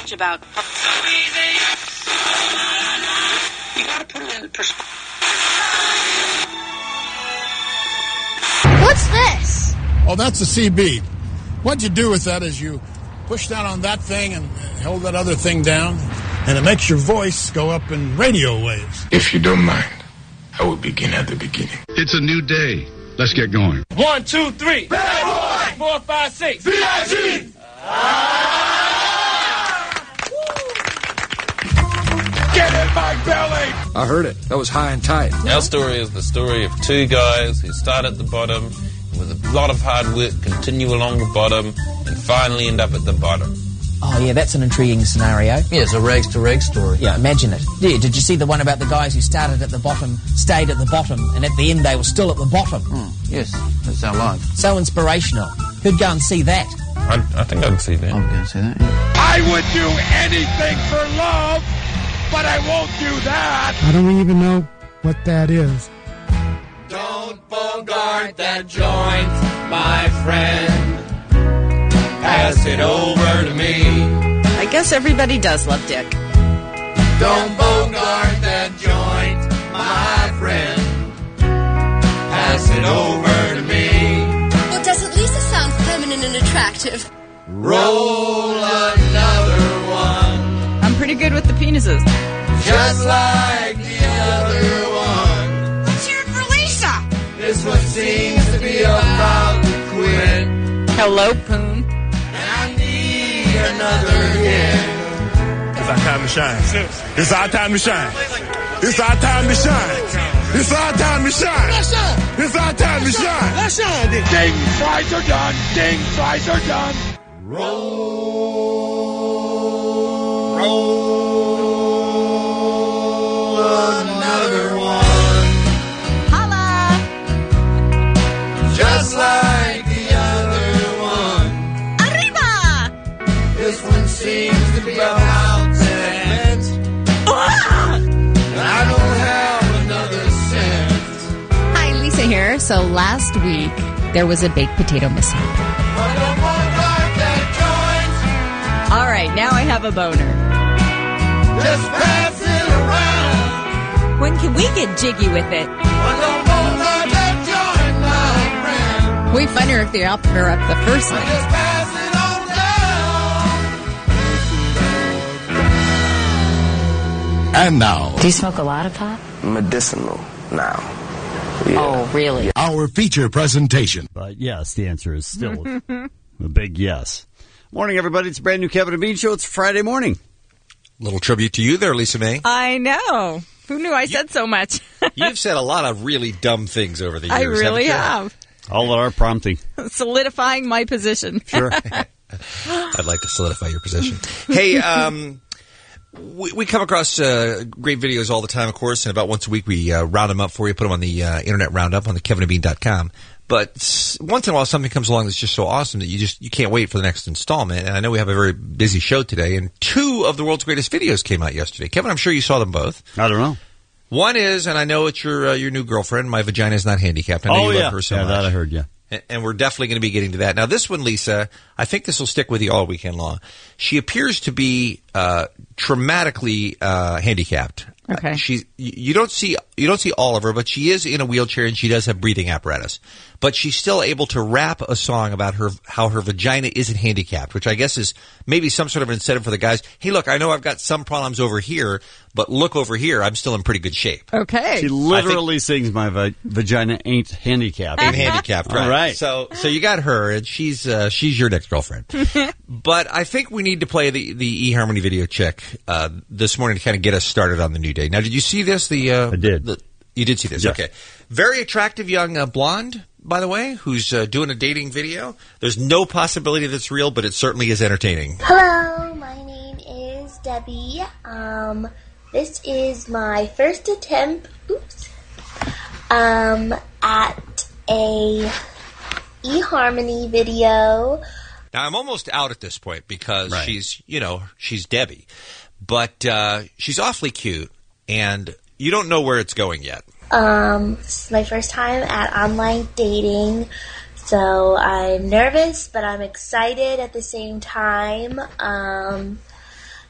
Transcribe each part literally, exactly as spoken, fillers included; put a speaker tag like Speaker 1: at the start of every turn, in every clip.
Speaker 1: much about. So easy. You gotta put it in perspective.
Speaker 2: What's this?
Speaker 3: Oh, that's a C B. What you do with that is you push down on that thing and hold that other thing down, and it makes your voice go up in radio waves.
Speaker 4: If you don't mind, I will begin at the beginning.
Speaker 5: It's a new day. Let's get going.
Speaker 6: One, two, three. Bad boy. Four, five, six.
Speaker 7: B I G.
Speaker 6: Get in my belly.
Speaker 8: I heard it. That was high and tight.
Speaker 9: Our story is the story of two guys who start at the bottom, with a lot of hard work, continue along the bottom, and finally end up at the bottom.
Speaker 10: Oh, yeah, that's an intriguing scenario.
Speaker 8: Yeah, it's a rags-to-rags story.
Speaker 10: Yeah, imagine it. Yeah, did you see the one about the guys who started at the bottom, stayed at the bottom, and at the end they were still at the bottom?
Speaker 8: Mm, yes, that's our life.
Speaker 10: So inspirational. Who'd go and see that?
Speaker 9: I, I think I'd see that.
Speaker 8: I'd go and see that, yeah.
Speaker 6: I would do anything for love, but I won't do that.
Speaker 11: I don't even know what that is.
Speaker 6: Don't bogart that joint, my friend. Pass it over to me.
Speaker 1: I guess everybody does love Dick.
Speaker 6: Don't bogart that joint, my friend. Pass it over to me.
Speaker 2: Well, doesn't Lisa sound feminine and attractive?
Speaker 6: Roll another one.
Speaker 1: I'm pretty good with the penises.
Speaker 6: Just like the other one.
Speaker 2: Let's hear it for Lisa.
Speaker 6: This one seems to be about to quit.
Speaker 1: Hello, Poon.
Speaker 6: Another hit.
Speaker 7: It's our time to shine. It's our time to shine. It's our time to shine. It's our time to shine.
Speaker 11: Let's shine.
Speaker 7: It's our time to shine.
Speaker 11: Let's shine.
Speaker 6: Ding, fries are done. Ding, fries are done. Roll. Roll another one.
Speaker 1: Holla.
Speaker 6: Just like the other one.
Speaker 1: Arriba.
Speaker 6: This one seems to be about cent. I don't have another cent.
Speaker 12: Hi, Lisa here. So last week, there was a baked potato mishap.
Speaker 1: All right, now I have a boner.
Speaker 6: Just pass it around.
Speaker 1: When can we get jiggy with it?
Speaker 12: Way funnier if the opera up the first one.
Speaker 6: Just pass it on down.
Speaker 4: And now,
Speaker 12: Do you smoke a lot of pot?
Speaker 4: medicinal now. Yeah.
Speaker 12: Oh, really?
Speaker 4: Our feature presentation.
Speaker 13: But yes, the answer is still a big yes. Morning, everybody. It's a brand new Kevin and Bean Show. It's Friday morning.
Speaker 14: Little tribute to you there, Lisa May.
Speaker 1: I know. Who knew I you, said so much?
Speaker 14: You've said a lot of really dumb things over the years.
Speaker 1: I really
Speaker 14: haven't you?
Speaker 1: have.
Speaker 13: All at our prompting.
Speaker 1: Solidifying my position.
Speaker 14: Sure. I'd like to solidify your position. Hey, um, we, we come across uh, great videos all the time, of course, and about once a week we uh, round them up for you, put them on the uh, Internet Roundup on the kevin and bean dot com. But once in a while, something comes along that's just so awesome that you just you can't wait for the next installment. And I know we have a very busy show today, and two of the world's greatest videos came out yesterday. Kevin, I'm sure you saw them both.
Speaker 13: I don't know.
Speaker 14: One is, and I know it's your uh, your new girlfriend, My Vagina Is Not Handicapped. I know
Speaker 13: oh,
Speaker 14: you
Speaker 13: yeah.
Speaker 14: love her so
Speaker 13: yeah,
Speaker 14: much.
Speaker 13: that I heard, yeah.
Speaker 14: And, and we're definitely going to be getting to that. Now, this one, Lisa, I think this will stick with you all weekend long. She appears to be uh, traumatically uh, handicapped.
Speaker 1: Okay.
Speaker 14: Uh, she, you don't see you don't see all of her, but she is in a wheelchair and she does have breathing apparatus. But she's still able to rap a song about her how her vagina isn't handicapped, which I guess is maybe some sort of incentive for the guys. Hey, look, I know I've got some problems over here, but look over here, I'm still in pretty good shape.
Speaker 1: Okay.
Speaker 13: She literally sings "My va- vagina ain't handicapped."
Speaker 14: Ain't handicapped, right?
Speaker 13: All right.
Speaker 14: So, so you got her, and she's uh, she's your next girlfriend. But I think we need to play the the eHarmony video check uh, this morning to kind of get us started on the new day. Now, did you see this? The uh,
Speaker 13: I did.
Speaker 14: The, you did see this,
Speaker 13: yes.
Speaker 14: Okay. Very attractive young uh, blonde, by the way, who's uh, doing a dating video. There's no possibility that's real, but it certainly is entertaining.
Speaker 15: Hello, my name is Debbie. Um, this is my first attempt, oops, um, at a eHarmony video.
Speaker 14: Now, I'm almost out at this point because
Speaker 13: right.
Speaker 14: she's, you know, she's Debbie, but uh, she's awfully cute, and you don't know where it's going yet.
Speaker 15: Um, this is my first time at online dating, so I'm nervous, but I'm excited at the same time. Um,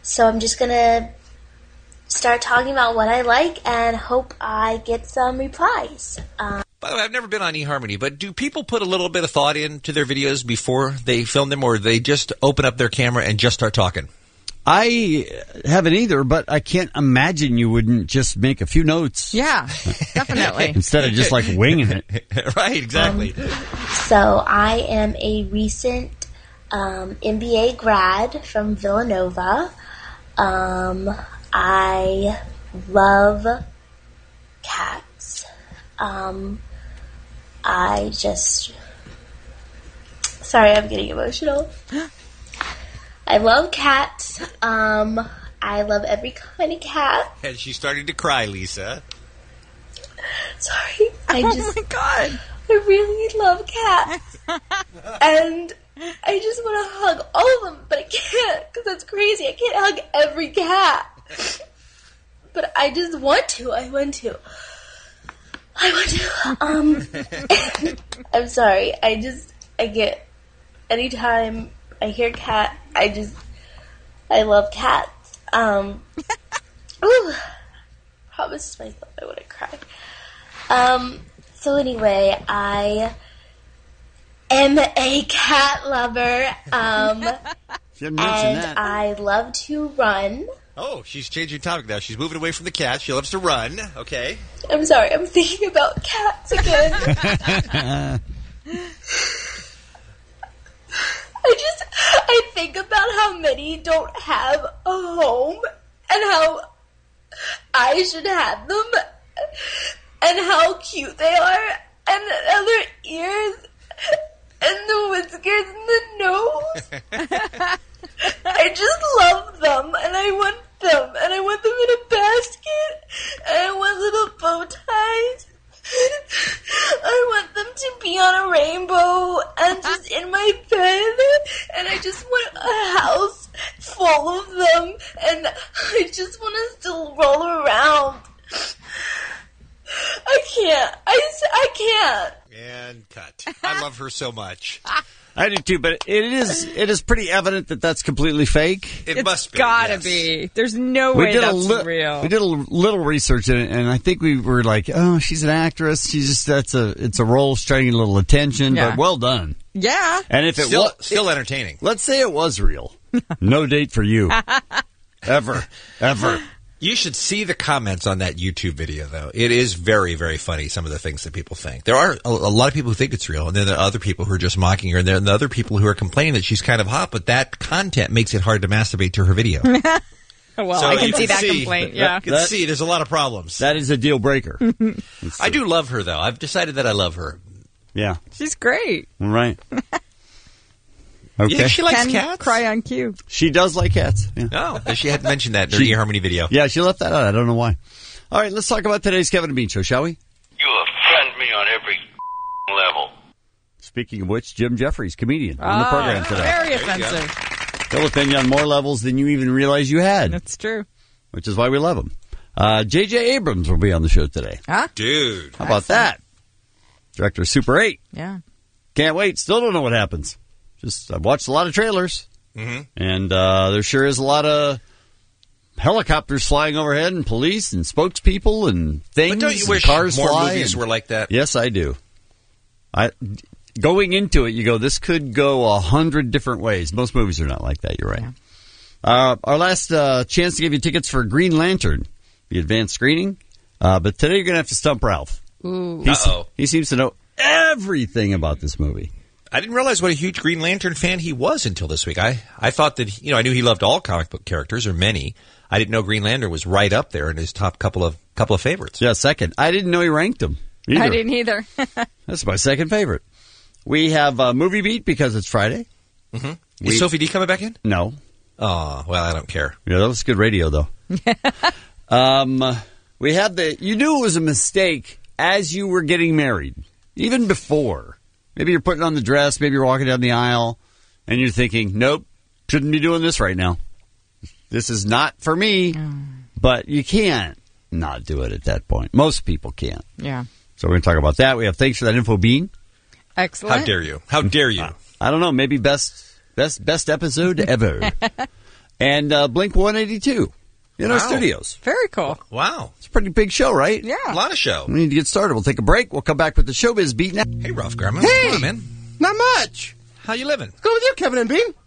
Speaker 15: So I'm just going to start talking about what I like and hope I get some replies. Um,
Speaker 14: By the way, I've never been on eHarmony, but do people put a little bit of thought into their videos before they film them, or they just open up their camera and just start talking?
Speaker 13: I haven't either, but I can't imagine you wouldn't just make a few notes.
Speaker 1: Yeah, definitely.
Speaker 13: Instead of just like winging it.
Speaker 14: Right, exactly.
Speaker 15: Um, so I am a recent um, M B A grad from Villanova. Um, I love cats. Um, I just... Sorry, I'm getting emotional. I love cats. Um, I love every kind of cat.
Speaker 14: And she's starting to cry, Lisa.
Speaker 15: Sorry. I
Speaker 1: oh
Speaker 15: just,
Speaker 1: my God.
Speaker 15: I really love cats. And I just want to hug all of them, but I can't because that's crazy. I can't hug every cat. But I just want to. I want to. I want to. Um, I'm sorry. I just, I get, anytime I hear cat, I just, I love cats. Um, ooh, promised myself I wouldn't cry. Um, so anyway, I am a cat lover. Um, and
Speaker 13: that.
Speaker 15: I love to run.
Speaker 14: Oh, she's changing topic now. She's moving away from the cat. She loves to run. Okay.
Speaker 15: I'm sorry. I'm thinking about cats again. I just, I think about how many don't have a home and how I should have them and how cute they are and their ears and the whiskers and the nose. I just love them and I want them and I want them in a basket and I want little bow ties. I want them to be on a rainbow and just in my bed, and I just want a house full of them, and I just want to still roll around. I can't. I, I can't.
Speaker 14: And cut. I love her so much.
Speaker 13: I do too, but it is it is pretty evident that that's completely fake.
Speaker 14: It
Speaker 1: it's
Speaker 14: must be.
Speaker 1: Gotta
Speaker 14: yes.
Speaker 1: be. There's no
Speaker 13: We
Speaker 1: way
Speaker 13: did
Speaker 1: that's
Speaker 13: a li-
Speaker 1: real.
Speaker 13: We did a little research in it, and I think we were like, "Oh, she's an actress. She's just that's a it's a role, she's trying to get a little attention."
Speaker 1: Yeah.
Speaker 13: But well done.
Speaker 1: Yeah.
Speaker 13: And if it
Speaker 14: Still,
Speaker 13: was
Speaker 14: still entertaining.
Speaker 13: let's say it was real, no date for you, ever, ever.
Speaker 14: You should see the comments on that YouTube video, though. It is very, very funny, some of the things that people think. There are a, a lot of people who think it's real, and then there are other people who are just mocking her, and there are other people who are complaining that she's kind of hot, but that content makes it hard to masturbate to her video.
Speaker 1: Well,
Speaker 14: So
Speaker 1: I can
Speaker 14: you
Speaker 1: see that
Speaker 14: see,
Speaker 1: complaint, yeah.
Speaker 14: You can
Speaker 13: That-
Speaker 14: see there's a lot of problems.
Speaker 13: That is a deal breaker.
Speaker 14: I do love her, though. I've decided that I love her.
Speaker 13: Yeah,
Speaker 1: She's great.
Speaker 13: all right.
Speaker 14: You
Speaker 13: Okay,
Speaker 14: think she likes
Speaker 1: Can
Speaker 14: cats?
Speaker 1: cry on cue.
Speaker 13: she does like cats. Yeah.
Speaker 14: No, she hadn't mentioned that in her
Speaker 13: She-
Speaker 14: eHarmony video.
Speaker 13: Yeah, she left that out. I don't know why. All right, let's talk about today's Kevin and Bean Show, shall we?
Speaker 6: You offend me on every level.
Speaker 13: Speaking of which, Jim Jeffries, comedian, on the
Speaker 1: Ah,
Speaker 13: program today.
Speaker 1: Very offensive.
Speaker 13: He'll offend you on more levels than you even realize you had,
Speaker 1: That's true.
Speaker 13: which is why we love him. Uh, J J Abrams will be on the show today.
Speaker 1: Huh?
Speaker 14: Dude.
Speaker 13: How about that? Director of Super eight.
Speaker 1: Yeah.
Speaker 13: Can't wait. Still don't know what happens. Just I've watched a lot of trailers,
Speaker 14: Mm-hmm.
Speaker 13: and uh, there sure is a lot of helicopters flying overhead, and police and spokespeople and things.
Speaker 14: But don't you
Speaker 13: and
Speaker 14: wish
Speaker 13: cars
Speaker 14: more
Speaker 13: fly
Speaker 14: movies
Speaker 13: and-
Speaker 14: were like that?
Speaker 13: Yes, I do. I going into it, you go, this could go a hundred different ways. Most movies are not like that. You're right.
Speaker 1: Yeah.
Speaker 13: Uh, our last uh, chance to give you tickets for Green Lantern, the advanced screening. Uh, but today you're going to have to stump Ralph.
Speaker 1: Ooh.
Speaker 13: He,
Speaker 14: Uh-oh.
Speaker 13: he seems to know everything about this movie.
Speaker 14: I didn't realize what a huge Green Lantern fan he was until this week. I, I thought that, you know, I knew he loved all comic book characters, or many. I didn't know Green Lantern was right up there in his top couple of couple of favorites.
Speaker 13: Yeah, second. I didn't know he ranked them either.
Speaker 1: I didn't either.
Speaker 13: That's my second favorite. We have a movie beat because it's Friday.
Speaker 14: Mm-hmm.
Speaker 13: We-
Speaker 14: Is Sophie D coming back in?
Speaker 13: No.
Speaker 14: Oh, well, I don't care.
Speaker 13: Yeah, that was good radio, though. um, we had the. You knew it was a mistake as you were getting married, even before. Maybe you're putting on the dress, maybe you're walking down the aisle, and you're thinking, nope, shouldn't be doing this right now. This is not for me. But you can't not do it at that point. Most people can't.
Speaker 1: Yeah.
Speaker 13: So we're going to talk about that. We have thanks for that info, Bean.
Speaker 1: Excellent.
Speaker 14: How dare you? How dare you?
Speaker 13: I don't know. Maybe best best best episode ever. and uh, Blink one eighty-two in our
Speaker 14: Wow.
Speaker 13: studios.
Speaker 1: Very cool.
Speaker 14: Wow.
Speaker 13: It's a pretty big show, right?
Speaker 1: Yeah.
Speaker 14: A lot of show.
Speaker 13: We need to get started. We'll take a break. We'll come back with the Showbiz Beat now.
Speaker 14: Hey, Ralph Garman.
Speaker 16: Hey.
Speaker 14: What's going on, man?
Speaker 16: Not much.
Speaker 14: How you living?
Speaker 16: Go with you, Kevin and Bean.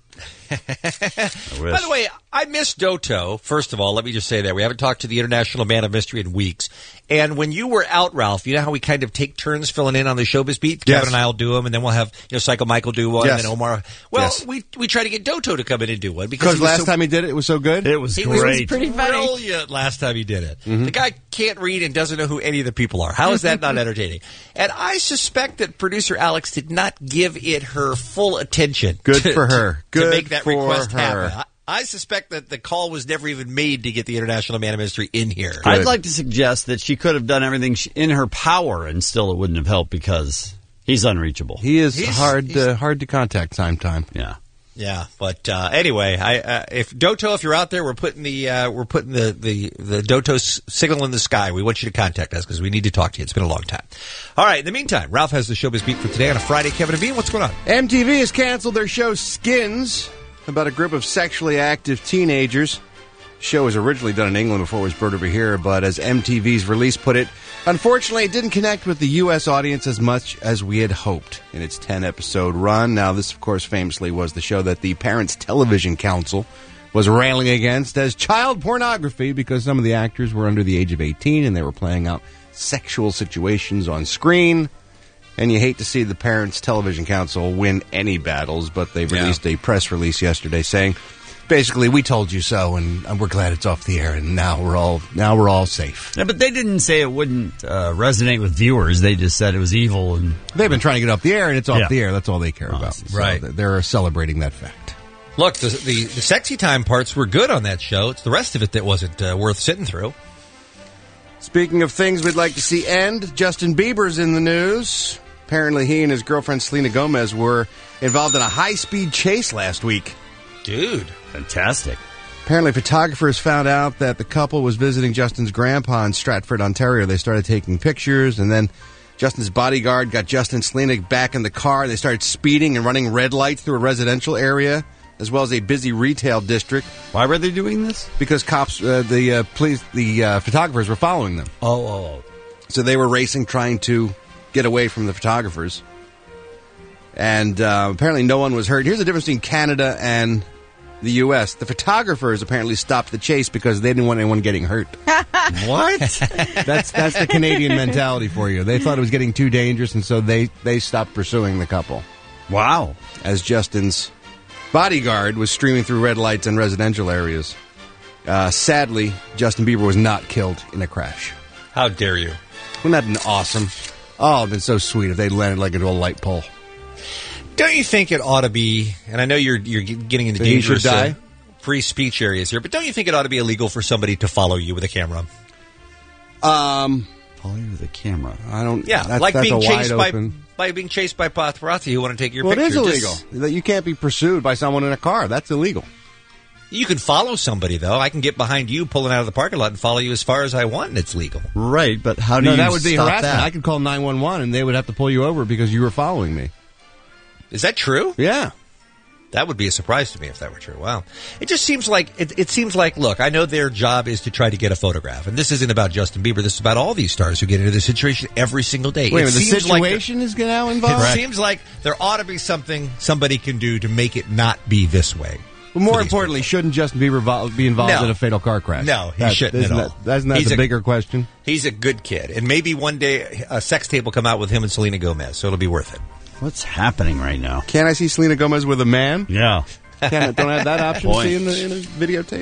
Speaker 14: By the way, I miss Doto. First of all, let me just say that we haven't talked to the International Man of Mystery in weeks. And when you were out, Ralph, you know how we kind of take turns filling in on the Showbiz Beat?
Speaker 16: Yes.
Speaker 14: Kevin and I will do them, and then we'll have, you know, Psycho Michael do one,
Speaker 16: Yes.
Speaker 14: and then Omar. Well,
Speaker 16: Yes.
Speaker 14: we we try to get Doto to come in and do one because
Speaker 16: Because
Speaker 14: he was
Speaker 16: last
Speaker 14: so,
Speaker 16: time he did it, it was so good.
Speaker 13: It was
Speaker 14: he
Speaker 13: great.
Speaker 14: was
Speaker 1: pretty funny.
Speaker 14: brilliant last time he did it.
Speaker 16: Mm-hmm.
Speaker 14: The guy can't read and doesn't know who any of the people are. How is that not entertaining? And I suspect that producer Alex did not give it her full attention.
Speaker 16: Good
Speaker 14: to,
Speaker 16: for her.
Speaker 14: To,
Speaker 16: Good
Speaker 14: to make that
Speaker 16: for
Speaker 14: request
Speaker 16: her.
Speaker 14: happen. I, I suspect that the call was never even made to get the International Man of Mystery in here.
Speaker 13: I'd like to suggest that she could have done everything she- in her power, and still it wouldn't have helped because he's unreachable.
Speaker 16: He is
Speaker 14: He's-
Speaker 16: hard
Speaker 14: he's-
Speaker 16: uh, hard to contact time time.
Speaker 13: Yeah.
Speaker 14: Yeah, but uh, anyway, I uh, if Doto, if you're out there, we're putting the uh, we're putting the the the Doto s- signal in the sky. We want you to contact us because we need to talk to you. It's been a long time. All right. In the meantime, Ralph has the Showbiz Beat for today on a Friday. Kevin and Bean, what's going on?
Speaker 16: M T V has canceled their show Skins about a group of sexually active teenagers. The show was originally done in England before it was brought over here, but as M T V's release put it, unfortunately it didn't connect with the U S audience as much as we had hoped in its ten-episode run. Now, this, of course, famously was the show that the Parents Television Council was railing against as child pornography because some of the actors were under the age of eighteen and they were playing out sexual situations on screen. And you hate to see the Parents Television Council win any battles, but they released a press release yesterday saying, basically, we told you so, and we're glad it's off the air, and now we're all now we're all safe.
Speaker 13: Yeah, but they didn't say it wouldn't uh, resonate with viewers. They just said it was evil. And
Speaker 16: They've been trying to get off the air, and it's off
Speaker 13: Yeah.
Speaker 16: the air. That's all they care about. So
Speaker 14: Right.
Speaker 16: they're celebrating that fact.
Speaker 14: Look, the, the the sexy time parts were good on that show. It's the rest of it that wasn't uh, worth sitting through.
Speaker 16: Speaking of things we'd like to see end, Justin Bieber's in the news. Apparently, he and his girlfriend Selena Gomez were involved in a high-speed chase last week.
Speaker 14: Dude.
Speaker 13: Fantastic.
Speaker 16: Apparently, photographers found out that the couple was visiting Justin's grandpa in Stratford, Ontario. They started taking pictures, and then Justin's bodyguard got Justin and Selena back in the car. They started speeding and running red lights through a residential area, as well as a busy retail district.
Speaker 13: Why were they doing this?
Speaker 16: Because cops, uh, the uh, police, the uh, photographers were following them.
Speaker 13: Oh, oh, oh.
Speaker 16: So they were racing, trying to get away from the photographers. And uh, apparently no one was hurt. Here's the difference between Canada and the U S. The photographers apparently stopped the chase because they didn't want anyone getting hurt.
Speaker 13: What?
Speaker 16: That's that's the Canadian mentality for you. They thought it was getting too dangerous, and so they, they stopped pursuing the couple.
Speaker 13: Wow.
Speaker 16: As Justin's bodyguard was streaming through red lights in residential areas. Uh, sadly, Justin Bieber was not killed in a crash.
Speaker 14: How dare you?
Speaker 16: Wouldn't that have been awesome? Oh, it'd been so sweet if they'd landed like into a light pole.
Speaker 14: Don't you think it ought to be, and I know you're you're getting into
Speaker 16: That he
Speaker 14: dangerous
Speaker 16: should die?
Speaker 14: uh, free speech areas here, but don't you think it ought to be illegal for somebody to follow you with a camera?
Speaker 16: Um,
Speaker 13: follow you with a camera.
Speaker 16: I don't.
Speaker 14: Yeah,
Speaker 16: that's,
Speaker 14: like
Speaker 16: that's
Speaker 14: being
Speaker 16: a
Speaker 14: chased
Speaker 16: wide
Speaker 14: by
Speaker 16: open.
Speaker 14: by being chased by paparazzi who want to take your
Speaker 16: Well, it
Speaker 14: picture.
Speaker 16: is
Speaker 14: Just-
Speaker 16: illegal. That you can't be pursued by someone in a car. That's illegal.
Speaker 14: You can follow somebody though. I can get behind you pulling out of the parking lot and follow you as far as I want, and it's legal.
Speaker 13: Right, but how do
Speaker 16: no,
Speaker 13: you
Speaker 16: that would be
Speaker 13: stop
Speaker 16: harassment.
Speaker 13: that?
Speaker 16: I could call nine one one and they would have to pull you over because you were following me.
Speaker 14: Is that true?
Speaker 16: Yeah.
Speaker 14: That would be a surprise to me if that were true. Wow. It just seems like, it, it seems like, look, I know their job is to try to get a photograph. And this isn't about Justin Bieber. This is about all these stars who get into this situation every single day.
Speaker 16: Wait a
Speaker 14: It
Speaker 16: minute, the
Speaker 14: seems like
Speaker 16: situation is now involved?
Speaker 14: It seems like there ought to be something somebody can do to make it not be this way.
Speaker 16: But more importantly, shouldn't Justin Bieber vo- be involved
Speaker 14: No.
Speaker 16: in a fatal car crash?
Speaker 14: No, he
Speaker 16: That-
Speaker 14: shouldn't
Speaker 16: isn't
Speaker 14: at all.
Speaker 16: That, isn't that
Speaker 14: He's
Speaker 16: the
Speaker 14: a-
Speaker 16: bigger question?
Speaker 14: He's a good kid. And maybe one day a sex tape will come out with him and Selena Gomez, so it'll be worth it.
Speaker 13: What's happening right now?
Speaker 16: Can I see Selena Gomez with a man?
Speaker 13: Yeah.
Speaker 16: Can I, don't I have that option to
Speaker 13: Boy.
Speaker 16: see in the, in the videotape?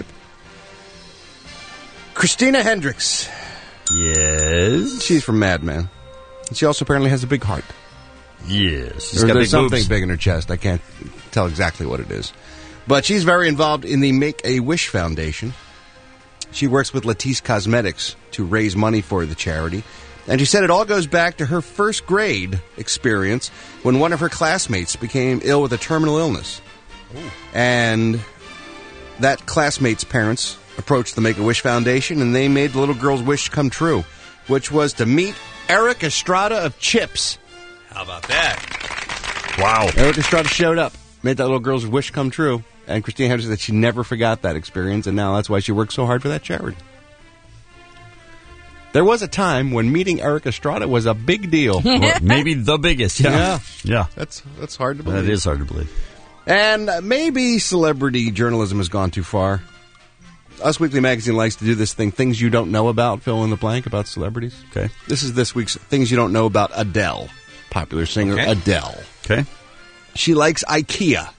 Speaker 16: Christina Hendricks.
Speaker 13: Yes.
Speaker 16: She's from Mad Men. And she also apparently has a big heart.
Speaker 13: Yes.
Speaker 16: Or there's something big in her chest. I can't tell exactly what it is. But she's very involved in the Make-A-Wish Foundation. She works with Latisse Cosmetics to raise money for the charity. And she said it all goes back to her first grade experience when one of her classmates became ill with a terminal illness. Ooh. And that classmate's parents approached the Make-A-Wish Foundation, and they made the little girl's wish come true, which was to meet Eric Estrada of Chips.
Speaker 14: How about that?
Speaker 13: Wow.
Speaker 16: Eric Estrada showed up, made that little girl's wish come true, And Christina Henderson said she never forgot that experience, and now that's why she works so hard for that charity. There was a time when meeting Eric Estrada was a big deal.
Speaker 13: Or maybe the biggest. Yeah.
Speaker 16: Yeah.
Speaker 13: Yeah.
Speaker 16: That's that's hard to believe.
Speaker 13: That is hard to believe.
Speaker 16: And maybe celebrity journalism has gone too far. Us Weekly Magazine likes to do this thing, things you don't know about, fill in the blank about celebrities.
Speaker 13: Okay.
Speaker 16: This is this week's things you don't know about Adele, popular singer
Speaker 14: Okay.
Speaker 16: Adele.
Speaker 13: Okay.
Speaker 16: She likes IKEA.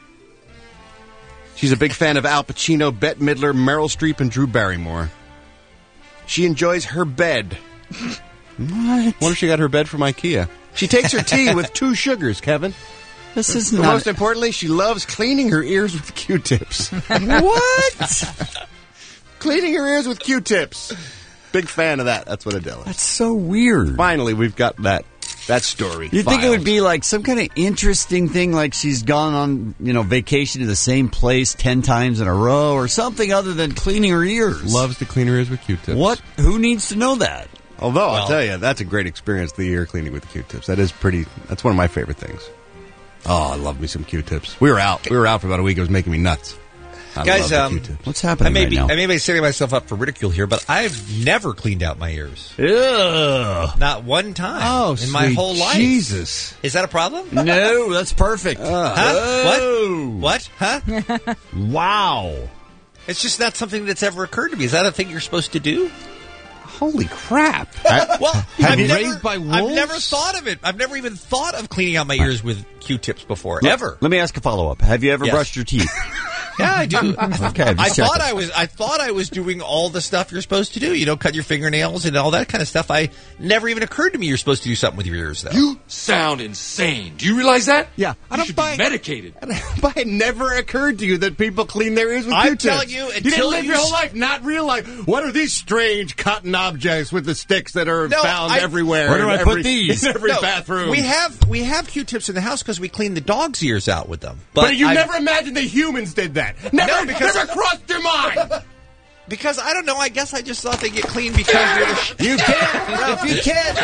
Speaker 16: She's a big fan of Al Pacino, Bette Midler, Meryl Streep, and Drew Barrymore. She enjoys her bed.
Speaker 13: What?
Speaker 16: Wonder if she got her bed from IKEA. She takes her tea with two sugars, Kevin.
Speaker 13: This is
Speaker 16: But
Speaker 13: not...
Speaker 16: most importantly, she loves cleaning her ears with Q-tips.
Speaker 13: What?
Speaker 16: Cleaning her ears with Q-tips. Big fan of that. That's what Adele is.
Speaker 13: That's so weird.
Speaker 16: Finally, we've got that that story.
Speaker 13: You'd think it
Speaker 16: filed.
Speaker 13: would be like some kind of interesting thing, like she's gone on, you know, vacation to the same place ten times in a row or something other than cleaning her ears.
Speaker 16: Loves to clean her ears with Q-tips.
Speaker 13: What? Who needs to know that?
Speaker 16: Although,
Speaker 14: Well-
Speaker 16: I'll tell you, that's a great experience, the ear cleaning with the Q-tips. That is pretty, that's one of my favorite things. Oh, I love me some Q-tips. We were out. We were out for about a week. It was making me nuts. I
Speaker 14: Guys,
Speaker 16: love the
Speaker 14: um,
Speaker 16: Q-tips.
Speaker 13: What's
Speaker 14: I
Speaker 13: happening
Speaker 14: may
Speaker 13: right
Speaker 14: be
Speaker 13: now?
Speaker 14: I may be setting myself up for ridicule here, but I've never cleaned out my ears.
Speaker 13: Ugh.
Speaker 14: Not one time
Speaker 16: Oh,
Speaker 14: in my
Speaker 16: sweet
Speaker 14: whole life.
Speaker 16: Jesus.
Speaker 14: Is that a problem?
Speaker 13: No, that's perfect.
Speaker 14: Huh?
Speaker 13: Oh.
Speaker 14: What? What? Huh?
Speaker 13: Wow.
Speaker 14: It's just not something that's ever occurred to me. Is that a thing you're supposed to do?
Speaker 16: Holy crap.
Speaker 14: Well,
Speaker 16: Have
Speaker 14: I've
Speaker 16: you
Speaker 14: never,
Speaker 16: raised by
Speaker 14: I've
Speaker 16: wolves?
Speaker 14: never thought of it. I've never even thought of cleaning out my ears with Q-tips before, ever.
Speaker 13: Let me ask a follow-up. Have you ever
Speaker 14: Yes.
Speaker 13: brushed your teeth?
Speaker 14: Yeah, I do.
Speaker 13: Okay, I'm
Speaker 14: I
Speaker 13: just
Speaker 14: thought
Speaker 13: checking.
Speaker 14: I was. I thought I was doing all the stuff you're supposed to do. You know, cut your fingernails and all that kind of stuff. I never even occurred to me you're supposed to do something with your ears, though.
Speaker 6: You sound insane. Do you realize that?
Speaker 16: Yeah.
Speaker 6: I don't be medicated.
Speaker 16: But it never occurred to you that people clean their ears with
Speaker 14: I'm
Speaker 16: Q-tips.
Speaker 14: telling you,
Speaker 16: you
Speaker 14: until
Speaker 16: didn't live
Speaker 14: you
Speaker 16: your whole
Speaker 14: s-
Speaker 16: life not realize, what are these strange cotton objects with the sticks that are
Speaker 14: No,
Speaker 16: found
Speaker 14: I-
Speaker 16: everywhere?
Speaker 13: Where do
Speaker 16: in
Speaker 13: I
Speaker 16: every,
Speaker 13: put these?
Speaker 16: In every
Speaker 14: No,
Speaker 16: bathroom.
Speaker 14: We have we have Q-tips in the house because we clean the dog's ears out with them.
Speaker 16: But, you
Speaker 14: I-
Speaker 16: never imagined the humans did that. Never,
Speaker 14: No, because-
Speaker 16: never crossed your mind.
Speaker 14: Because I don't know. I guess I just thought they get clean because you're the sh-
Speaker 13: You can't, Ralph, you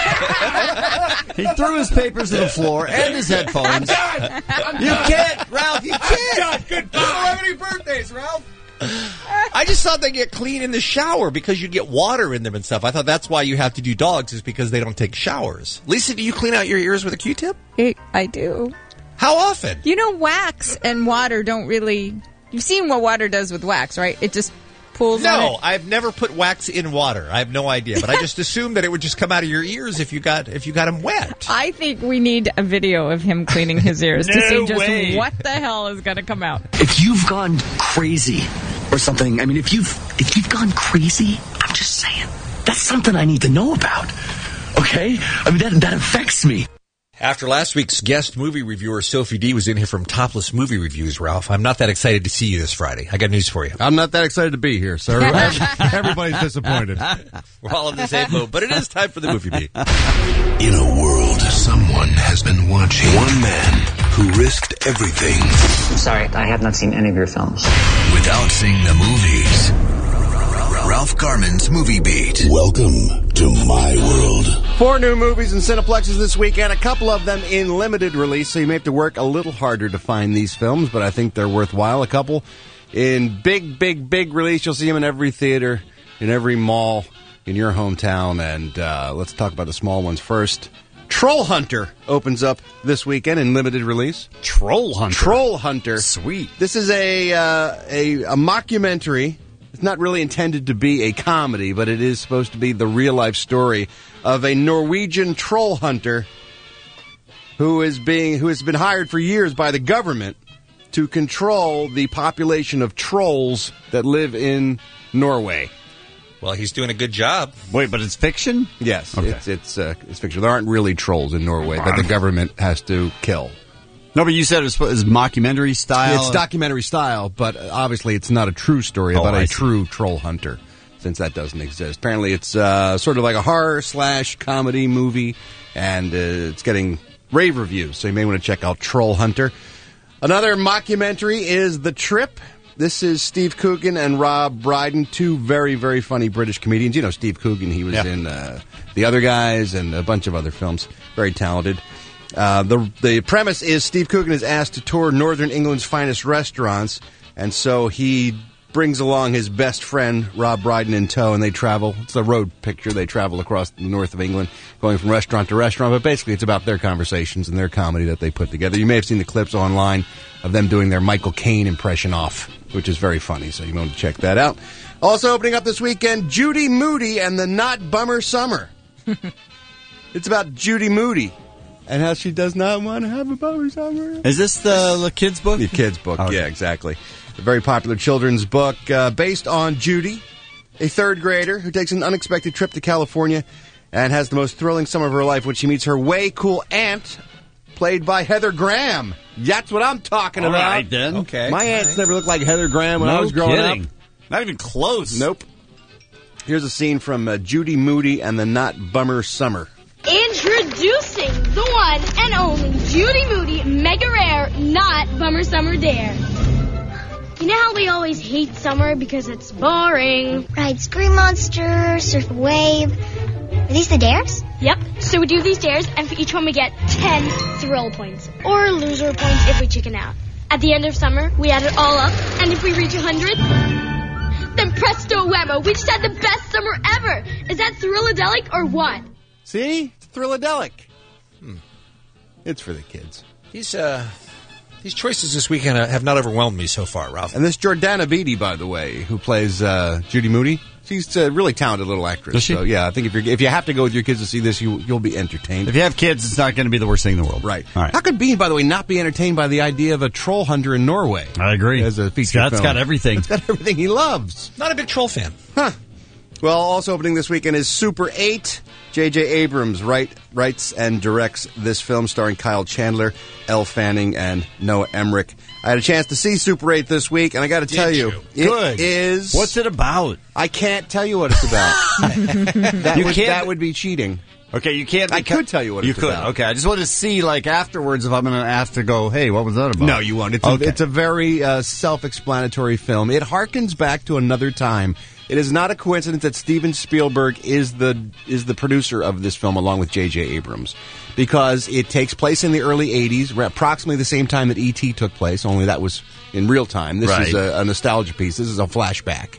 Speaker 13: can't. He threw his papers to the floor and his headphones.
Speaker 16: I'm done.
Speaker 13: You can't, Ralph, you can't.
Speaker 16: done. Goodbye. I don't have any birthdays, Ralph.
Speaker 14: I just thought they get clean in the shower because you get water in them and stuff. I thought that's why you have to do dogs is because they don't take showers. Lisa, do you clean out your ears with a Q-tip?
Speaker 1: I do.
Speaker 14: How often?
Speaker 1: You know, wax and water don't really. You've seen what water does with wax, right? It just pulls on
Speaker 14: No,
Speaker 1: it.
Speaker 14: I've never put wax in water. I have no idea, but I just assumed that it would just come out of your ears if you got if you got them wet.
Speaker 1: I think we need a video of him cleaning his ears to
Speaker 13: No
Speaker 1: see just
Speaker 13: way.
Speaker 1: what the hell is going to come out.
Speaker 17: If you've gone crazy or something, I mean, if you've if you've gone crazy, I'm just saying that's something I need to know about. Okay, I mean that that affects me.
Speaker 14: After last week's guest movie reviewer Sophie D was in here from Topless Movie Reviews, Ralph, I'm not that excited to see you this Friday. I got news for you.
Speaker 16: I'm not that excited to be here, sir. Everybody's disappointed.
Speaker 14: We're all in the same boat, but it is time for the movie beat.
Speaker 4: In a world, someone has been watching. One man who risked everything
Speaker 18: I'm sorry, I have not seen any of your films.
Speaker 4: without seeing the movies. Ralph Garman's Movie Beat. Welcome to my world.
Speaker 16: Four new movies in Cineplexes this week, and a couple of them in limited release, so you may have to work a little harder to find these films, but I think they're worthwhile. A couple in big, big, big release. You'll see them in every theater, in every mall in your hometown, and uh, let's talk about the small ones first. Troll Hunter opens up this weekend in limited release.
Speaker 13: Troll Hunter.
Speaker 16: Troll Hunter.
Speaker 13: Sweet.
Speaker 16: This is a, uh, a, a mockumentary. It's not really intended to be a comedy, but it is supposed to be the real-life story of a Norwegian troll hunter who is being who has been hired for years by the government to control the population of trolls that live in Norway.
Speaker 14: Well, he's doing a good job.
Speaker 13: Wait, but it's fiction?
Speaker 16: Yes,
Speaker 13: Okay.
Speaker 16: it's it's, uh, it's fiction. There aren't really trolls in Norway that the government has to kill.
Speaker 13: No, but you said it was, it was mockumentary style.
Speaker 16: It's documentary style, but obviously it's not a true story
Speaker 13: Oh,
Speaker 16: about
Speaker 13: I
Speaker 16: a
Speaker 13: see.
Speaker 16: true troll hunter, since that doesn't exist. Apparently it's uh, sort of like a horror slash comedy movie, and uh, it's getting rave reviews, so you may want to check out Troll Hunter. Another mockumentary is The Trip. This is Steve Coogan and Rob Brydon, two very, very funny British comedians. You know Steve Coogan, he was
Speaker 13: Yeah.
Speaker 16: in uh, The Other Guys and a bunch of other films. Very talented. Uh, the the premise is Steve Coogan is asked to tour Northern England's finest restaurants, and so he brings along his best friend, Rob Brydon, in tow, and they travel. It's a road picture. They travel across the north of England, going from restaurant to restaurant, but basically it's about their conversations and their comedy that they put together. You may have seen the clips online of them doing their Michael Caine impression off, which is very funny, so you want to check that out. Also opening up this weekend, Judy Moody and the Not Bummer Summer. It's about Judy Moody and how she does not want to have a bummer summer.
Speaker 13: Is this the, the kids' book?
Speaker 16: The kids' book,
Speaker 13: okay.
Speaker 16: Yeah, exactly. A very popular children's book uh, based on Judy, a third grader who takes an unexpected trip to California and has the most thrilling summer of her life when she meets her way cool aunt, played by Heather Graham. That's what I'm talking
Speaker 13: All
Speaker 16: about.
Speaker 13: right, then.
Speaker 16: Okay. My aunts never looked like Heather Graham when
Speaker 13: no
Speaker 16: I was growing
Speaker 13: kidding.
Speaker 16: up.
Speaker 13: Not even close.
Speaker 16: Nope. Here's a scene from uh, Judy Moody and the Not Bummer Summer.
Speaker 19: Introducing the one and only Judy Moody Mega Rare Not Bummer Summer Dare. You know how we always hate summer because it's boring?
Speaker 20: Ride Scream Monster, surf a wave. Are these the dares?
Speaker 19: Yep. So we do these dares, and for each one we get ten thrill points. Or loser points if we chicken out. At the end of summer, we add it all up, and if we reach one hundred, then presto whammo, we just had the best summer ever. Is that thrilladelic or what?
Speaker 16: See? It's thrilladelic. Hmm. It's for the kids.
Speaker 14: These, uh... These choices this weekend have not overwhelmed me so far, Ralph.
Speaker 16: And this Jordana Beatty, by the way, who plays uh, Judy Moody, she's a really talented little actress.
Speaker 13: Is she?
Speaker 16: So, yeah, I think if you're if you have to go with your kids to see this, you, you'll be entertained.
Speaker 13: If you have kids, it's not going to be the worst thing in the world.
Speaker 16: Right.
Speaker 13: All right.
Speaker 16: How could Bean, by the way, not be entertained by the idea of a troll hunter in Norway?
Speaker 13: I agree.
Speaker 16: As a feature
Speaker 13: it's got,
Speaker 16: film.
Speaker 13: It's got everything.
Speaker 16: It's got everything he loves.
Speaker 14: Not a big troll fan.
Speaker 16: Huh. Well, also opening this weekend is Super eight. J J. Abrams write, writes and directs this film starring Kyle Chandler, Elle Fanning, and Noah Emmerich. I had a chance to see Super eight this week, and I got to tell you,
Speaker 13: you?
Speaker 16: it
Speaker 13: Good.
Speaker 16: is...
Speaker 13: What's it about?
Speaker 16: I can't tell you what it's about. that,
Speaker 13: You
Speaker 16: would,
Speaker 13: can't-
Speaker 16: that would be cheating.
Speaker 13: Okay, you can't...
Speaker 16: I could tell you what
Speaker 13: you
Speaker 16: it's
Speaker 13: could.
Speaker 16: about.
Speaker 13: Okay, I just want to see, like, afterwards if I'm going to have to go, hey, what was that about?
Speaker 16: No, you won't. It's,
Speaker 13: Okay.
Speaker 16: a, it's a very uh, self-explanatory film. It harkens back to another time. It is not a coincidence that Steven Spielberg is the is the producer of this film along with J J. Abrams, because it takes place in the early eighties, approximately the same time that E T took place, only that was in real time. This
Speaker 13: Right.
Speaker 16: is a, a nostalgia piece. This is a flashback.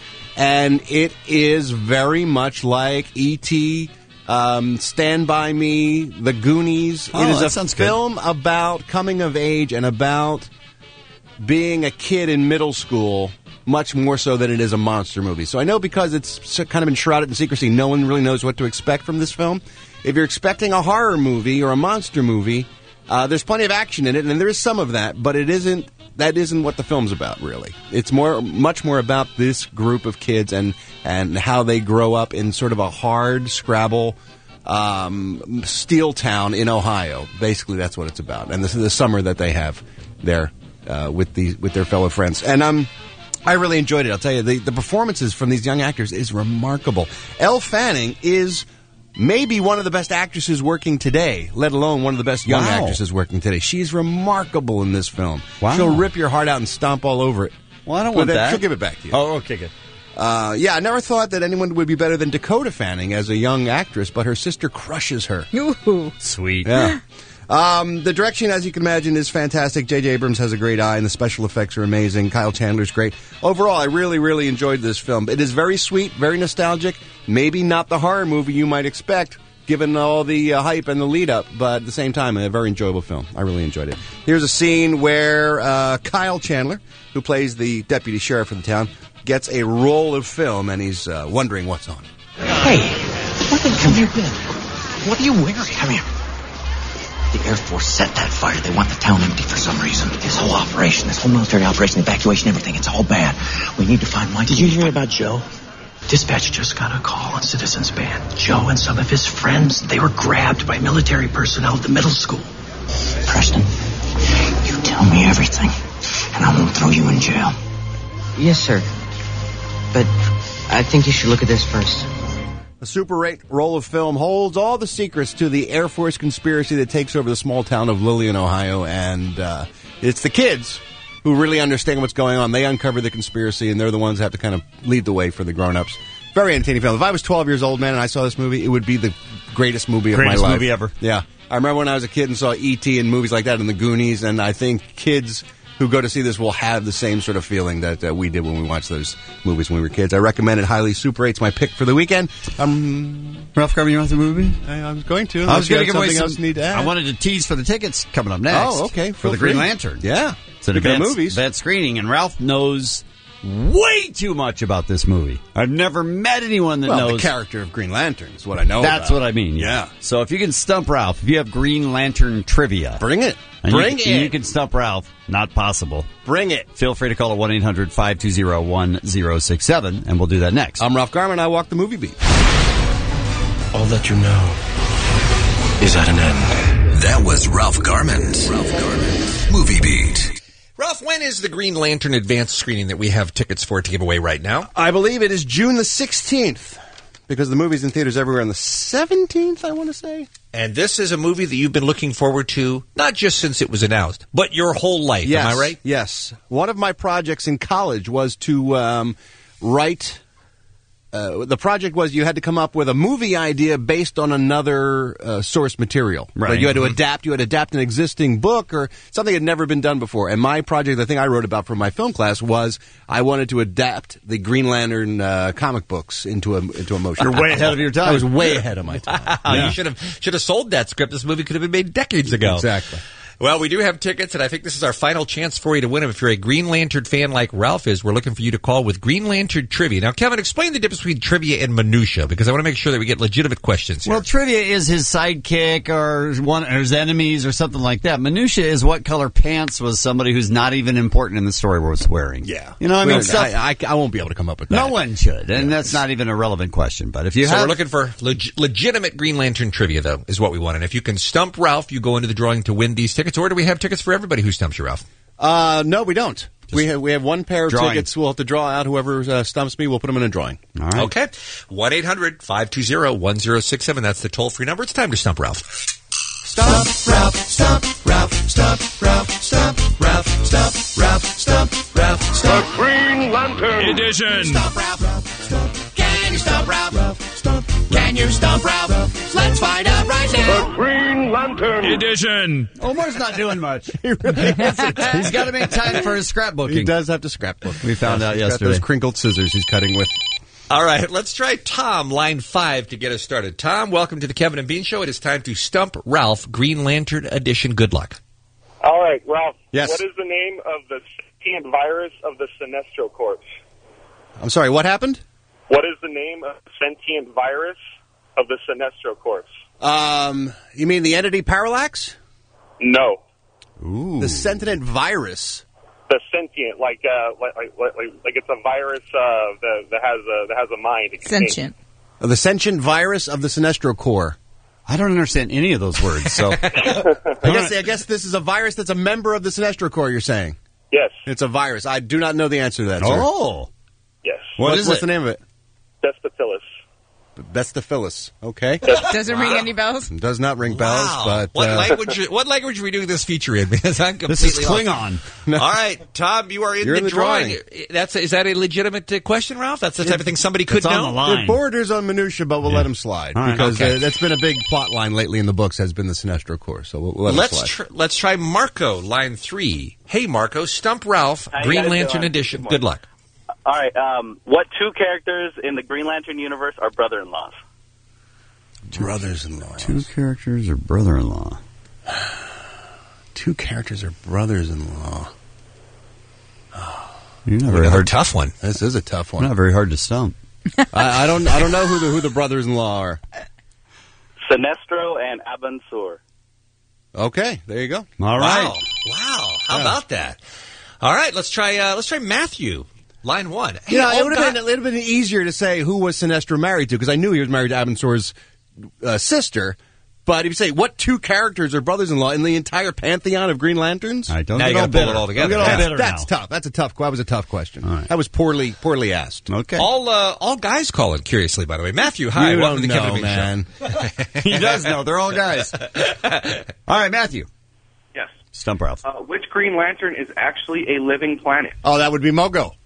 Speaker 16: And it is very much like E T, um, Stand By Me, The Goonies.
Speaker 13: Oh,
Speaker 16: it is
Speaker 13: that
Speaker 16: a
Speaker 13: sounds good.
Speaker 16: film about coming of age and about being a kid in middle school, much more so than it is a monster movie. So I know because it's so- kind of been shrouded in secrecy, no one really knows what to expect from this film. If you're expecting a horror movie or a monster movie, uh, there's plenty of action in it, and there is some of that, but it isn't. That isn't what the film's about, really. It's more, much more about this group of kids and and how they grow up in sort of a hard scrabble um, steel town in Ohio. Basically, that's what it's about, and this is the summer that they have there uh, with the with their fellow friends. And um, I really enjoyed it. I'll tell you, the, the performances from these young actors is remarkable. Elle Fanning is maybe one of the best actresses working today, let alone one of the best young
Speaker 13: Wow.
Speaker 16: actresses working today. She's remarkable in this film.
Speaker 13: Wow.
Speaker 16: She'll rip your heart out and stomp all over it.
Speaker 13: Well, I don't
Speaker 16: But
Speaker 13: want
Speaker 16: then
Speaker 13: that.
Speaker 16: She'll give it back to you.
Speaker 13: Oh, okay, good.
Speaker 16: Uh, yeah, I never thought that anyone would be better than Dakota Fanning as a young actress, but her sister crushes her.
Speaker 1: Ooh.
Speaker 13: Sweet.
Speaker 16: Yeah. Um, the direction, as you can imagine, is fantastic. J J. Abrams has a great eye, and the special effects are amazing. Kyle Chandler's great. Overall, I really, really enjoyed this film. It is very sweet, very nostalgic. Maybe not the horror movie you might expect, given all the uh, hype and the lead-up, but at the same time, a very enjoyable film. I really enjoyed it. Here's a scene where uh, Kyle Chandler, who plays the deputy sheriff of the town, gets a roll of film, and he's uh, wondering what's on it.
Speaker 17: Hey, where the hell have you been? What are you wearing? Come here. The Air Force set that fire. They want the town empty for some reason. This whole operation, this whole military operation, evacuation, everything, it's all bad. We need to find Mike. Did you hear about Joe? Dispatch just got a call on Citizens Band. Joe and some of his friends, they were grabbed by military personnel at the middle school. Preston, you tell me everything, and I won't throw you in jail.
Speaker 21: Yes, sir. But I think you should look at this first.
Speaker 16: The Super eight roll of film holds all the secrets to the Air Force conspiracy that takes over the small town of Lillian, Ohio, and uh, it's the kids who really understand what's going on. They uncover the conspiracy, and they're the ones that have to kind of lead the way for the grown-ups. Very entertaining film. If I was twelve years old, man, and I saw this movie, it would be the greatest movie of
Speaker 13: Greatest
Speaker 16: my life.
Speaker 13: movie ever.
Speaker 16: Yeah. I remember when I was a kid and saw E T and movies like that and the Goonies, and I think kids who go to see this will have the same sort of feeling that uh, we did when we watched those movies when we were kids. I recommend it highly. Super eight's my pick for the weekend. Um,
Speaker 13: Ralph Garman, you want the movie?
Speaker 16: I, I was going to.
Speaker 13: I was going to give away
Speaker 16: something
Speaker 13: some.
Speaker 16: else need to add.
Speaker 13: I wanted to tease for the tickets coming up next.
Speaker 16: Oh, okay.
Speaker 13: For the
Speaker 16: Feel
Speaker 13: Green
Speaker 16: free.
Speaker 13: Lantern.
Speaker 16: Yeah.
Speaker 13: It's an
Speaker 16: Speaking of
Speaker 13: advanced,
Speaker 16: movies.
Speaker 13: advanced screening, and Ralph knows way too much about this movie. I've never met anyone that
Speaker 16: well,
Speaker 13: knows.
Speaker 16: the character of Green Lantern is what I know
Speaker 13: That's
Speaker 16: about.
Speaker 13: what I mean.
Speaker 16: Yeah.
Speaker 13: So if you can stump Ralph, if you have Green Lantern trivia.
Speaker 16: Bring it.
Speaker 13: And
Speaker 16: Bring
Speaker 13: you,
Speaker 16: it.
Speaker 13: You can stump Ralph. Not possible.
Speaker 16: Bring it.
Speaker 13: Feel free to call at one eight hundred five two zero one zero six seven, and we'll do that next.
Speaker 16: I'm Ralph Garman. I walk the movie beat.
Speaker 4: All that you know is at an end. That was Ralph Garman's Ralph Garman's Movie Beat.
Speaker 14: Ralph, when is the Green Lantern advanced screening that we have tickets for to give away right now?
Speaker 16: I believe it is June the sixteenth, because the movie's in theaters everywhere on the seventeenth, I want to say.
Speaker 14: And this is a movie that you've been looking forward to, not just since it was announced, but your whole life.
Speaker 16: Yes,
Speaker 14: Am I right?
Speaker 16: Yes. One of my projects in college was to um, write... Uh, the project was you had to come up with a movie idea based on another uh, source material.
Speaker 13: Right.
Speaker 16: Like you had to
Speaker 13: Mhm.
Speaker 16: adapt. You had to adapt an existing book or something that had never been done before. And my project, the thing I wrote about for my film class, was I wanted to adapt the Green Lantern uh, comic books into a into a motion.
Speaker 13: You're way ahead of your time.
Speaker 16: I was way ahead of my time.
Speaker 14: Wow,
Speaker 16: Yeah.
Speaker 14: You should have should have sold that script. This movie could have been made decades ago.
Speaker 16: Exactly.
Speaker 14: Well, we do have tickets, and I think this is our final chance for you to win them. If you're a Green Lantern fan like Ralph is, we're looking for you to call with Green Lantern trivia. Now, Kevin, explain the difference between trivia and minutia, because I want to make sure that we get legitimate questions here.
Speaker 13: Well, trivia is his sidekick or one or his enemies or something like that. Minutia is what color pants was somebody who's not even important in the story was wearing.
Speaker 16: Yeah.
Speaker 13: You know what I mean?
Speaker 16: Well,
Speaker 13: Stuff,
Speaker 16: I, I, I won't be able to come up with that.
Speaker 13: no one should, and that's not even a relevant question. But if you
Speaker 14: so
Speaker 13: have,
Speaker 14: we're looking for leg- legitimate Green Lantern trivia, though, is what we want. And if you can stump Ralph, you go into the drawing to win these tickets. Or do we have tickets for everybody who stumps you, Ralph?
Speaker 16: Uh, no, we don't. We have we have one pair of
Speaker 14: drawing.
Speaker 16: tickets. We'll have to draw out whoever uh, stumps me. We'll put them in a drawing.
Speaker 13: All right.
Speaker 14: Okay. one eight hundred five two zero one zero six seven. That's the toll-free number. It's time to stump Ralph.
Speaker 4: Stump Ralph, stump Ralph, stump Ralph, stump Ralph, stump Ralph, stump Ralph, stump
Speaker 6: The Green Lantern
Speaker 7: Edition.
Speaker 4: Stump Ralph, stump. Can you stump Ralph? Stump. Can you stump Ralph? Let's find out right now.
Speaker 6: The Green Lantern
Speaker 7: Edition.
Speaker 13: Omar's not doing much. He really isn't. He's got to make time for his scrapbooking.
Speaker 16: He does have to scrapbook.
Speaker 13: We found out
Speaker 16: He's got
Speaker 13: yesterday.
Speaker 16: those crinkled scissors he's cutting with.
Speaker 14: All right, let's try Tom, line five, to get us started. Tom, welcome to the Kevin and Bean Show. It is time to stump Ralph, Green Lantern Edition. Good luck.
Speaker 3: All right, Ralph.
Speaker 16: Yes.
Speaker 3: What is the name of the sentient virus of the Sinestro Corps?
Speaker 16: I'm sorry, what happened?
Speaker 3: What is the name of the sentient virus of the Sinestro Corps?
Speaker 16: Um, you mean the entity Parallax?
Speaker 3: No.
Speaker 16: Ooh. The sentient virus.
Speaker 3: The sentient, like uh, like, like like like it's a virus uh, that that has a that has a mind. It can think.
Speaker 1: Sentient.
Speaker 16: Uh, the sentient virus of the Sinestro Corps.
Speaker 13: I don't understand any of those words. So
Speaker 16: I guess I guess this is a virus that's a member of the Sinestro Corps. You're saying?
Speaker 3: Yes.
Speaker 16: It's a virus. I do not know the answer to that. Sir.
Speaker 13: oh,
Speaker 3: Yes.
Speaker 13: What
Speaker 16: what's,
Speaker 13: is
Speaker 16: what's
Speaker 13: it?
Speaker 16: the name of it?
Speaker 3: Despophilus.
Speaker 16: Bestaphyllus. Okay.
Speaker 1: Doesn't ring any bells.
Speaker 16: Does not ring bells,
Speaker 14: Wow.
Speaker 16: but
Speaker 14: what
Speaker 16: uh,
Speaker 14: language? What language are we doing this feature in? Because I'm completely
Speaker 13: this is
Speaker 14: lost.
Speaker 13: Klingon.
Speaker 14: All right, Tom, you are in,
Speaker 16: You're
Speaker 14: the,
Speaker 16: in the
Speaker 14: drawing.
Speaker 16: drawing.
Speaker 14: That's is that a legitimate uh, question, Ralph? That's the type of thing somebody could
Speaker 13: It's on
Speaker 14: know.
Speaker 13: the line.
Speaker 16: It borders on minutia, but we'll
Speaker 13: Yeah.
Speaker 16: let him slide
Speaker 13: All right.
Speaker 16: because
Speaker 14: Okay.
Speaker 16: uh, that's been a big plot line lately in the books. Has been the Sinestro Corps, so we'll, we'll let him
Speaker 14: Let's
Speaker 16: slide.
Speaker 14: tr- let's try Marco, line three. Hey, Marco, stump Ralph,
Speaker 22: How you
Speaker 14: Green
Speaker 22: guys
Speaker 14: Lantern
Speaker 22: doing?
Speaker 14: Edition.
Speaker 22: Good
Speaker 14: Good luck.
Speaker 22: All right. Um, what two characters in the Green Lantern universe are brother-in-laws?
Speaker 16: Brothers-in-law.
Speaker 13: Two characters or brother-in-law?
Speaker 16: Two characters are brothers-in-law.
Speaker 13: You're not
Speaker 14: Another
Speaker 13: very hard.
Speaker 14: tough one.
Speaker 16: This is a tough one.
Speaker 13: Not very hard to stump.
Speaker 16: I, I don't. I don't know who the who the brothers-in-law are.
Speaker 22: Sinestro and Abansur.
Speaker 16: Okay, there you go.
Speaker 13: All right.
Speaker 14: Wow. Wow. How
Speaker 16: Yeah.
Speaker 14: about that? All right, let's try uh, let's try Matthew, line one.
Speaker 16: You know,
Speaker 14: Hey,
Speaker 16: it
Speaker 14: old
Speaker 16: would
Speaker 14: guy-
Speaker 16: have been it would have been easier to say who was Sinestro married to because I knew he was married to Abansur's uh, sister. But if you say what two characters are brothers-in-law in the entire pantheon of Green Lanterns,
Speaker 13: All right, don't
Speaker 14: Now
Speaker 13: get
Speaker 14: you
Speaker 13: all
Speaker 14: gotta pull
Speaker 13: bitter.
Speaker 14: it all together.
Speaker 13: Don't get all
Speaker 14: Yeah.
Speaker 13: bitter
Speaker 16: that's
Speaker 13: now.
Speaker 16: tough. That's a tough. That was a tough question.
Speaker 13: All right.
Speaker 16: That was poorly poorly asked.
Speaker 13: Okay.
Speaker 14: All uh, all guys call it, curiously, by the way. Matthew, hi.
Speaker 16: You
Speaker 14: welcome
Speaker 16: don't
Speaker 14: to the Kevin
Speaker 16: know,
Speaker 14: and Bean
Speaker 16: man.
Speaker 14: Show.
Speaker 13: He does know. They're all guys. All right, Matthew.
Speaker 3: Yes.
Speaker 13: Stump Ralph.
Speaker 3: Uh, which Green Lantern is actually a living planet?
Speaker 16: Oh, that would be Mogo.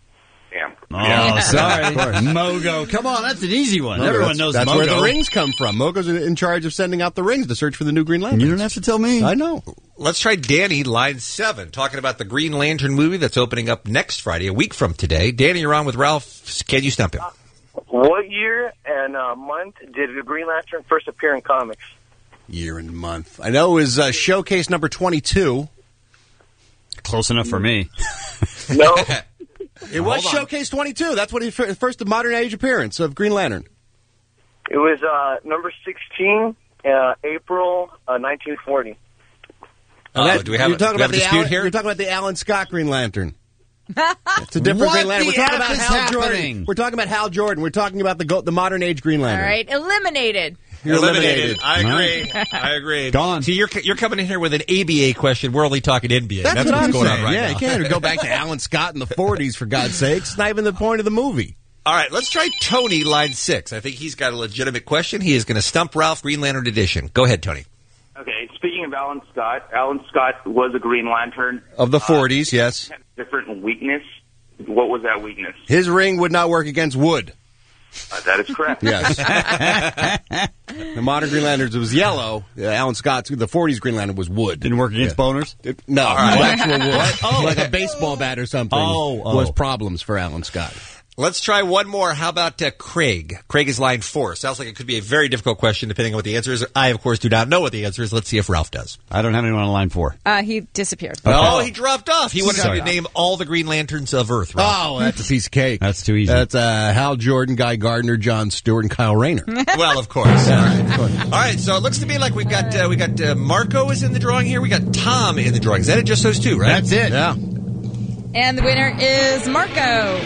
Speaker 3: Damn.
Speaker 13: Oh, sorry. Mogo. Come on, that's an easy one.
Speaker 16: No,
Speaker 13: Everyone
Speaker 16: that's,
Speaker 13: knows
Speaker 16: that's
Speaker 13: Mogo.
Speaker 16: where the rings come from. Mogo's in, in charge of sending out the rings to search for the new Green Lantern.
Speaker 13: You don't have to tell me.
Speaker 16: I know.
Speaker 14: Let's try Danny, line seven, talking about the Green Lantern movie that's opening up next Friday, a week from today. Danny, you're on with Ralph. Can you stump him?
Speaker 5: What year and uh, month did the Green Lantern first appear in comics?
Speaker 16: Year and month. I know it was uh, showcase number twenty-two.
Speaker 13: Close enough for me.
Speaker 5: No.
Speaker 16: It was showcase twenty-two. That's what he first modern age appearance of Green Lantern.
Speaker 5: It was uh, number sixteen, uh, April uh, nineteen forty.
Speaker 14: Oh,
Speaker 16: That-
Speaker 14: do we have,
Speaker 16: you're
Speaker 14: a, do
Speaker 16: talking
Speaker 14: we have
Speaker 16: about
Speaker 14: a
Speaker 16: the
Speaker 14: dispute
Speaker 16: Alan,
Speaker 14: here?
Speaker 16: You're talking about the Alan Scott Green Lantern. It's a different
Speaker 13: What
Speaker 16: Green Lantern. We're
Speaker 13: the
Speaker 16: talking
Speaker 13: F
Speaker 16: about
Speaker 13: is
Speaker 16: Hal
Speaker 13: happening?
Speaker 16: Jordan. We're talking about Hal Jordan. We're talking about the go- the modern age Green
Speaker 1: All
Speaker 16: Lantern.
Speaker 1: right, eliminated.
Speaker 16: You're eliminated.
Speaker 14: I agree. I agree.
Speaker 13: Gone.
Speaker 14: See, you're you're coming in here with an A B A question. We're only talking N B A.
Speaker 16: That's,
Speaker 14: That's
Speaker 16: what
Speaker 14: what's
Speaker 16: I'm
Speaker 14: going
Speaker 16: saying.
Speaker 14: on right
Speaker 16: yeah,
Speaker 14: now.
Speaker 16: you can't go back to Alan Scott in the forties, for God's sakes. It's not even the point of the movie.
Speaker 14: All right, let's try Tony, line six. I think he's got a legitimate question. He is going to stump Ralph, Green Lantern edition. Go ahead, Tony.
Speaker 22: Okay, speaking of Alan Scott, Alan Scott was a Green Lantern.
Speaker 16: Of the forties, yes.
Speaker 22: Had a different weakness. What was that weakness?
Speaker 16: His ring would not work against wood.
Speaker 22: Uh, that is correct.
Speaker 16: Yes. The modern Green Lanterns was yellow. Uh, Alan Scott's, the forties Green Lantern was wood.
Speaker 13: Didn't work against
Speaker 16: Yeah.
Speaker 13: boners?
Speaker 16: It- no,
Speaker 14: right.
Speaker 16: actual wood.
Speaker 14: What? Oh.
Speaker 16: Like a baseball bat or something
Speaker 13: Oh, oh.
Speaker 16: was problems for Alan Scott.
Speaker 14: Let's try one more. How about uh, Craig? Craig is line four. Sounds like it could be a very difficult question depending on what the answer is. I, of course, do not know what the answer is. Let's see if Ralph does.
Speaker 13: I don't have anyone on line four.
Speaker 1: Uh, he disappeared.
Speaker 14: Oh, he dropped off. He wanted
Speaker 16: Sorry.
Speaker 14: to name all the Green Lanterns of Earth, Ralph.
Speaker 16: Oh, that's a piece of cake.
Speaker 13: That's too easy.
Speaker 16: That's uh, Hal Jordan, Guy Gardner, John Stewart, and Kyle Rayner.
Speaker 14: Well, of course. All right. All right, so it looks to me like we've got uh, we got uh, Marco is in the drawing here. We got Tom in the drawing. Is that it? Just those two, right?
Speaker 16: That's it. Yeah.
Speaker 1: And the winner is Marco.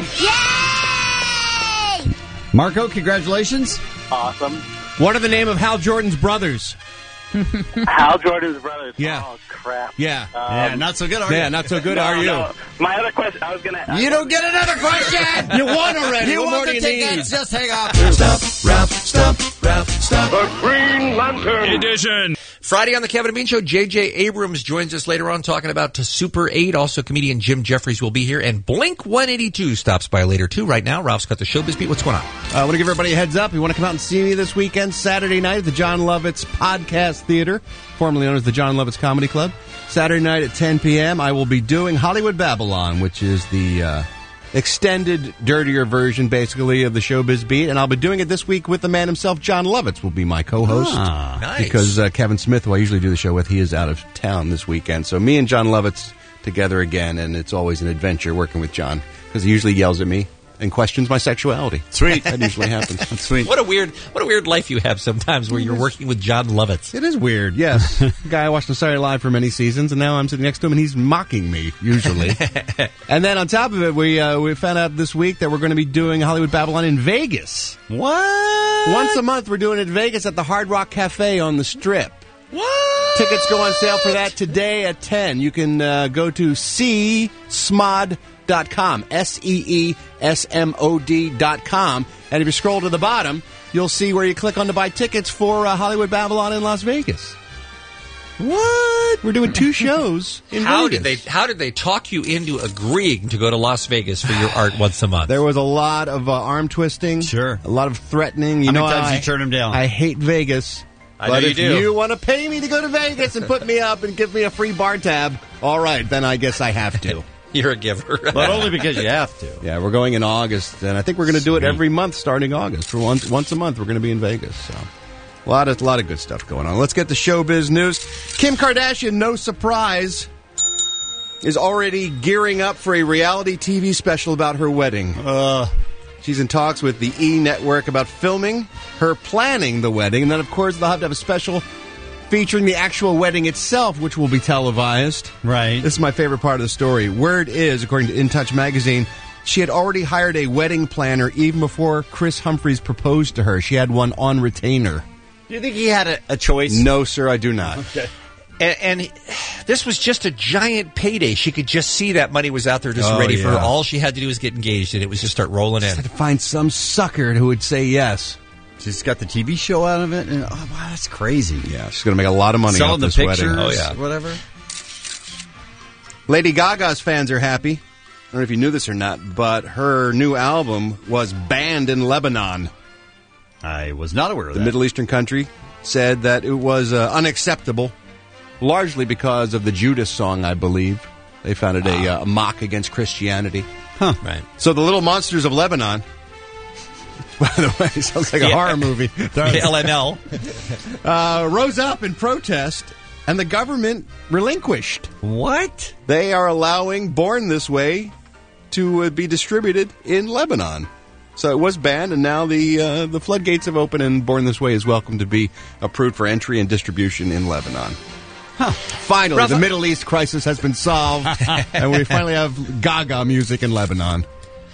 Speaker 13: Marco, congratulations.
Speaker 22: Awesome.
Speaker 16: What are the name of Hal Jordan's brothers?
Speaker 22: Hal Jordan's brothers.
Speaker 16: Yeah.
Speaker 22: Oh, crap.
Speaker 16: Yeah.
Speaker 22: Um,
Speaker 13: yeah, not so good, are
Speaker 16: Yeah,
Speaker 13: you?
Speaker 16: not so good,
Speaker 22: no,
Speaker 16: are you?
Speaker 22: no. My other question, I was going to...
Speaker 16: You don't get another question! You won already.
Speaker 13: You
Speaker 16: what
Speaker 13: want
Speaker 16: more do
Speaker 13: the
Speaker 16: you
Speaker 13: tickets?
Speaker 16: need?
Speaker 13: Just hang up.
Speaker 16: Stop, Ralph, stop, Ralph, stop.
Speaker 6: The Green Lantern
Speaker 7: Edition.
Speaker 14: Friday on the Kevin and Bean Show, J J. Abrams joins us later on talking about to Super eight. Also, comedian Jim Jeffries will be here. And Blink one eighty-two stops by later, too. Right now, Ralph's got the showbiz beat. What's going on?
Speaker 16: I want to give everybody a heads up. You want to come out and see me this weekend, Saturday night at the John Lovitz Podcast Theater, formerly known as the John Lovitz Comedy Club. Saturday night at ten p.m., I will be doing Hollywood Babylon, which is the uh, extended, dirtier version, basically, of the Showbiz Beat. And I'll be doing it this week with the man himself. John Lovitz will be my co-host.
Speaker 13: Ah,
Speaker 14: nice.
Speaker 16: Because uh, Kevin Smith, who I usually do the show with, he is out of town this weekend. So me and John Lovitz together again, and it's always an adventure working with John, because he usually yells at me and questions my sexuality.
Speaker 13: Sweet.
Speaker 16: That usually happens.
Speaker 13: That's sweet.
Speaker 14: What a weird, what a weird life you have sometimes, where you're working with John Lovitz.
Speaker 16: It is weird, yes. The guy I watched on Saturday Night Live for many seasons, and now I'm sitting next to him, and he's mocking me, usually. And then on top of it, we uh, we found out this week that we're going to be doing Hollywood Babylon in Vegas.
Speaker 13: What?
Speaker 16: Once a month, we're doing it in Vegas at the Hard Rock Cafe on the Strip.
Speaker 14: What?
Speaker 16: Tickets go on sale for that today at ten. You can uh, go to see smod dot com, S E E S M O D dot com. And if you scroll to the bottom, you'll see where you click on to buy tickets for uh, Hollywood Babylon in Las Vegas. What? We're doing two shows in
Speaker 14: How
Speaker 16: Vegas.
Speaker 14: did they? How did they talk you into agreeing to go to Las Vegas for your art once a month?
Speaker 16: There was a lot of uh, arm twisting.
Speaker 13: Sure.
Speaker 16: A lot of threatening. You
Speaker 13: How
Speaker 16: know,
Speaker 13: many times
Speaker 16: I,
Speaker 13: did you turn him down?
Speaker 16: I hate Vegas.
Speaker 14: I
Speaker 16: but
Speaker 14: know you
Speaker 16: if
Speaker 14: do.
Speaker 16: you want to pay me to go to Vegas and put me up and give me a free bar tab, all right, then I guess I have to.
Speaker 14: You're a giver.
Speaker 13: But only because you have to.
Speaker 16: Yeah, we're going in August, and I think we're going to do it every month starting August. For once, once a month, we're going to be in Vegas. So, a lot of, lot of good stuff going on. Let's get to showbiz news. Kim Kardashian, no surprise, is already gearing up for a reality T V special about her wedding. Uh, she's in talks with the E! Network about filming her planning the wedding, and then, of course, they'll have to have a special featuring the actual wedding itself, which will be televised.
Speaker 13: Right.
Speaker 16: This is my favorite part of the story. Word is, according to In Touch magazine, she had already hired a wedding planner even before Chris Humphries proposed to her. She had one on retainer.
Speaker 13: Do you think he had a, a choice?
Speaker 16: No, sir, I do not.
Speaker 13: Okay.
Speaker 14: And, and this was just a giant payday. She could just see that money was out there just
Speaker 16: Oh,
Speaker 14: ready for her.
Speaker 16: yeah.
Speaker 14: All she had to do was get engaged, and it was just start rolling
Speaker 16: Just
Speaker 14: in.
Speaker 16: had to find some sucker who would say yes.
Speaker 13: She's got the T V show out of it. And, oh, wow, that's crazy.
Speaker 16: Yeah, she's going to make a lot of money
Speaker 13: Selling
Speaker 16: off
Speaker 13: the
Speaker 16: this
Speaker 13: pictures,
Speaker 16: wedding.
Speaker 14: Oh, yeah.
Speaker 13: whatever.
Speaker 16: Lady Gaga's fans are happy. don't know if you knew this or not, but her new album was banned in Lebanon.
Speaker 13: I was not aware of
Speaker 16: the
Speaker 13: that.
Speaker 16: The Middle Eastern country said that it was uh, unacceptable, largely because of the Judas song, I believe. They found it a, uh, a mock against Christianity.
Speaker 13: Huh.
Speaker 14: Right.
Speaker 16: So the Little Monsters of Lebanon, by the way, sounds like a
Speaker 14: Yeah.
Speaker 16: horror movie.
Speaker 14: L M L.
Speaker 16: uh, rose up in protest, and the government relinquished.
Speaker 13: What?
Speaker 16: They are allowing Born This Way to uh, be distributed in Lebanon. So it was banned, and now the uh, the floodgates have opened, and Born This Way is welcome to be approved for entry and distribution in Lebanon.
Speaker 13: Huh.
Speaker 16: Finally,
Speaker 14: Rafa-
Speaker 16: the Middle East crisis has been solved, and we finally have Gaga music in Lebanon.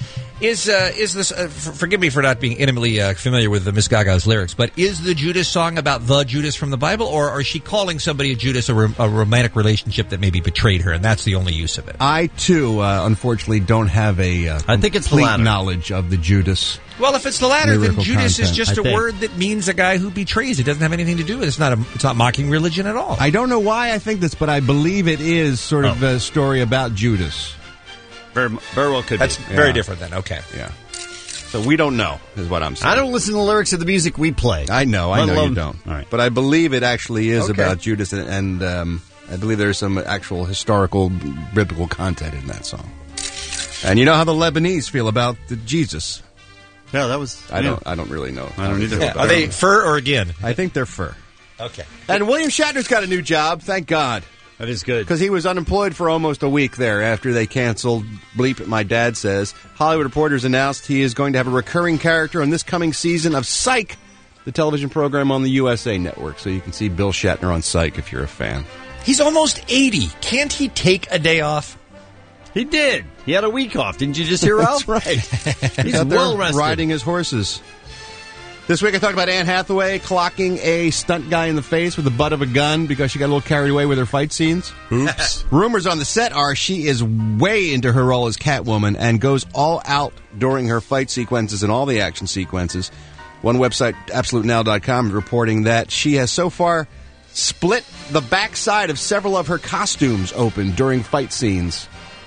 Speaker 14: Is uh, is this? Uh, f- forgive me for not being intimately uh, familiar with the Miss Gaga's lyrics, but is the Judas song about the Judas from the Bible, or, or is she calling somebody a Judas a, ro- a romantic relationship that maybe betrayed her, and that's the only use of it?
Speaker 16: I too, uh, unfortunately, don't have a uh,
Speaker 13: I think it's the
Speaker 16: complete
Speaker 13: latter.
Speaker 16: knowledge of the Judas.
Speaker 14: Well, if it's the latter, then
Speaker 16: lyrical
Speaker 14: Judas is
Speaker 16: content,
Speaker 14: just
Speaker 13: I
Speaker 14: a
Speaker 13: think.
Speaker 14: word that means a guy who betrays. It doesn't have anything to do with it. It's not a, it's not mocking religion at all.
Speaker 16: I don't know why I think this, but I believe it is sort of
Speaker 13: Oh.
Speaker 16: a story about Judas.
Speaker 13: Very, very well could
Speaker 14: That's
Speaker 13: be.
Speaker 14: very
Speaker 16: Yeah.
Speaker 14: different then. Okay.
Speaker 16: Yeah. So we don't know, is what I'm saying.
Speaker 13: I don't listen to the lyrics of the music we play.
Speaker 16: I know, I
Speaker 13: Let
Speaker 16: know
Speaker 13: alone-
Speaker 16: you don't.
Speaker 13: All right.
Speaker 16: But I believe it actually is
Speaker 13: Okay.
Speaker 16: about Judas, and, and um, I believe there's some actual historical biblical content in that song. And you know how the Lebanese feel about the Jesus.
Speaker 13: Yeah, that was.
Speaker 16: I don't. I don't really know.
Speaker 13: I don't either.
Speaker 14: Yeah. Are they fur or again?
Speaker 16: I think they're fur.
Speaker 14: Okay.
Speaker 16: And William Shatner's got a new job. Thank God.
Speaker 13: That is good.
Speaker 16: Because he was unemployed for almost a week there after they canceled Bleep It, My Dad Says. Hollywood Reporters announced he is going to have a recurring character on this coming season of Psych, the television program on the U S A Network. So you can see Bill Shatner on Psych if you're a fan.
Speaker 14: He's almost eighty. Can't he take a day off?
Speaker 13: He did. He had a week off. Didn't you just hear, Ralph?
Speaker 16: That's right.
Speaker 13: He's
Speaker 16: out there
Speaker 13: well rested.
Speaker 16: riding his horses. This week I talked about Anne Hathaway clocking a stunt guy in the face with the butt of a gun because she got a little carried away with her fight scenes.
Speaker 13: Oops.
Speaker 16: Rumors on the set are she is way into her role as Catwoman and goes all out during her fight sequences and all the action sequences. One website, absolute now dot com, is reporting that she has so far split the backside of several of her costumes open during fight scenes.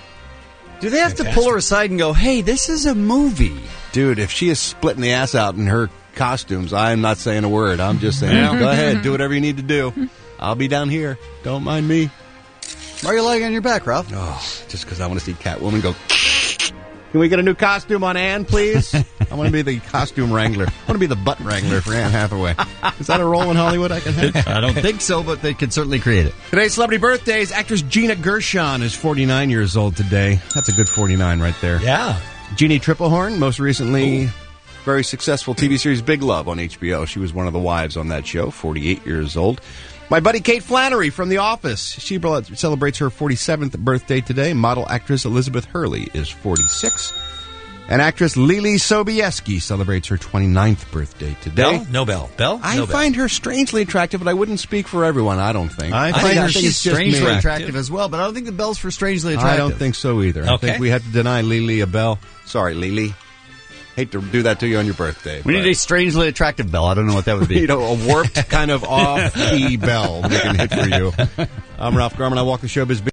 Speaker 13: Do they have to pull her aside and go, hey, this is a movie?
Speaker 16: Dude, if she is splitting the ass out in her costumes, I'm not saying a word. I'm just saying,
Speaker 13: Yeah.
Speaker 16: go ahead, do whatever you need to do. I'll be down here. Don't mind me.
Speaker 13: Why are you lying on your back, Ralph?
Speaker 16: Oh, just because I want to see Catwoman go. Can we get a new costume on Anne, please? I want to be the costume wrangler. I want to be the butt wrangler for Anne Hathaway. Is that a role in Hollywood I can have?
Speaker 13: I don't think so, but they could certainly create it.
Speaker 16: Today's celebrity birthdays. Actress Gina Gershon is forty-nine years old today. That's a good forty-nine right there.
Speaker 14: Yeah.
Speaker 16: Jeannie Triplehorn, most recently, very successful T V series Big Love on H B O. She was one of the wives on that show, forty-eight years old. My buddy Kate Flannery from The Office. She celebrates her forty-seventh birthday today. Model actress Elizabeth Hurley is forty-six. And actress Lily Sobieski celebrates her twenty-ninth birthday today.
Speaker 14: Bell? No bell. Bell?
Speaker 16: I
Speaker 14: no bell.
Speaker 16: find her strangely attractive, but I wouldn't speak for everyone, I don't think.
Speaker 13: I,
Speaker 14: I
Speaker 13: find
Speaker 14: think
Speaker 13: her
Speaker 14: she's
Speaker 13: she's
Speaker 16: just
Speaker 13: strangely
Speaker 16: me.
Speaker 13: attractive as well, but I don't think the bell's for strangely attractive.
Speaker 16: I don't think so either. I
Speaker 14: Okay.
Speaker 16: think we have to deny Lily a bell. Sorry, Lily. Hate to do that to you on your birthday.
Speaker 13: We
Speaker 16: but-
Speaker 13: need a strangely attractive bell. I don't know what that would be.
Speaker 16: you know, a warped kind of off-key bell we can hit for you. I'm Ralph Garman. I walk the showbiz.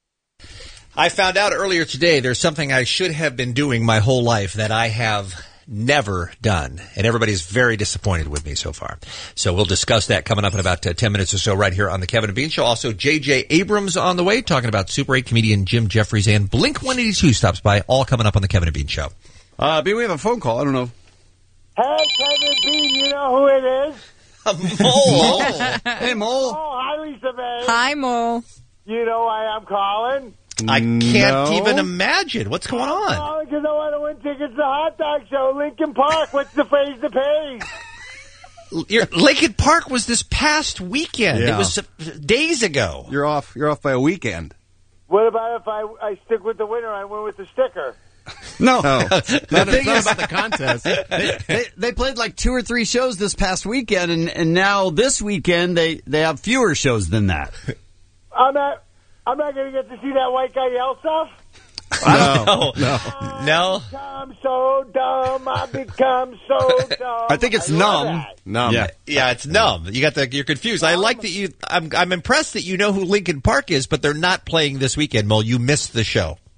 Speaker 14: I found out earlier today there's something I should have been doing my whole life that I have never done. And everybody's very disappointed with me so far. So we'll discuss that coming up in about uh, ten minutes or so right here on the Kevin and Bean Show. Also, J J Abrams on the way, talking about Super eight comedian Jim Jeffries, and Blink one eighty-two stops by, all coming up on the Kevin and Bean Show.
Speaker 13: Uh, B, we have a phone call. I don't know.
Speaker 6: Hey, Kevin Bean, you know who it is?
Speaker 14: Mole.
Speaker 13: Hey, Mole.
Speaker 6: Oh, hi, Lisa May.
Speaker 1: Hi, Mole.
Speaker 6: You know why I'm calling?
Speaker 14: I can't
Speaker 16: No.
Speaker 14: even imagine. What's going
Speaker 6: I'm
Speaker 14: on?
Speaker 6: calling because I want to win tickets to the hot dog show, Lincoln Park. What's the phrase to pay?
Speaker 14: Your, Lincoln Park was this past weekend.
Speaker 16: Yeah.
Speaker 14: It was uh, days ago.
Speaker 16: You're off. You're off by a weekend.
Speaker 6: What about if I, I stick with the winner? I win with the sticker.
Speaker 13: No.
Speaker 16: No,
Speaker 13: the
Speaker 16: not,
Speaker 13: thing
Speaker 16: not
Speaker 13: is,
Speaker 16: about the contest.
Speaker 13: they, they, they played like two or three shows this past weekend, and, and now this weekend they, they have fewer shows than that.
Speaker 6: I'm not. I'm not going to get to see that white guy yell stuff.
Speaker 16: No, no.
Speaker 14: No.
Speaker 6: I'm so dumb. I become so dumb.
Speaker 13: I think it's
Speaker 6: I love
Speaker 13: numb.
Speaker 6: that.
Speaker 16: Numb.
Speaker 14: Yeah, yeah, it's numb. You got the. You're confused. I like that you. I'm. I'm impressed that you know who Lincoln Park is, but they're not playing this weekend. Mo, you missed the show.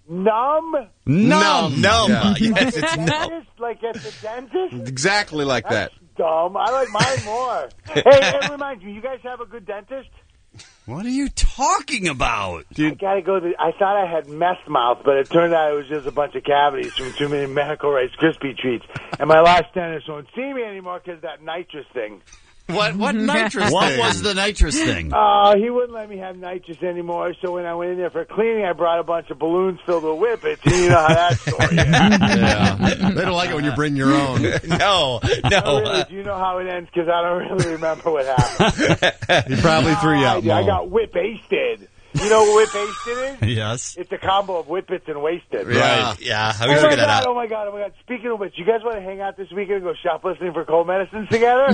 Speaker 9: Numb?
Speaker 16: Numb.
Speaker 14: Numb.
Speaker 16: Yeah.
Speaker 14: Yes, it's
Speaker 9: Dentist?
Speaker 14: numb.
Speaker 9: Like at the dentist?
Speaker 16: Exactly like that.
Speaker 9: Dumb. I like mine more. Hey, it reminds me, you guys have a good dentist?
Speaker 13: What are you talking about?
Speaker 9: I gotta go to, I thought I had mess mouth, but it turned out it was just a bunch of cavities from too many Medical Rice Krispy treats. And my last dentist won't see me anymore because of that nitrous thing.
Speaker 16: What what nitrous
Speaker 13: What
Speaker 16: thing?
Speaker 13: was the nitrous thing?
Speaker 9: Oh, he wouldn't let me have nitrous anymore, so when I went in there for cleaning, I brought a bunch of balloons filled with whippets, and you know how that story is.
Speaker 16: Yeah. They don't like it when you bring your own.
Speaker 14: No, no.
Speaker 9: Oh, really, do you know how it ends? Because I don't really remember what happened.
Speaker 16: He probably threw you
Speaker 9: Oh,
Speaker 16: out,
Speaker 9: I, I
Speaker 16: Mo.
Speaker 9: got whip-asted. You know what whip-asted is?
Speaker 13: Yes.
Speaker 9: It's a combo of whippets and wasted.
Speaker 14: Right. Yeah. How
Speaker 9: Oh
Speaker 14: we
Speaker 9: my
Speaker 14: figure that
Speaker 9: god!
Speaker 14: out?
Speaker 9: Oh my god! Oh my god! Speaking of which, you guys want to hang out this weekend and go shoplifting for cold medicines together?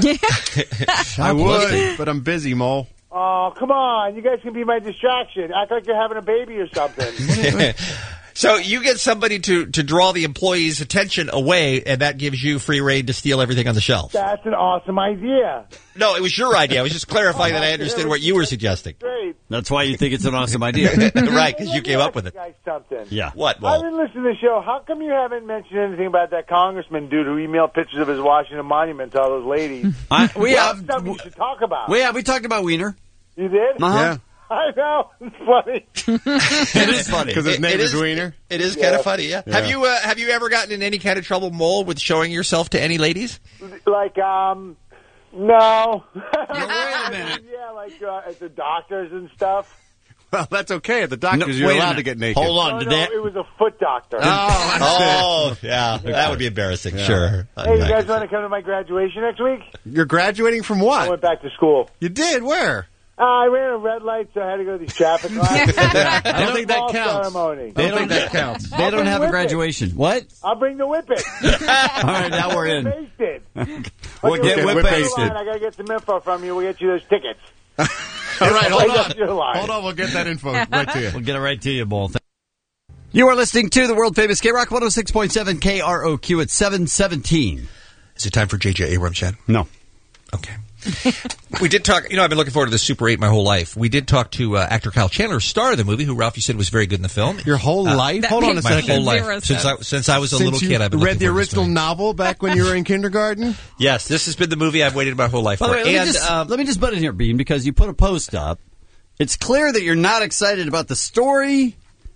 Speaker 16: I would, but I'm busy, Mo.
Speaker 9: Oh, come on! You guys can be my distraction. Act like you're having a baby or something.
Speaker 14: So you get somebody to, to draw the employee's attention away, and that gives you free reign to steal everything on the shelf.
Speaker 9: That's an awesome idea.
Speaker 14: No, it was your idea. I was just clarifying that I understood what you were suggesting.
Speaker 9: Great.
Speaker 13: That's why you think it's an awesome idea.
Speaker 14: Right, because you came up with it.
Speaker 9: Guys, something.
Speaker 13: Yeah.
Speaker 14: What,
Speaker 9: I've
Speaker 14: Mo?
Speaker 9: been listening to the show. How come you haven't mentioned anything about that congressman dude who emailed pictures of his Washington Monument to all those ladies?
Speaker 13: I, we
Speaker 9: That's
Speaker 13: have.
Speaker 9: stuff you should talk about.
Speaker 13: We have. We talked about Wiener.
Speaker 9: You did?
Speaker 13: Uh-huh.
Speaker 16: Yeah.
Speaker 9: I know. It's funny.
Speaker 13: It is funny.
Speaker 16: Because his
Speaker 14: It-
Speaker 16: name
Speaker 14: it
Speaker 16: is
Speaker 14: is-
Speaker 16: Wiener.
Speaker 14: It is
Speaker 9: Yeah.
Speaker 14: kind of funny, yeah.
Speaker 16: Yeah.
Speaker 14: Have you uh, have you ever gotten in any kind of trouble, Mole, with showing yourself to any ladies?
Speaker 9: Like, um, no.
Speaker 13: wait a minute.
Speaker 9: Yeah, like uh, at the doctors and stuff.
Speaker 16: Well, that's okay. At the doctors,
Speaker 13: No,
Speaker 16: you're
Speaker 13: wait a
Speaker 16: allowed
Speaker 13: minute.
Speaker 16: to get naked.
Speaker 13: Hold on.
Speaker 9: No,
Speaker 13: Did
Speaker 9: no,
Speaker 13: that?
Speaker 9: it was a foot doctor.
Speaker 16: Oh,
Speaker 14: Oh, yeah. That would be embarrassing, sure.
Speaker 9: Hey, you guys want to come to my graduation next week?
Speaker 16: You're graduating from
Speaker 9: I
Speaker 16: what?
Speaker 9: went back to school.
Speaker 16: You did? Where?
Speaker 9: Uh, I ran a red light, so I had to go to these traffic lights.
Speaker 16: I don't think that
Speaker 9: Small
Speaker 16: counts.
Speaker 9: ceremony.
Speaker 16: I don't think that counts.
Speaker 13: They don't have a graduation. What?
Speaker 9: I'll bring the whippet.
Speaker 13: All right, now we're in.
Speaker 9: Wasted.
Speaker 13: We'll
Speaker 9: Okay,
Speaker 13: get
Speaker 9: wait,
Speaker 13: whip
Speaker 9: wait,
Speaker 13: pasted.
Speaker 9: line. I got to get some info from you. We'll get you those tickets.
Speaker 16: All right, hold
Speaker 9: Wait up your
Speaker 16: on.
Speaker 9: line.
Speaker 16: Hold on, we'll get that info right to you.
Speaker 13: We'll get it right to you, Bull. You are listening to the world famous K Rock one oh six point seven K R O Q at seven seventeen.
Speaker 14: Is it time for J J Abrams, Chad?
Speaker 13: No.
Speaker 14: Okay. We did talk, you know, I've been looking forward to the Super eight my whole life. We did talk to uh, actor Kyle Chandler, star of the movie, who Ralph, you said was very good in the film.
Speaker 16: Your whole
Speaker 14: Uh,
Speaker 16: life?
Speaker 1: That
Speaker 16: Hold on a
Speaker 1: makes
Speaker 14: My
Speaker 16: second.
Speaker 14: whole life.
Speaker 1: zero
Speaker 14: Since I,
Speaker 1: sense.
Speaker 14: since I was a
Speaker 16: Since
Speaker 14: little
Speaker 16: you
Speaker 14: kid, I've been
Speaker 16: read the
Speaker 14: looking forward to this
Speaker 16: original
Speaker 14: movie.
Speaker 16: novel back when you were in kindergarten?
Speaker 14: Yes, this has been the movie I've waited my whole life
Speaker 13: By
Speaker 14: for.
Speaker 13: the way, let, me
Speaker 14: and
Speaker 13: just,
Speaker 14: um,
Speaker 13: let me just butt in here, Bean, because you put a post up. It's clear that you're not excited about the story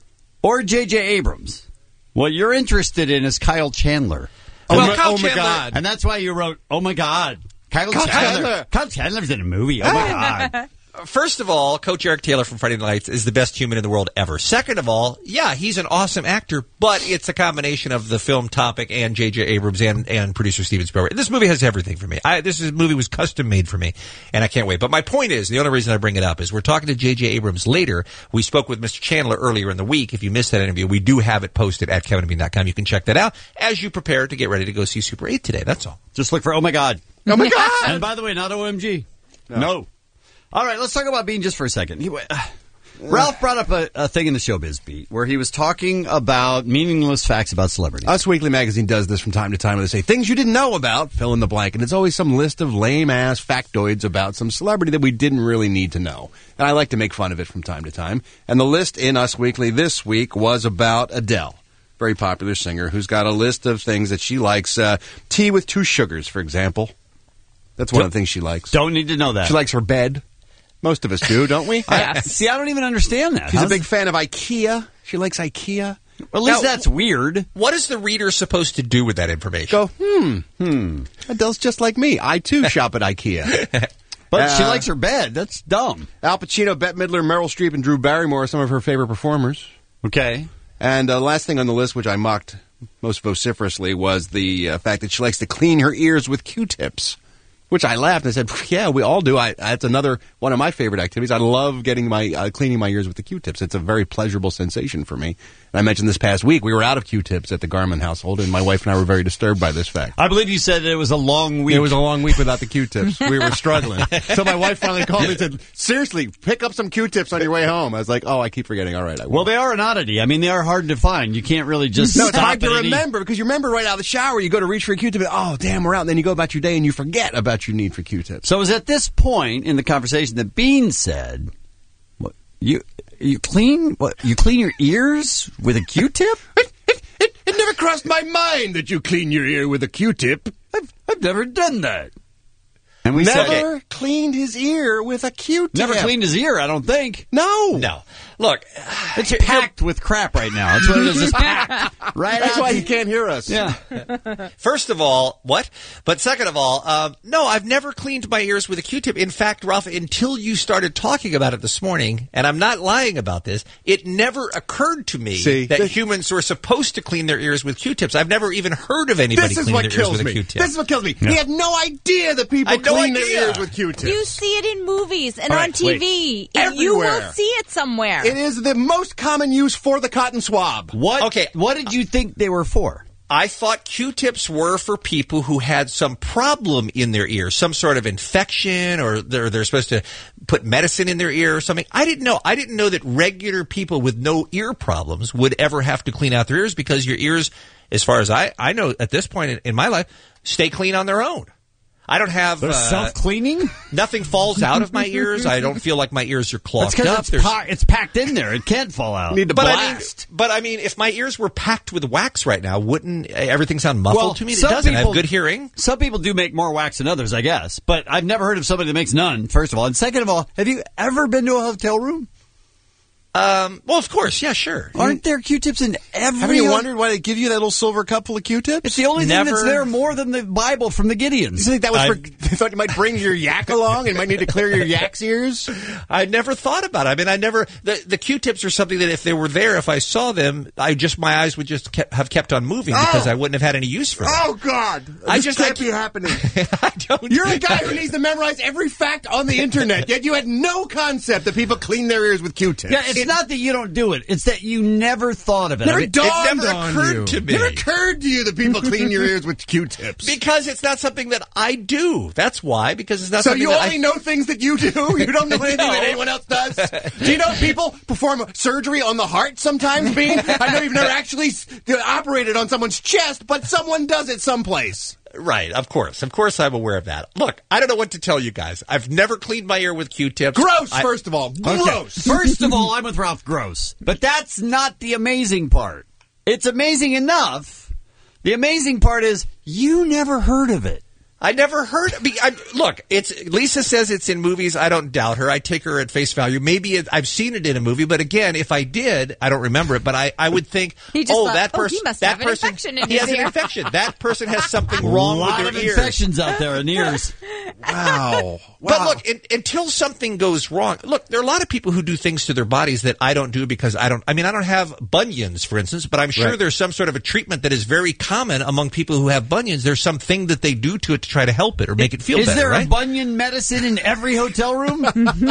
Speaker 13: or J J Abrams. What you're interested in is Kyle Chandler.
Speaker 16: Oh,
Speaker 14: Well,
Speaker 16: my,
Speaker 14: Kyle
Speaker 16: oh my
Speaker 14: Chandler-
Speaker 16: God.
Speaker 13: And that's why you wrote, oh my God. Kyle,
Speaker 16: Kyle
Speaker 13: Chandler.
Speaker 16: Chandler.
Speaker 13: Kyle Chandler's in a movie. Oh my God.
Speaker 14: First of all, Coach Eric Taylor from Friday Night Lights is the best human in the world ever. Second of all, yeah, he's an awesome actor, but it's a combination of the film topic and J J Abrams and, and producer Steven Spielberg. This movie has everything for me. I, this is, movie was custom made for me, and I can't wait. But my point is, the only reason I bring it up is we're talking to J J Abrams later. We spoke with Mister Chandler earlier in the week. If you missed that interview, we do have it posted at kevin and bean dot com. You can check that out as you prepare to get ready to go see Super eight today. That's all.
Speaker 13: Just look for oh my God.
Speaker 16: Oh my God!
Speaker 13: And by the way, not O M G. No. no. All right, let's talk about Bean just for a second. He, uh, Ralph brought up a, a thing in the Showbiz Beat where he was talking about meaningless facts about celebrities.
Speaker 16: Us Weekly Magazine does this from time to time where they say things you didn't know about, fill in the blank, and it's always some list of lame-ass factoids about some celebrity that we didn't really need to know. And I like to make fun of it from time to time. And the list in Us Weekly this week was about Adele, very popular singer, who's got a list of things that she likes. Uh, tea with two sugars, for example. That's one
Speaker 13: Don't-
Speaker 16: of the things she likes.
Speaker 13: Don't need to know that.
Speaker 16: She likes her bed. Most of us do, don't we?
Speaker 13: I, see, I don't even understand that.
Speaker 16: She's
Speaker 13: How's-
Speaker 16: a big fan of IKEA. She likes IKEA.
Speaker 13: Well, at least
Speaker 14: Now-
Speaker 13: that's weird.
Speaker 14: What is the reader supposed to do with that information?
Speaker 16: Go, hmm, hmm. Adele's just like me. I, too, shop at IKEA.
Speaker 13: But she
Speaker 16: Uh,
Speaker 13: likes her bed. That's dumb.
Speaker 16: Al Pacino, Bette Midler, Meryl Streep, and Drew Barrymore are some of her favorite performers.
Speaker 13: Okay.
Speaker 16: And uh, last thing on the list, which I mocked most vociferously, was the uh, fact that she likes to clean her ears with Q-tips. Which I laughed and I said, yeah, we all do. I, that's another one of my favorite activities. I love getting my uh, cleaning my ears with the Q-tips. It's a very pleasurable sensation for me. And I mentioned this past week, we were out of Q-tips at the Garmin household, and my wife and I were very disturbed by this fact.
Speaker 13: I believe you said it was a long week.
Speaker 16: It was a long week without the Q-tips. We were struggling. So my wife finally called me and said, seriously, pick up some Q-tips on your way home. I was like, oh, I keep forgetting. All right, I will.
Speaker 13: Well, they are an oddity. I mean, they are hard to find. You can't really just
Speaker 16: No,
Speaker 13: stop
Speaker 16: it's hard to
Speaker 13: at any-
Speaker 16: remember because you remember right out of the shower, you go to reach for a Q-tip, and, oh, damn, we're out. And then you go about your day and you forget about your need for Q-tips.
Speaker 13: So it was at this point in the conversation that Bean said, what, You you clean what? You clean your ears with a Q-tip?
Speaker 16: It, it, it, it never crossed my mind that you clean your ear with a Q-tip.
Speaker 13: I've I've never done that. And we
Speaker 16: never
Speaker 13: said,
Speaker 16: cleaned his ear with a Q-tip.
Speaker 13: Never cleaned his ear, I don't think.
Speaker 16: No.
Speaker 14: No. Look.
Speaker 13: It's packed with crap right now. That's what it is. It's packed. Right.
Speaker 16: That's
Speaker 13: out
Speaker 16: why
Speaker 13: the-
Speaker 16: he can't hear us.
Speaker 13: Yeah.
Speaker 14: First of all, what? But second of all, um, no, I've never cleaned my ears with a Q-tip. In fact, Ralph, until you started talking about it this morning, and I'm not lying about this, it never occurred to me
Speaker 16: See,
Speaker 14: that
Speaker 16: this-
Speaker 14: humans were supposed to clean their ears with Q-tips. I've never even heard of anybody
Speaker 16: This is
Speaker 14: cleaning
Speaker 16: what
Speaker 14: their ears
Speaker 16: kills
Speaker 14: with a
Speaker 16: me.
Speaker 14: Q-tip.
Speaker 16: This is what kills me.
Speaker 13: Yeah.
Speaker 16: He had no idea that people
Speaker 14: I had no
Speaker 16: clean their
Speaker 14: idea.
Speaker 16: ears with Q-tips.
Speaker 1: You see it in movies and
Speaker 16: All
Speaker 1: on
Speaker 16: right,
Speaker 1: T V. And you will
Speaker 16: Everywhere.
Speaker 1: see it somewhere.
Speaker 16: It is the most common use for the cotton swab.
Speaker 13: What?
Speaker 14: Okay.
Speaker 13: What did you think they were for?
Speaker 14: I thought Q-tips were for people who had some problem in their ear, some sort of infection, or they're, they're supposed to put medicine in their ear or something. I didn't know. I didn't know that regular people with no ear problems would ever have to clean out their ears, because your ears, as far as I, I know at this point in, in my life, stay clean on their own. I don't have
Speaker 13: They're
Speaker 14: uh,
Speaker 13: self-cleaning?
Speaker 14: Nothing falls out of my ears. I don't feel like my ears are
Speaker 13: That's
Speaker 14: clogged
Speaker 13: because
Speaker 14: up.
Speaker 13: it's,
Speaker 14: There's-
Speaker 13: pa- it's packed in there. It can't fall out.
Speaker 16: Need to
Speaker 14: but I mean,
Speaker 16: blast.
Speaker 14: but I mean, if my ears were packed with wax right now, wouldn't everything sound muffled
Speaker 13: Well,
Speaker 14: to me? It
Speaker 13: some
Speaker 14: doesn't. I
Speaker 13: people-
Speaker 14: have good hearing.
Speaker 13: Some people do make more wax than others, I guess. But I've never heard of somebody that makes none, first of all. And second of all, have you ever been to a hotel room?
Speaker 14: Um, well, of course, yeah, sure.
Speaker 13: Aren't there Q-tips in every...
Speaker 16: Haven't you wondered why they give you that little silver cup full of Q-tips?
Speaker 13: It's the only thing that's
Speaker 14: Never-
Speaker 13: there more than the Bible from the Gideons.
Speaker 16: You think that was
Speaker 14: I-
Speaker 16: for? They thought you might bring your yak along and might need to clear your yak's ears.
Speaker 14: I never thought about it. I mean, I never. The, the Q-tips are something that if they were there, if I saw them, I just my eyes would just kept, have kept on moving because
Speaker 16: Oh.
Speaker 14: I wouldn't have had any use for them.
Speaker 16: Oh God!
Speaker 14: I
Speaker 16: This
Speaker 14: just
Speaker 16: can't
Speaker 14: I
Speaker 16: be happening.
Speaker 14: I don't.
Speaker 16: You're a guy who needs to memorize every fact on the internet, yet you had no concept that people clean their ears with Q-tips.
Speaker 13: Yeah, it's not that you don't do it. It's that you never thought of it.
Speaker 16: Never
Speaker 13: I mean,
Speaker 16: dawned
Speaker 14: never
Speaker 16: on
Speaker 14: occurred
Speaker 16: you.
Speaker 14: to me.
Speaker 16: Never occurred to you that people clean your ears with Q-tips.
Speaker 14: Because it's not something that I do. That's why. Because it's not
Speaker 16: So
Speaker 14: something
Speaker 16: you
Speaker 14: that
Speaker 16: only
Speaker 14: I
Speaker 16: know things that you do? You don't know anything
Speaker 14: No.
Speaker 16: that anyone else does? Do you know people perform surgery on the heart sometimes, Bean? I know you've never actually s- operated on someone's chest, but someone does it someplace.
Speaker 14: Right, of course. Of course I'm aware of that. Look, I don't know what to tell you guys. I've never cleaned my ear with Q-tips.
Speaker 16: Gross,
Speaker 14: I-
Speaker 16: first of all. Gross.
Speaker 13: First of all, I'm with Ralph Gross. But that's not the amazing part. It's amazing enough. The amazing part is you never heard of it.
Speaker 14: I never heard. I mean, I, look, it's Lisa says it's in movies. I don't doubt her. I take her at face value. Maybe it, I've seen it in a movie, but again, if I did, I don't remember it. But I, I would think,
Speaker 1: He just
Speaker 14: oh,
Speaker 1: thought,
Speaker 14: that
Speaker 1: oh,
Speaker 14: person,
Speaker 1: he must
Speaker 14: that
Speaker 1: have an
Speaker 14: person,
Speaker 1: infection in
Speaker 14: he
Speaker 1: his
Speaker 14: has an
Speaker 1: ear.
Speaker 14: infection. That person has something
Speaker 13: A
Speaker 14: wrong
Speaker 13: lot
Speaker 14: with
Speaker 13: of
Speaker 14: their ears.
Speaker 13: infections out there in ears.
Speaker 16: Wow.
Speaker 14: But look, in, until something goes wrong, look, there are a lot of people who do things to their bodies that I don't do because I don't, I mean, I don't have bunions, for instance, but I'm sure
Speaker 16: Right.
Speaker 14: there's some sort of a treatment that is very common among people who have bunions. There's something that they do to it to try to help it or make it feel
Speaker 13: Is
Speaker 14: better,
Speaker 13: there
Speaker 14: right?
Speaker 13: a bunion medicine in every hotel room?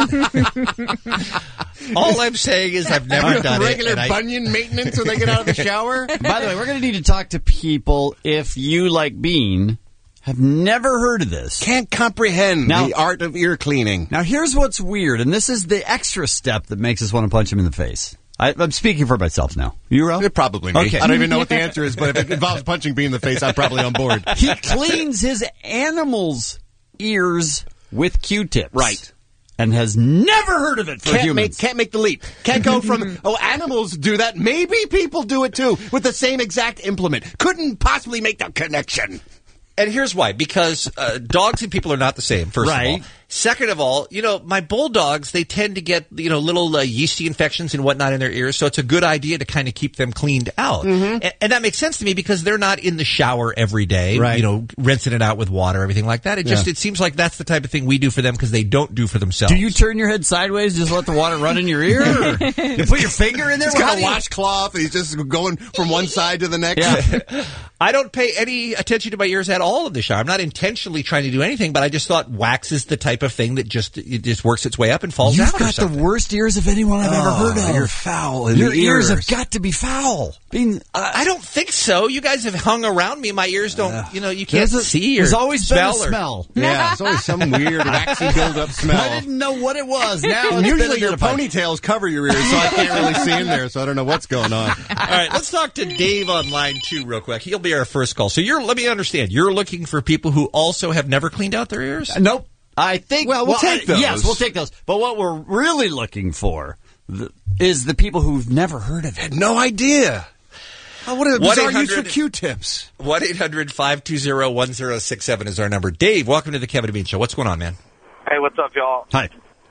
Speaker 14: All I'm saying is I've never done
Speaker 16: Regular
Speaker 14: it. and I-
Speaker 16: bunion maintenance when they get out of the shower?
Speaker 13: By the way, we're going to need to talk to people if you, like Bean, have never heard of this.
Speaker 16: Can't comprehend
Speaker 13: Now-
Speaker 16: the art of ear cleaning.
Speaker 13: Now, here's what's weird, and this is the extra step that makes us want to punch him in the face. I, I'm speaking for myself now. You, Ralph?
Speaker 16: Probably me.
Speaker 13: Okay.
Speaker 16: I don't even know what the answer is, but if it involves punching Bean in the face, I'm probably on board.
Speaker 13: He cleans his animals' ears with Q-tips.
Speaker 16: Right.
Speaker 13: And has never heard of it for
Speaker 16: Can't
Speaker 13: humans.
Speaker 16: make, can't make the leap. Can't go from, oh, animals do that. Maybe people do it too with the same exact implement. Couldn't possibly make the connection.
Speaker 14: And here's why. Because uh, dogs and people are not the same, first
Speaker 13: Right.
Speaker 14: of all. Second of all, you know, my bulldogs, they tend to get, you know, little uh, yeasty infections and whatnot in their ears, so it's a good idea to kind of keep them cleaned out.
Speaker 16: Mm-hmm.
Speaker 14: And, and that makes sense to me because they're not in the shower every day,
Speaker 16: Right.
Speaker 14: you know, rinsing it out with water, everything like that. It just,
Speaker 16: Yeah.
Speaker 14: it seems like that's the type of thing we do for them because they don't do for themselves.
Speaker 13: Do you turn your head sideways, just let the water run in your ear? Or you put your finger in there?
Speaker 16: He's
Speaker 13: How
Speaker 16: got
Speaker 13: do
Speaker 16: a
Speaker 13: you-
Speaker 16: washcloth and he's just going from one side to the next.
Speaker 13: Yeah.
Speaker 14: I don't pay any attention to my ears at all in the shower. I'm not intentionally trying to do anything, but I just thought wax is the type of thing that just it just works its way up and falls
Speaker 13: You've
Speaker 14: out. or
Speaker 13: got the
Speaker 14: something.
Speaker 13: worst ears of anyone I've ever heard of.
Speaker 16: You're foul in
Speaker 13: Your
Speaker 16: the
Speaker 13: ears
Speaker 16: ears.
Speaker 13: have got to be foul. Being, uh,
Speaker 14: I don't think so. You guys have hung around me. My ears don't, you know, you can't
Speaker 13: there's a-
Speaker 14: see or
Speaker 13: There's always been a
Speaker 14: smell. or-
Speaker 13: smell.
Speaker 16: Yeah, it's always some weird waxy buildup smell.
Speaker 13: I didn't know what it was. Now
Speaker 16: And
Speaker 13: it's
Speaker 16: usually
Speaker 13: been
Speaker 16: your
Speaker 13: identified.
Speaker 16: ponytails cover your ears, so I can't really see in there, so I don't know what's going on.
Speaker 14: All right, let's talk to Dave on line two real quick. He'll be our first call. So you're, let me understand, you're looking for people who also have never cleaned out their ears?
Speaker 13: Nope. I think.
Speaker 16: Well, we'll take
Speaker 13: I-
Speaker 16: those.
Speaker 13: Yes, we'll take those. But what we're really looking for the, is the people who've never heard of it.
Speaker 16: Had no idea. Oh, what a bizarre use for
Speaker 14: one eight hundred
Speaker 16: Q-tips.
Speaker 14: one eight hundred five two zero one zero six seven is our number. Dave, welcome to the Kevin and Bean Show. What's going on, man?
Speaker 3: Hey, what's up, y'all?
Speaker 13: Hi.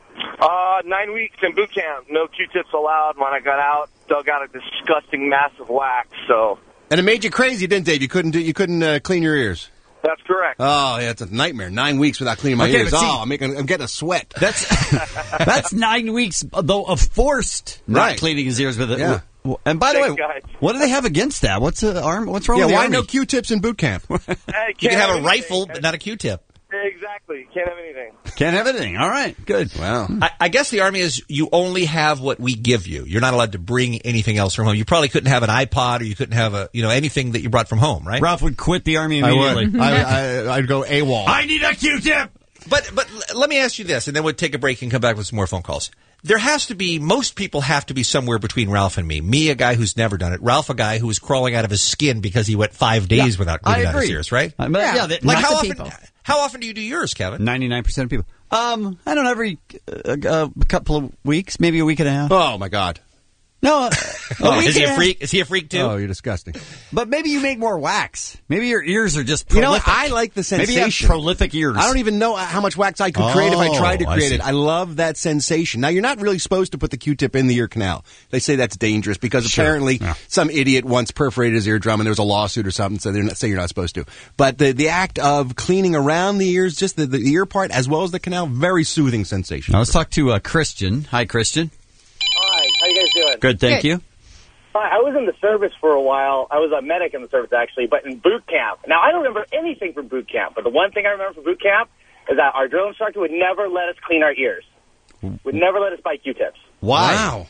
Speaker 3: Uh, nine weeks in boot camp. No Q-tips allowed. When I got out, dug out a disgusting massive wax. So.
Speaker 16: And it made you crazy, didn't it, Dave? You couldn't do, you couldn't uh, clean your ears.
Speaker 3: That's correct.
Speaker 16: Oh, yeah, it's a nightmare. Nine weeks without cleaning my
Speaker 13: Okay,
Speaker 16: ears.
Speaker 13: but see-
Speaker 16: oh, I'm, making, I'm getting a sweat.
Speaker 13: That's that's nine weeks, though, of forced not
Speaker 16: Right.
Speaker 13: cleaning his ears with it.
Speaker 16: Yeah.
Speaker 13: And by the
Speaker 3: Thanks,
Speaker 13: way,
Speaker 3: guys.
Speaker 13: what do they have against that? What's the arm? What's wrong
Speaker 16: Yeah,
Speaker 13: with the
Speaker 16: why
Speaker 13: Army?
Speaker 16: no Q-tips in boot camp?
Speaker 3: Hey,
Speaker 14: You
Speaker 3: can't
Speaker 14: can have a
Speaker 3: anything.
Speaker 14: rifle, but not a Q-tip.
Speaker 3: Exactly. Can't have anything.
Speaker 13: Can't have anything. All right, good.
Speaker 16: Wow.
Speaker 14: I, I guess the Army is you only have what we give you. You're not allowed to bring anything else from home. You probably couldn't have an iPod or you couldn't have a you know anything that you brought from home, right?
Speaker 13: Ralph would quit the Army
Speaker 16: I
Speaker 13: immediately.
Speaker 16: would. I, I, I'd go AWOL.
Speaker 13: I need a Q-tip.
Speaker 14: But but l- let me ask you this, and then we'll take a break and come back with some more phone calls. There has to be, most people have to be somewhere between Ralph and me. Me, a guy who's never done it. Ralph, a guy who was crawling out of his skin because he went five days
Speaker 13: Yeah,
Speaker 14: without
Speaker 13: I
Speaker 14: cleaning out his
Speaker 13: agree.
Speaker 14: ears, right?
Speaker 13: I mean, yeah, yeah, that-
Speaker 14: like
Speaker 13: lots
Speaker 14: how
Speaker 13: of
Speaker 14: often?
Speaker 13: people.
Speaker 14: How often do you do yours, Kevin?
Speaker 13: Ninety-nine percent of people. Um, I don't know, every uh, uh, couple of weeks, maybe a week and a half.
Speaker 16: Oh, my God.
Speaker 13: No, uh,
Speaker 14: Oh,
Speaker 13: week
Speaker 14: is he
Speaker 13: and
Speaker 14: a
Speaker 13: half.
Speaker 14: freak? Is he a freak too?
Speaker 16: Oh, you're disgusting.
Speaker 13: But maybe you make more wax. Maybe your ears are just
Speaker 16: You
Speaker 13: prolific.
Speaker 16: know what? I like the sensation.
Speaker 13: Maybe you have prolific ears.
Speaker 16: I don't even know how much wax I could create if I tried to
Speaker 13: Oh, I
Speaker 16: create
Speaker 13: see.
Speaker 16: it. I love that sensation. Now, you're not really supposed to put the Q-tip in the ear canal. They say that's dangerous because
Speaker 13: Sure.
Speaker 16: apparently
Speaker 13: Yeah.
Speaker 16: some idiot once perforated his eardrum and there was a lawsuit or something, so they say you're not supposed to. But the the act of cleaning around the ears, just the, the ear part as well as the canal, very soothing sensation.
Speaker 13: Now, let's talk to uh, Christian. Hi, Christian.
Speaker 8: Hi, how you guys doing?
Speaker 13: Good, thank you.
Speaker 8: Hi, I was in the service for a while. I was a medic in the service, actually, but in boot camp. Now, I don't remember anything from boot camp, but the one thing I remember from boot camp is that our drill instructor would never let us clean our ears. Would never let us buy Q-tips.
Speaker 13: Why?
Speaker 16: Wow.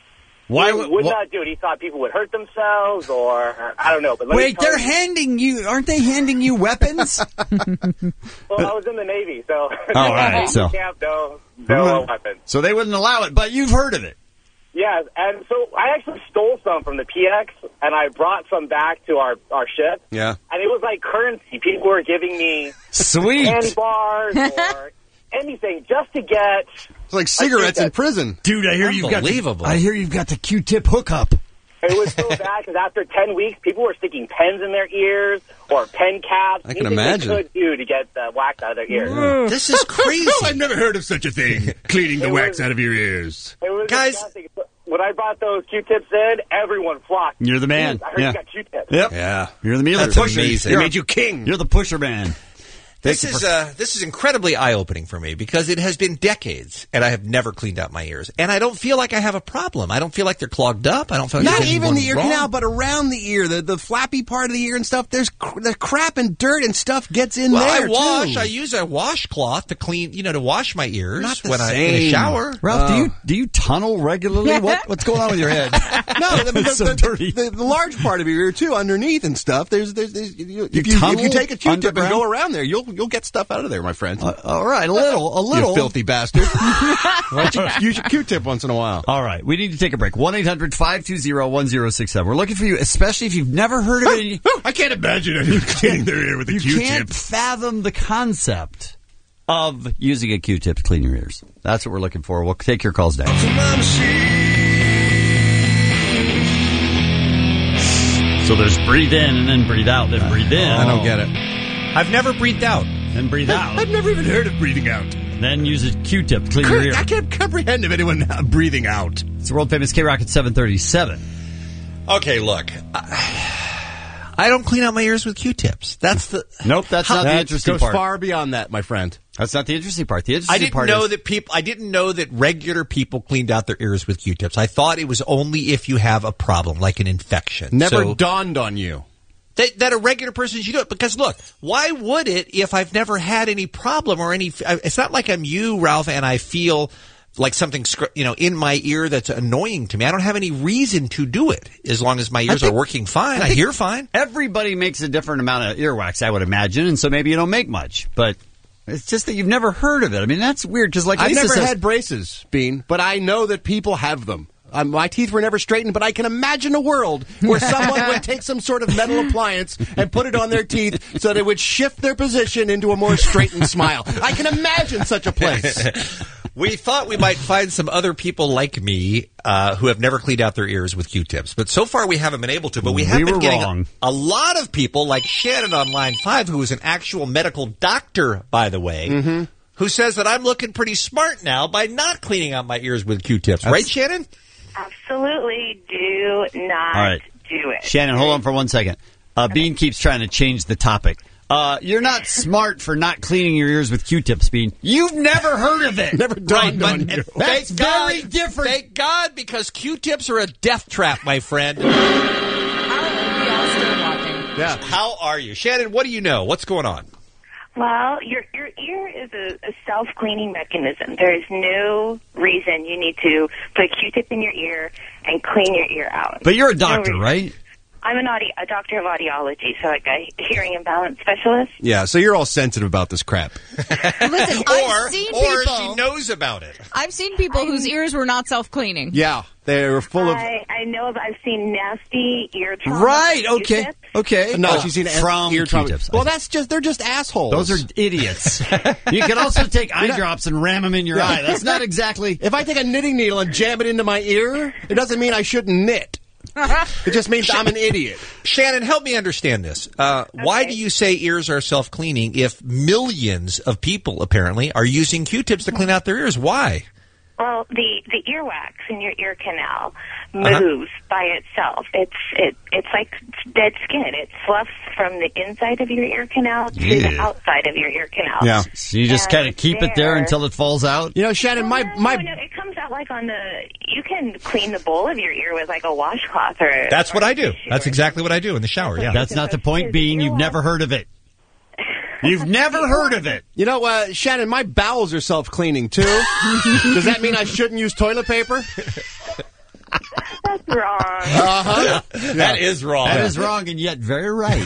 Speaker 13: Why
Speaker 8: He
Speaker 13: would-
Speaker 8: would
Speaker 13: wha-
Speaker 8: not do it. He thought people would hurt themselves, or I don't know. But let me
Speaker 13: Wait,
Speaker 8: tell
Speaker 13: they're
Speaker 8: you-
Speaker 13: handing you, aren't they handing you weapons?
Speaker 8: Well, I was in the Navy, so
Speaker 13: Oh, all right,
Speaker 8: boot
Speaker 13: so-
Speaker 8: camp, no, no weapons.
Speaker 13: So they wouldn't allow it, but you've heard of it.
Speaker 8: Yeah, and so I actually stole some from the P X, and I brought some back to our, our ship.
Speaker 16: Yeah.
Speaker 8: And it was like currency. People were giving me
Speaker 13: Sweet.
Speaker 8: candy bars or anything just to get...
Speaker 16: It's like cigarettes in prison.
Speaker 13: Dude, I hear you've got the,
Speaker 14: Unbelievable.
Speaker 13: I hear you've got the Q-tip hookup.
Speaker 8: It was so bad because after ten weeks, people were sticking pens in their ears or pen caps.
Speaker 16: I can
Speaker 8: anything
Speaker 16: imagine.
Speaker 8: they could do to get the wax out of their ears.
Speaker 14: This is crazy.
Speaker 7: I've never heard of such a thing. Cleaning the
Speaker 8: It
Speaker 7: wax
Speaker 8: was-
Speaker 7: out of your ears.
Speaker 8: It was
Speaker 14: Guys-
Speaker 8: disgusting. When I brought those Q-tips in, everyone flocked.
Speaker 13: You're the man.
Speaker 8: I heard
Speaker 13: Yeah.
Speaker 8: you got Q-tips.
Speaker 13: Yep.
Speaker 16: Yeah.
Speaker 13: You're the
Speaker 14: That's
Speaker 13: pusher.
Speaker 14: amazing.
Speaker 13: You're-
Speaker 14: They
Speaker 16: made you king.
Speaker 13: You're the pusher man.
Speaker 14: This
Speaker 13: Thank you
Speaker 14: is
Speaker 13: for-
Speaker 14: uh, this is incredibly eye-opening for me because it has been decades and I have never cleaned out my ears, and I don't feel like I have a problem. I don't feel like they're clogged up. I don't feel like
Speaker 16: Not
Speaker 14: there's
Speaker 16: even
Speaker 14: anyone
Speaker 16: the ear
Speaker 14: wrong.
Speaker 16: canal, but around the ear, the, the flappy part of the ear and stuff. There's cr- the crap and dirt and stuff gets in
Speaker 14: Well,
Speaker 16: there
Speaker 14: I wash.
Speaker 16: too.
Speaker 14: I use a washcloth to clean, you know, to wash my ears
Speaker 16: Not the
Speaker 14: when I in a
Speaker 16: same.
Speaker 14: shower.
Speaker 13: Ralph, do
Speaker 16: Uh,
Speaker 13: you do you tunnel regularly? What what's going on with your head?
Speaker 16: No, the, the,
Speaker 13: It's so
Speaker 16: the,
Speaker 13: dirty.
Speaker 16: the, the large part of your ear too, underneath and stuff. There's, there's, there's you, if,
Speaker 13: You
Speaker 16: you, if
Speaker 13: tunnel
Speaker 16: you take a Q-tip and
Speaker 13: underground?
Speaker 16: go around there, you'll you'll get stuff out of there, my friend.
Speaker 13: Uh, all right, a little, a little.
Speaker 16: You filthy bastard. Why don't you use your Q-tip once in a while?
Speaker 13: All right, we need to take a break. one eight hundred five two zero one zero six seven. We're looking for you, especially if you've never heard of it.
Speaker 7: I can't imagine anyone cleaning their ear with a
Speaker 13: You
Speaker 7: Q-tip.
Speaker 13: can't fathom the concept of using a Q-tip to clean your ears. That's what we're looking for. We'll take your calls next. So there's breathe in and then breathe out, then breathe in.
Speaker 16: I don't get it.
Speaker 14: I've never breathed out.
Speaker 13: Then breathe out.
Speaker 7: I've never even heard of breathing out.
Speaker 13: Then use a Q-tip to clean your ear.
Speaker 7: I can't comprehend of anyone uh, breathing out.
Speaker 13: It's the world famous K-Rock at seven thirty-seven.
Speaker 14: Okay, look, I, I don't clean out my ears with Q-tips. That's the
Speaker 13: Nope, that's not the
Speaker 16: That
Speaker 13: interesting
Speaker 16: goes
Speaker 13: part.
Speaker 16: far beyond that, my friend.
Speaker 13: That's not the interesting part. The
Speaker 14: I
Speaker 13: interesting
Speaker 14: didn't
Speaker 13: part
Speaker 14: know
Speaker 13: is
Speaker 14: that people. I didn't know that regular people cleaned out their ears with Q-tips. I thought it was only if you have a problem, like an infection.
Speaker 16: Never
Speaker 14: So-
Speaker 16: dawned on you.
Speaker 14: That, that a regular person should do it. Because look, why would it if I've never had any problem or any? It's not like I'm you, Ralph, and I feel like something, you know, in my ear that's annoying to me. I don't have any reason to do it as long as my ears
Speaker 13: think-
Speaker 14: are working fine.
Speaker 13: I
Speaker 14: I,
Speaker 13: think
Speaker 14: hear fine.
Speaker 13: Everybody makes a different amount of earwax, I would imagine, and so maybe you don't make much. But it's just that you've never heard of it. I mean, that's weird. Because like
Speaker 16: I've
Speaker 13: Lisa
Speaker 16: never
Speaker 13: says,
Speaker 16: had braces, Bean, but I know that people have them. Um, my teeth were never straightened, but I can imagine a world where someone would take some sort of metal appliance and put it on their teeth so that it would shift their position into a more straightened smile. I can imagine such a place.
Speaker 14: We thought we might find some other people like me uh, who have never cleaned out their ears with Q-tips, but so far we haven't been able to. But we have
Speaker 13: We
Speaker 14: been
Speaker 13: were
Speaker 14: getting
Speaker 13: wrong.
Speaker 14: A, a lot of people, like Shannon on line five, who is an actual medical doctor, by the way,
Speaker 16: Mm-hmm.
Speaker 14: who says that I'm looking pretty smart now by not cleaning out my ears with Q-tips. Right, Shannon?
Speaker 2: Absolutely do not
Speaker 13: All right.
Speaker 2: do it.
Speaker 13: Shannon, hold on for one second. Uh, Bean keeps trying to change the topic. Uh, you're not smart for not cleaning your ears with Q-tips, Bean. You've never heard of it.
Speaker 16: Never dawned
Speaker 14: Right,
Speaker 16: on
Speaker 14: but
Speaker 16: you.
Speaker 13: That's
Speaker 14: thank God,
Speaker 13: very different.
Speaker 14: Thank God, because Q-tips are a death trap, my friend.
Speaker 16: Yeah.
Speaker 14: How are you? Shannon, what do you know? What's going on?
Speaker 2: Well, your your ear is a, a self-cleaning mechanism. There is no reason you need to put a Q-tip in your ear and clean your ear out.
Speaker 13: But you're a
Speaker 2: There's no
Speaker 13: doctor,
Speaker 2: reason.
Speaker 13: right?
Speaker 2: I'm an audi- a doctor of audiology, so like a hearing imbalance specialist.
Speaker 16: Yeah, so you're all sensitive about this crap.
Speaker 1: Listen,
Speaker 14: or
Speaker 1: I've seen
Speaker 14: or
Speaker 1: people.
Speaker 14: she knows about it.
Speaker 1: I've seen people whose ears were not self-cleaning.
Speaker 16: Yeah, they're full of...
Speaker 2: I, I know of, I've seen nasty ear trauma.
Speaker 16: Right,
Speaker 2: from
Speaker 16: okay.
Speaker 2: Q-tips.
Speaker 16: Okay. No,
Speaker 13: Oh,
Speaker 16: she's seen
Speaker 13: from
Speaker 16: ear trauma.
Speaker 13: Q-tips.
Speaker 16: Well, that's just, they're just assholes.
Speaker 13: Those are idiots. You can also take eye
Speaker 16: You're not-
Speaker 13: drops and ram them in your
Speaker 16: Yeah.
Speaker 13: eye. That's not exactly...
Speaker 16: If I take a knitting needle and jam it into my ear, it doesn't mean I shouldn't knit. It just means I'm an idiot.
Speaker 14: Shannon, help me understand this. Uh, Why do you say ears are self-cleaning if millions of people, apparently, are using Q-tips to clean out their ears? Why?
Speaker 2: Well, the, the earwax in your ear canal
Speaker 14: Uh-huh.
Speaker 2: moves by itself. It's it it's like dead skin. It sloughs from the inside of your ear canal to
Speaker 13: Yeah.
Speaker 2: the outside of your ear canal.
Speaker 13: Yeah. So you just
Speaker 2: And
Speaker 13: kind of keep it there
Speaker 2: there-
Speaker 13: until it falls out?
Speaker 16: You know, Shannon, my... my
Speaker 2: No, no, it comes out like on the. You can clean the bowl of your ear with like a washcloth or.
Speaker 14: That's what
Speaker 2: or
Speaker 14: I do.
Speaker 2: tissue
Speaker 14: That's
Speaker 2: or-
Speaker 14: exactly what I do in the shower, yeah.
Speaker 13: That's not the point, Bean. You've never heard of it. You've never heard of it.
Speaker 16: You know, uh, Shannon, my bowels are self-cleaning, too. Does that mean I shouldn't use toilet paper?
Speaker 2: That's wrong.
Speaker 16: Uh-huh.
Speaker 14: That is wrong.
Speaker 13: That is wrong and yet very right.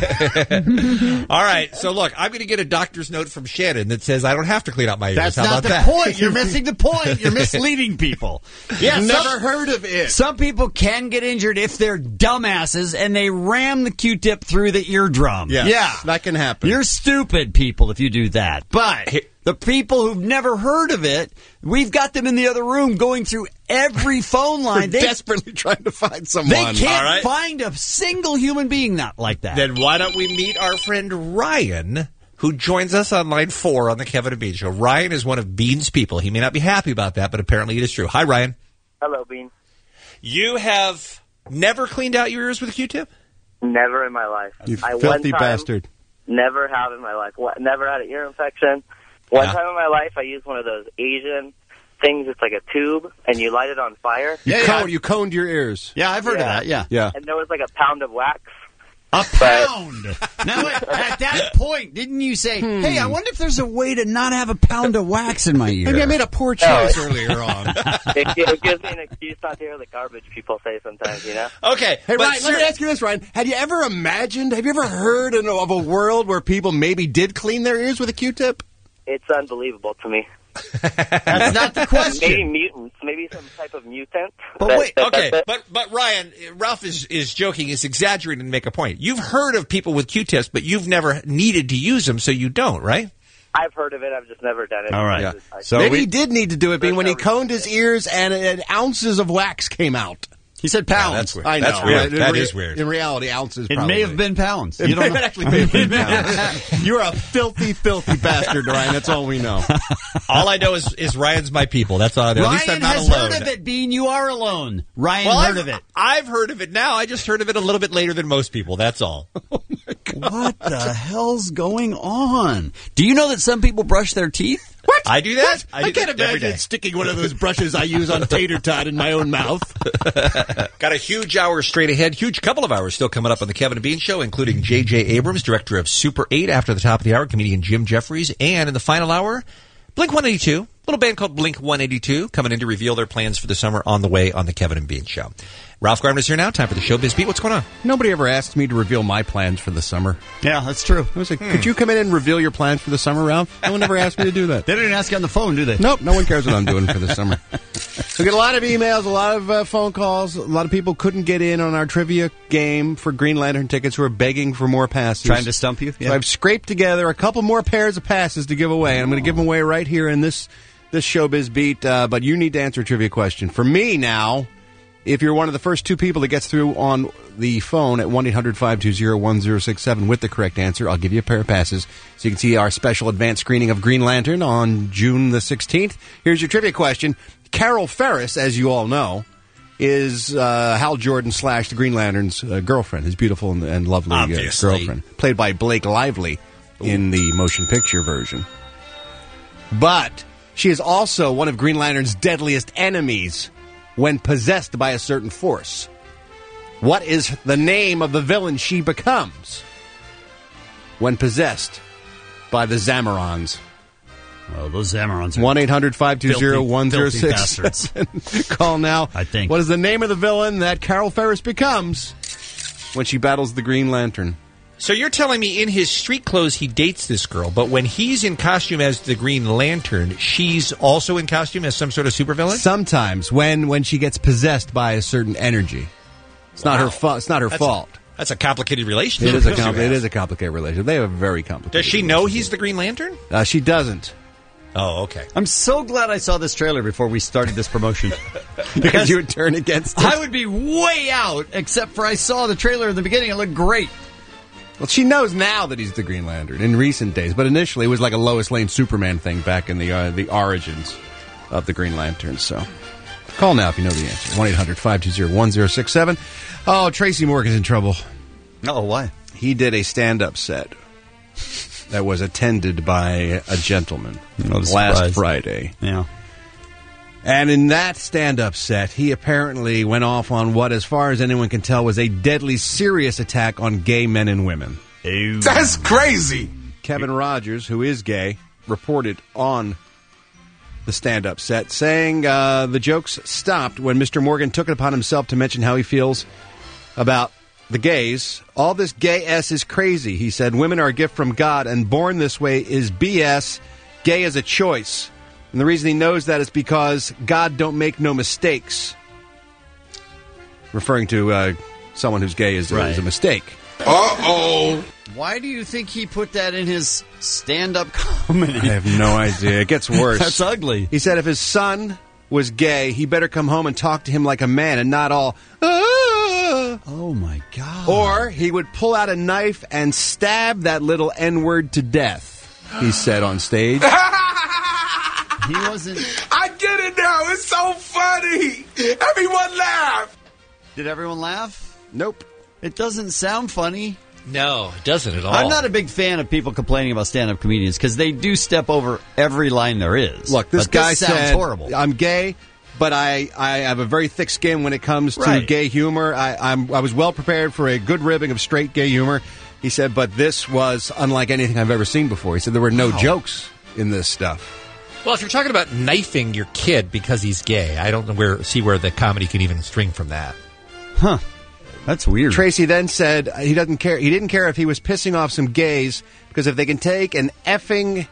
Speaker 14: All right, so look, I'm going to get a doctor's note from Shannon that says I don't have to clean out my ears.
Speaker 13: That's
Speaker 14: How
Speaker 13: not
Speaker 14: about
Speaker 13: the
Speaker 14: that?
Speaker 13: point. You're missing the point. You're misleading people. Yeah,
Speaker 16: Never
Speaker 13: some,
Speaker 16: heard of it.
Speaker 13: some people can get injured if they're dumbasses and they ram the Q-tip through the eardrum.
Speaker 16: Yeah,
Speaker 13: yeah.
Speaker 16: that can happen.
Speaker 13: You're stupid people if you do that. But the people who've never heard of it, we've got them in the other room going through every phone
Speaker 16: We're
Speaker 13: line. They,
Speaker 16: desperately trying to find someone.
Speaker 13: they can't
Speaker 14: All right.
Speaker 13: find a single human being not like that.
Speaker 14: Then why don't we meet our friend Ryan, who joins us on line four on the Kevin and Bean Show. Ryan is one of Bean's people. He may not be happy about that, but apparently it is true. Hi, Ryan.
Speaker 5: Hello, Bean.
Speaker 14: You have never cleaned out your ears with a Q-tip?
Speaker 5: Never in my life.
Speaker 16: You
Speaker 5: I
Speaker 16: filthy
Speaker 5: one time,
Speaker 16: bastard.
Speaker 5: Never have in my life. What, never had an ear infection. One
Speaker 14: Yeah.
Speaker 5: time in my life, I used one of those Asian things. It's like a tube, and you light it on fire.
Speaker 16: You,
Speaker 13: Yeah,
Speaker 16: coned,
Speaker 13: yeah.
Speaker 16: you coned your ears.
Speaker 13: Yeah, I've heard of
Speaker 5: Yeah.
Speaker 13: that, yeah.
Speaker 16: Yeah.
Speaker 5: And there was like a pound of wax.
Speaker 13: A pound. Now, at that point, didn't you say, hey, I wonder if there's a way to not have a pound of wax in my ear?
Speaker 16: Maybe I made a poor choice earlier on.
Speaker 5: it, it gives me an excuse not to hear the garbage people say sometimes, you know?
Speaker 14: Okay.
Speaker 16: Hey,
Speaker 14: but
Speaker 16: Ryan,
Speaker 14: sir-
Speaker 16: let me ask you this, Ryan. Have you ever imagined, have you ever heard of a world where people maybe did clean their ears with a Q-tip?
Speaker 5: It's unbelievable to me.
Speaker 13: That's not the
Speaker 5: Maybe
Speaker 13: question.
Speaker 5: mutants, maybe some type of mutant.
Speaker 14: But
Speaker 5: that-
Speaker 14: wait,
Speaker 5: that-
Speaker 14: okay,
Speaker 5: that-
Speaker 14: but but Ryan, Ralph is is joking, is exaggerating to make a point. You've heard of people with Q-tips, but you've never needed to use them, so you don't, right?
Speaker 5: I've heard of it. I've just never done it.
Speaker 13: All right.
Speaker 16: Yeah.
Speaker 5: I-
Speaker 16: So maybe
Speaker 13: we-
Speaker 16: he did need to do it, being when he
Speaker 5: There's no
Speaker 16: coned his ears and, and ounces of wax came out.
Speaker 13: He said pounds.
Speaker 14: Yeah, that's weird.
Speaker 16: I know.
Speaker 14: That's weird.
Speaker 16: In
Speaker 14: That
Speaker 16: re-
Speaker 14: is weird.
Speaker 16: In reality, ounces
Speaker 13: It
Speaker 16: probably.
Speaker 13: may have been pounds.
Speaker 16: It
Speaker 13: You
Speaker 16: may
Speaker 13: don't know.
Speaker 16: have actually may have been pounds. You're a filthy, filthy bastard, Ryan. That's all we know.
Speaker 14: All I know is, is Ryan's my people. That's all I know. At least I'm
Speaker 13: Ryan
Speaker 14: not
Speaker 13: has
Speaker 14: alone.
Speaker 13: heard of it, Bean. You are alone. Ryan
Speaker 14: Well,
Speaker 13: heard
Speaker 14: I've,
Speaker 13: of it.
Speaker 14: I've heard of it now. I just heard of it a little bit later than most people. That's all.
Speaker 13: What the hell's going on? Do you know that some people brush their teeth?
Speaker 16: What?
Speaker 14: I do that.
Speaker 16: I,
Speaker 14: do
Speaker 16: can't
Speaker 14: that every
Speaker 16: imagine
Speaker 14: day.
Speaker 16: sticking one of those brushes I use on tater tot in my own mouth.
Speaker 14: Got a huge hour straight ahead. Huge couple of hours still coming up on the Kevin and Bean Show, including J J. Abrams, director of Super eight, after the top of the hour, comedian Jim Jeffries, and in the final hour, Blink one eighty-two, little band called Blink one eighty-two, coming in to reveal their plans for the summer on the way on the Kevin and Bean Show. Ralph Garman is here now. Time for the Showbiz Beat. What's going on?
Speaker 16: Nobody ever asked me to reveal my plans for the summer.
Speaker 13: Yeah, that's true.
Speaker 16: I was like, could you come in and reveal your plans for the summer, Ralph? No one ever asked me to do that.
Speaker 13: They didn't ask you on the phone, do they?
Speaker 16: Nope, no one cares what I'm doing for the summer. We get a lot of emails, a lot of uh, phone calls. A lot of people couldn't get in on our trivia game for Green Lantern tickets who are begging for more passes.
Speaker 13: Trying to stump you?
Speaker 16: So I've scraped together a couple more pairs of passes to give away. I'm going to give them away right here in this this showbiz beat, uh, but you need to answer a trivia question. For me now, if you're one of the first two people that gets through on the phone at one eight hundred five two zero one zero six seven with the correct answer, I'll give you a pair of passes so you can see our special advanced screening of Green Lantern on June the sixteenth. Here's your trivia question. Carol Ferris, as you all know, is uh, Hal Jordan slash the Green Lantern's uh, girlfriend, his beautiful and, and lovely uh, girlfriend, played by Blake Lively in the motion picture version. But she is also one of Green Lantern's deadliest enemies when possessed by a certain force. What is the name of the villain she becomes when possessed by the Zamarons?
Speaker 13: Oh, those Zamarons are
Speaker 16: one eight hundred five two zero one zero six seven. Call now.
Speaker 13: I think.
Speaker 16: What is the name of the villain that Carol Ferris becomes when she battles the Green Lantern?
Speaker 14: So you're telling me in his street clothes he dates this girl, but when he's in costume as the Green Lantern, she's also in costume as some sort of supervillain?
Speaker 16: Sometimes when when she gets possessed by a certain energy. It's
Speaker 14: Wow.
Speaker 16: not her fault. It's not her
Speaker 14: That's
Speaker 16: fault.
Speaker 14: A, that's a complicated relationship.
Speaker 16: It is a com- it is a complicated relationship. They have a very complicated.
Speaker 14: Does she know he's the Green Lantern?
Speaker 16: Uh, she doesn't.
Speaker 14: Oh, okay.
Speaker 13: I'm so glad I saw this trailer before we started this promotion.
Speaker 16: Because you would turn against it.
Speaker 13: I would be way out, except for I saw the trailer in the beginning. It looked great.
Speaker 16: Well, she knows now that he's the Green Lantern in recent days, but initially it was like a Lois Lane Superman thing back in the uh, the origins of the Green Lantern. So call now if you know the answer. one eight hundred five two zero one zero six seven. Oh, Tracy Morgan's in trouble.
Speaker 13: Oh, why?
Speaker 16: He did a stand-up set that was attended by a gentleman
Speaker 13: No
Speaker 16: last
Speaker 13: surprise.
Speaker 16: Friday.
Speaker 13: Yeah.
Speaker 16: And in that stand-up set, he apparently went off on what, as far as anyone can tell, was a deadly serious attack on gay men and women.
Speaker 13: Ew.
Speaker 7: That's crazy.
Speaker 16: Kevin Rogers, who is gay, reported on the stand-up set, saying uh, the jokes stopped when Mister Morgan took it upon himself to mention how he feels about the gays. All this gay-s is crazy, he said. Women are a gift from God, and born this way is B S. Gay is a choice. And the reason he knows that is because God don't make no mistakes. Referring to uh, someone who's gay is,
Speaker 13: Right.
Speaker 16: is a mistake.
Speaker 7: Uh-oh.
Speaker 13: Why do you think he put that in his stand-up comedy?
Speaker 16: I have no idea. It gets worse.
Speaker 13: That's ugly.
Speaker 16: He said if his son was gay, he better come home and talk to him like a man and not all, ah!
Speaker 13: Oh, my God.
Speaker 16: Or he would pull out a knife and stab that little N-word to death, he said on stage.
Speaker 13: He wasn't...
Speaker 7: I get it now. It's so funny. Everyone laugh.
Speaker 13: Did everyone laugh?
Speaker 16: Nope.
Speaker 13: It doesn't sound funny.
Speaker 14: No, it doesn't at all.
Speaker 13: I'm not a big fan of people complaining about stand-up comedians because they do step over every line there is.
Speaker 16: Look, this
Speaker 13: But
Speaker 16: guy
Speaker 13: sounds
Speaker 16: said,
Speaker 13: horrible.
Speaker 16: I'm gay, but I, I have a very thick skin when it comes to
Speaker 13: Right.
Speaker 16: gay humor. I, I'm, I was well prepared for a good ribbing of straight gay humor. He said, but this was unlike anything I've ever seen before. He said there were no
Speaker 14: Wow.
Speaker 16: jokes in this stuff.
Speaker 14: Well, if you're talking about knifing your kid because he's gay, I don't know where see where the comedy can even string from that.
Speaker 13: Huh. That's weird.
Speaker 16: Tracy then said he doesn't care. He didn't care if he was pissing off some gays because if they can take an effing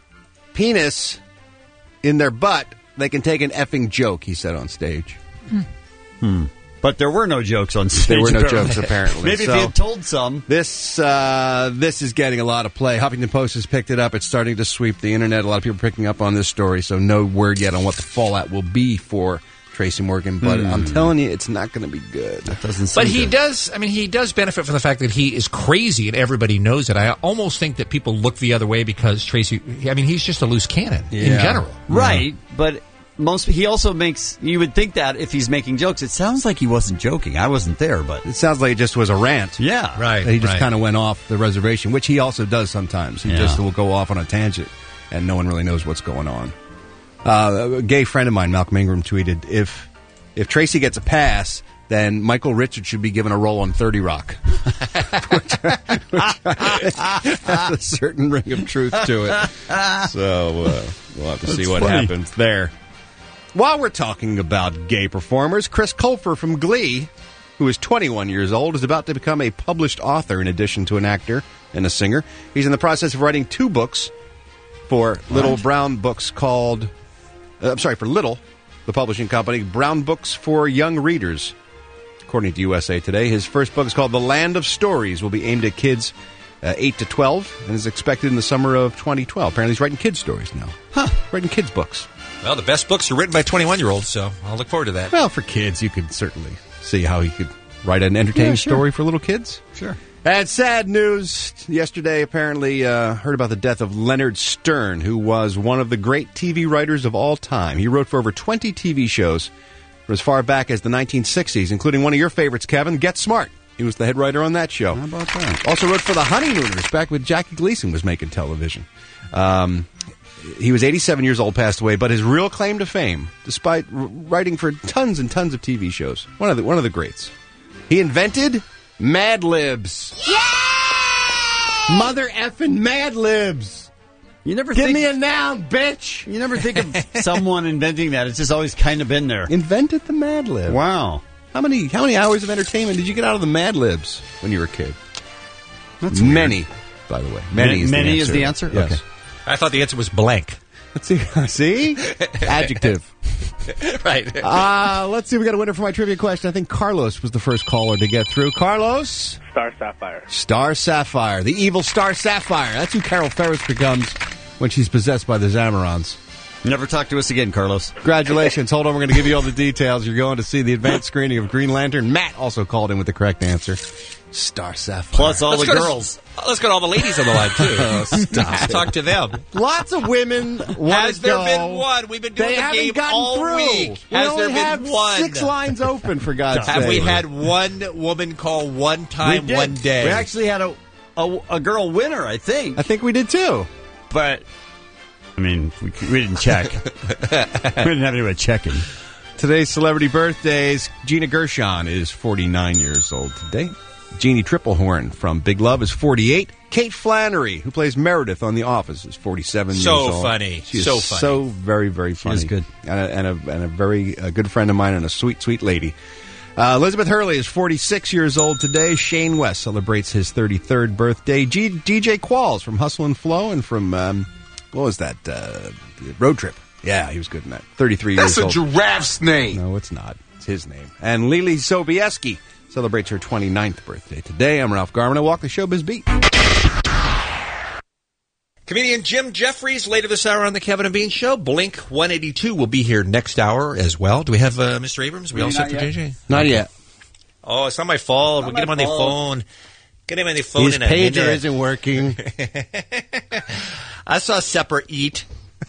Speaker 16: penis in their butt, they can take an effing joke. He said on stage.
Speaker 13: Hmm. But there were no jokes on stage.
Speaker 16: There were no
Speaker 13: apparently.
Speaker 16: jokes apparently.
Speaker 13: Maybe
Speaker 16: So
Speaker 13: if he had told some.
Speaker 16: This uh, this is getting a lot of play. Huffington Post has picked it up. It's starting to sweep the internet. A lot of people are picking up on this story. So no word yet on what the fallout will be for Tracy Morgan. But
Speaker 13: Hmm.
Speaker 16: I'm telling you, it's not going to be good.
Speaker 13: That doesn't seem
Speaker 14: But he
Speaker 13: good.
Speaker 14: does, I mean, he does benefit from the fact that he is crazy and everybody knows it. I almost think that people look the other way because Tracy, I mean, he's just a loose cannon in
Speaker 13: Yeah.
Speaker 14: general.
Speaker 13: Right, but most he also makes, you would think that if he's making jokes, it sounds like he wasn't joking. I wasn't there, but...
Speaker 16: It sounds like it just was a rant.
Speaker 13: Yeah.
Speaker 14: Right.
Speaker 16: He just
Speaker 14: right.
Speaker 16: kind of went off the reservation, which he also does sometimes. He
Speaker 13: Yeah.
Speaker 16: just will go off on a tangent, and no one really knows what's going on. Uh, a gay friend of mine, Malcolm Ingram, tweeted, if if Tracy gets a pass, then Michael Richards should be given a role on thirty Rock. which, which has a certain ring of truth to it. So uh, we'll have to
Speaker 13: That's
Speaker 16: see what
Speaker 13: funny.
Speaker 16: happens there. While we're talking about gay performers, Chris Colfer from Glee, who is twenty-one years old, is about to become a published author in addition to an actor and a singer. He's in the process of writing two books for Little Brown Books called, uh, I'm sorry, for Little, the publishing company, Brown Books for Young Readers. According to U S A Today, his first book is called The Land of Stories, will be aimed at kids uh, eight to twelve, and is expected in the summer of twenty twelve. Apparently he's writing kids' stories now. Huh. Writing kids' books.
Speaker 14: Well, the best books are written by twenty-one-year-olds, so I'll look forward to that.
Speaker 16: Well, for kids, you could certainly see how he could write an entertaining
Speaker 13: Yeah, sure.
Speaker 16: story for little kids.
Speaker 13: Sure.
Speaker 16: And sad news yesterday, apparently, uh, heard about the death of Leonard Stern, who was one of the great T V writers of all time. He wrote for over twenty T V shows from as far back as the nineteen sixties, including one of your favorites, Kevin, Get Smart. He was the head writer on that show.
Speaker 13: How about that?
Speaker 16: Also wrote for The Honeymooners back when Jackie Gleason was making television. Um, he was eighty-seven years old, passed away, but his real claim to fame, despite r- writing for tons and tons of T V shows, one of the, one of the greats. He invented Mad Libs. Mother effing Mad Libs.
Speaker 13: You never
Speaker 16: Give
Speaker 13: think,
Speaker 16: me a noun, bitch.
Speaker 13: You never think of someone inventing that. It's just always kind of been there.
Speaker 16: Invented the Mad Lib.
Speaker 13: Wow.
Speaker 16: How many how many hours of entertainment did you get out of the Mad Libs when you were a kid?
Speaker 13: That's
Speaker 16: many, by the way. Many,
Speaker 13: Ma-
Speaker 16: is,
Speaker 13: many
Speaker 16: the
Speaker 13: is the answer?
Speaker 16: Yes.
Speaker 13: Okay.
Speaker 14: I thought the answer was blank.
Speaker 16: Let's see. See? Adjective.
Speaker 14: Right.
Speaker 16: Uh, let's see. We got a winner for my trivia question. I think Carlos was the first caller to get through. Carlos?
Speaker 5: Star Sapphire.
Speaker 16: Star Sapphire. The evil Star Sapphire. That's who Carol Ferris becomes when she's possessed by the Zamorans.
Speaker 13: Never talk to us again, Carlos.
Speaker 16: Congratulations. Hold on. We're going to give you all the details. You're going to see the advanced screening of Green Lantern. Matt also called in with the correct answer. Star Sapphire.
Speaker 13: Plus all
Speaker 14: Let's
Speaker 13: the
Speaker 14: go to-
Speaker 13: girls.
Speaker 14: Let's go to all the ladies on the line, too.
Speaker 16: Oh, stop it.
Speaker 14: Talk to them.
Speaker 16: Lots of women want
Speaker 14: Has
Speaker 16: to
Speaker 14: there
Speaker 16: go.
Speaker 14: been one? We've been doing
Speaker 16: They
Speaker 14: the
Speaker 16: haven't
Speaker 14: game
Speaker 16: gotten
Speaker 14: all
Speaker 16: through.
Speaker 14: week.
Speaker 16: We
Speaker 14: Has
Speaker 16: only
Speaker 14: there
Speaker 16: have
Speaker 14: been one?
Speaker 16: six lines open, for God's sake.
Speaker 14: Have we had one woman call one time,
Speaker 13: We did.
Speaker 14: one day?
Speaker 13: We actually had a, a a girl winner, I think.
Speaker 16: I think we did too.
Speaker 13: But I mean, we, we didn't check. we didn't have anyone checking.
Speaker 16: Today's celebrity birthdays. Gina Gershon is forty-nine years old today. Jeannie Triplehorn from Big Love is forty-eight. Kate Flannery, who plays Meredith on The Office, is forty-seven
Speaker 14: So
Speaker 16: years old.
Speaker 14: funny.
Speaker 16: She is
Speaker 14: So funny.
Speaker 16: so very, very funny.
Speaker 13: is good.
Speaker 16: And a, and a, and a very uh, good friend of mine and a sweet, sweet lady. Uh, Elizabeth Hurley is forty-six years old today. Shane West celebrates his thirty-third birthday. G- D J Qualls from Hustle and Flow and from, um, what was that, uh, Road Trip. Yeah, he was good in that. thirty-three
Speaker 6: That's
Speaker 16: years
Speaker 6: a
Speaker 16: old.
Speaker 6: giraffe's name.
Speaker 16: No, it's not. It's his name. And Lily Sobieski celebrates her twenty-ninth birthday today. I'm Ralph Garman. I walk the showbiz beat.
Speaker 14: Comedian Jim Jeffries later this hour on the Kevin and Bean Show. Blink one eighty-two will be here next hour as well. Do we have uh, Mister Abrams? We all set for J J?
Speaker 16: Not yet.
Speaker 14: Oh, it's not my fault. We'll get him on the phone. Get him on the phone
Speaker 16: His
Speaker 14: in a
Speaker 16: pager
Speaker 14: minute.
Speaker 16: isn't working.
Speaker 14: I saw Sepper eat.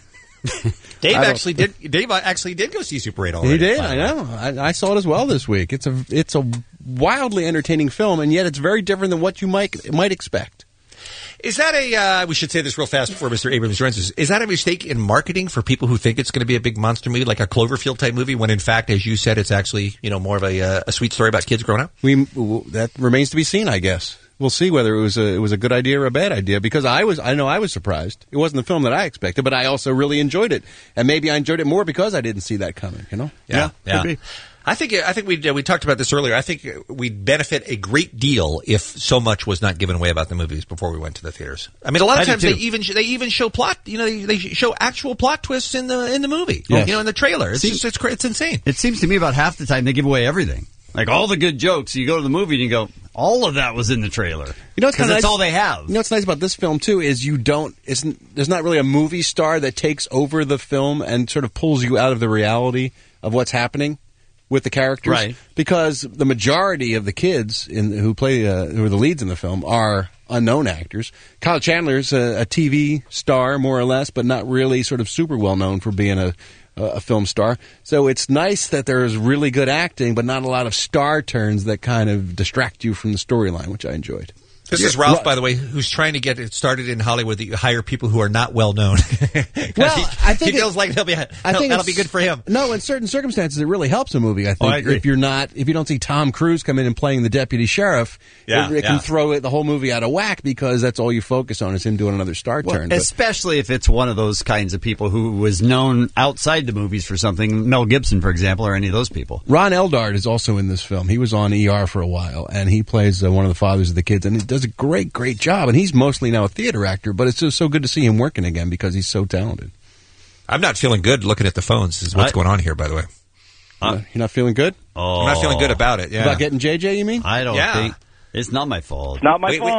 Speaker 14: Dave
Speaker 16: I don't-
Speaker 14: actually did. Dave actually did go see Super eight
Speaker 16: He
Speaker 14: already.
Speaker 16: did. I know. I, I saw it as well this week. It's a it's a wildly entertaining film, and yet it's very different than what you might might expect.
Speaker 14: Is that a? Uh, we should say this real fast before Mister Abrams joins us. Is that a mistake in marketing for people who think it's going to be a big monster movie, like a Cloverfield type movie, when in fact, as you said, it's actually you know more of a uh, a sweet story about kids growing up?
Speaker 16: We that remains to be seen, I guess. We'll see whether it was a it was a good idea or a bad idea. Because I was I know I was surprised. It wasn't the film that I expected, but I also really enjoyed it, and maybe I enjoyed it more because I didn't see that coming. You know?
Speaker 14: Yeah, yeah.
Speaker 16: could be.
Speaker 14: I think I think we uh, we talked about this earlier. I think we'd benefit a great deal if so much was not given away about the movies before we went to the theaters. I mean, a lot of
Speaker 13: I do
Speaker 14: times they
Speaker 13: too.
Speaker 14: even they even show plot. You know, they, they show actual plot twists in the in the movie.
Speaker 13: Yes.
Speaker 14: You know, in the trailer. It's
Speaker 13: See-
Speaker 14: just, it's cra- it's insane.
Speaker 13: It seems to me about half the time they give away everything. Like all the good jokes. You go to the movie and you go, all of that was in the trailer.
Speaker 16: You know what's
Speaker 13: Because
Speaker 16: kind of
Speaker 13: that's
Speaker 16: nice?
Speaker 13: all they have.
Speaker 16: You know what's nice about this film too is you don't. It's, there's not really a movie star that takes over the film and sort of pulls you out of the reality of what's happening with the characters,
Speaker 13: Right.
Speaker 16: Because the majority of the kids in who play uh, who are the leads in the film are unknown actors. Kyle Chandler's a, a T V star more or less, but not really sort of super well known for being a. a film star. So it's nice that there's really good acting, but not a lot of star turns that kind of distract you from the storyline, which I enjoyed.
Speaker 14: This is Ralph, by the way, who's trying to get it started in Hollywood that you hire people who are not well known.
Speaker 16: Well,
Speaker 14: he,
Speaker 16: I think
Speaker 14: he feels
Speaker 16: it-
Speaker 14: like they'll be,
Speaker 16: I
Speaker 14: that'll,
Speaker 16: think
Speaker 14: that'll
Speaker 16: it's-
Speaker 14: be good for him.
Speaker 16: No, in certain circumstances, it really helps a movie. I think
Speaker 14: I agree.
Speaker 16: if you're not, if you don't see Tom Cruise come in and playing the deputy sheriff,
Speaker 14: Yeah,
Speaker 16: it, it
Speaker 14: yeah.
Speaker 16: can throw it the whole movie out of whack because that's all you focus on is him doing another star
Speaker 13: Well,
Speaker 16: turn. But-
Speaker 13: especially if it's one of those kinds of people who was known outside the movies for something. Mel Gibson, for example, or any of those people.
Speaker 16: Ron Eldard is also in this film. He was on E R for a while, and he plays uh, one of the fathers of the kids, and he does a great, great job. And he's mostly now a theater actor, but it's just so good to see him working again because he's so talented.
Speaker 14: I'm not feeling good looking at the phones. Is what's
Speaker 13: I-
Speaker 14: going on here, by the way.
Speaker 16: Uh, you're not feeling good?
Speaker 13: Oh,
Speaker 14: I'm not feeling good about it. Yeah.
Speaker 16: About getting J J, you mean?
Speaker 13: I don't
Speaker 14: Yeah.
Speaker 13: think it's not my fault.
Speaker 5: Not my
Speaker 14: Wait, wait.
Speaker 5: fault.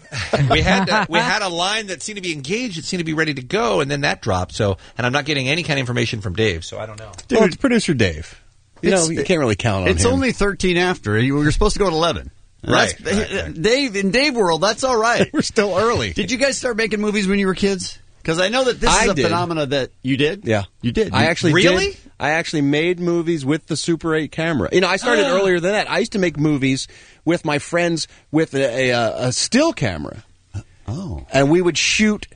Speaker 14: we had uh, we had a line that seemed to be engaged. It seemed to be ready to go, and then that dropped. So, and I'm not getting any kind of information from Dave, so I don't know.
Speaker 16: Dude, well, it's producer Dave. You know, you can't really count on
Speaker 13: it's
Speaker 16: him.
Speaker 13: It's only thirteen after. You were supposed to go at eleven.
Speaker 14: Right,
Speaker 13: right,
Speaker 14: right.
Speaker 13: Dave, in Dave world, that's all right.
Speaker 16: We're still early.
Speaker 13: Did you guys start making movies when you were kids? Because I know that this
Speaker 16: I
Speaker 13: is a
Speaker 16: did.
Speaker 13: phenomena that you did.
Speaker 16: Yeah,
Speaker 13: you did.
Speaker 16: I actually
Speaker 14: really.
Speaker 16: Did. I actually made movies with the Super eight camera. You know, I started earlier than that. I used to make movies with my friends with a, a, a still camera.
Speaker 13: Oh,
Speaker 16: and we would shoot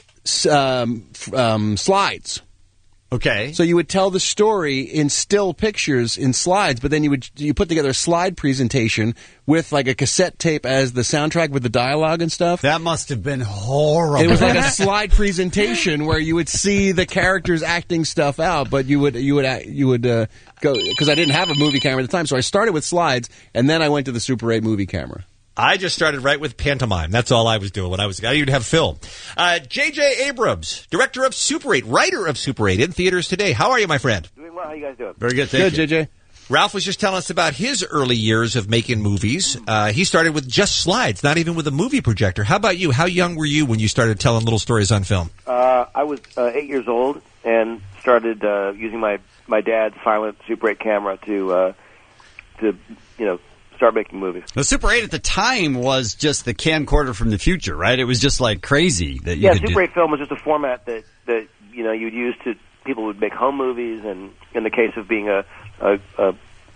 Speaker 16: um, um, slides.
Speaker 13: Okay.
Speaker 16: So you would tell the story in still pictures in slides, but then you would you put together a slide presentation with like a cassette tape as the soundtrack with the dialogue and stuff.
Speaker 13: That must have been horrible.
Speaker 16: It was like a slide presentation where you would see the characters acting stuff out, but you would you would you would uh, go because I didn't have a movie camera at the time, so I started with slides and then I went to the Super eight movie camera.
Speaker 14: I just started right with pantomime. That's all I was doing when I was. I didn't even have film. Uh, J J Abrams, director of Super eight, writer of Super eight, in theaters today. How are you, my friend?
Speaker 5: Doing well. How you guys doing?
Speaker 13: Very good. Thank
Speaker 16: Good,
Speaker 13: you.
Speaker 16: J J.
Speaker 14: Ralph was just telling us about his early years of making movies. Uh, he started with just slides, not even with a movie projector. How about you? How young were you when you started telling little stories on film?
Speaker 5: Uh, I was uh, eight years old and started uh, using my, my dad's silent Super eight camera to uh, to you know. start making movies.
Speaker 13: The Super eight at the time was just the camcorder from the future, right? It was just like crazy that you
Speaker 5: yeah,
Speaker 13: could
Speaker 5: Super
Speaker 13: do.
Speaker 5: eight film was just a format that, that you know you'd use to people would make home movies, and in the case of being a a, a,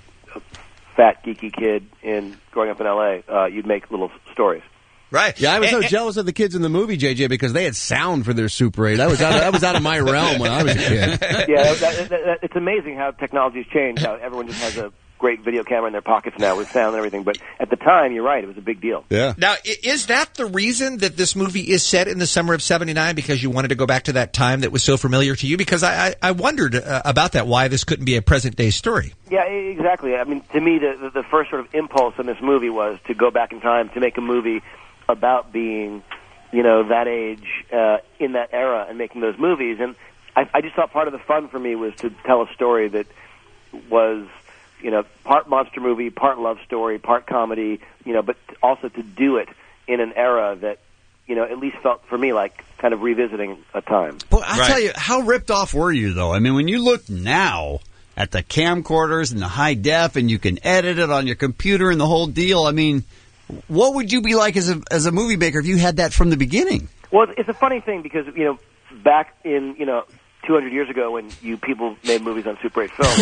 Speaker 5: a fat geeky kid in growing up in L A, uh, you'd make little stories.
Speaker 14: Right.
Speaker 16: Yeah, I was
Speaker 14: and,
Speaker 16: so
Speaker 14: and,
Speaker 16: jealous of the kids in the movie, J J, because they had sound for their Super eight. That was out of, that was out of my realm when I was a kid.
Speaker 5: Yeah, that, that, that, it's amazing how technology's changed. How everyone just has a great video camera in their pockets now with sound and everything. But at the time, you're right, it was a big deal.
Speaker 16: Yeah.
Speaker 14: Now, is that the reason that this movie is set in the summer of seventy-nine? Because you wanted to go back to that time that was so familiar to you? Because I, I, I wondered uh, about that, why this couldn't be a present-day story.
Speaker 5: Yeah, exactly. I mean, to me, the, the first sort of impulse in this movie was to go back in time to make a movie about being, you know, that age, uh, in that era, and making those movies. And I, I just thought part of the fun for me was to tell a story that was, you know, part monster movie, part love story, part comedy, you know, but also to do it in an era that, you know, at least felt for me like kind of revisiting a time.
Speaker 13: Well, I tell you, how ripped off were you, though? I mean, when you look now at the camcorders and the high def, and you can edit it on your computer and the whole deal, I mean, what would you be like as a as a movie maker if you had that from the beginning?
Speaker 5: Well, it's a funny thing because, you know, back in, you know, two hundred years ago when you people made movies on Super eight film,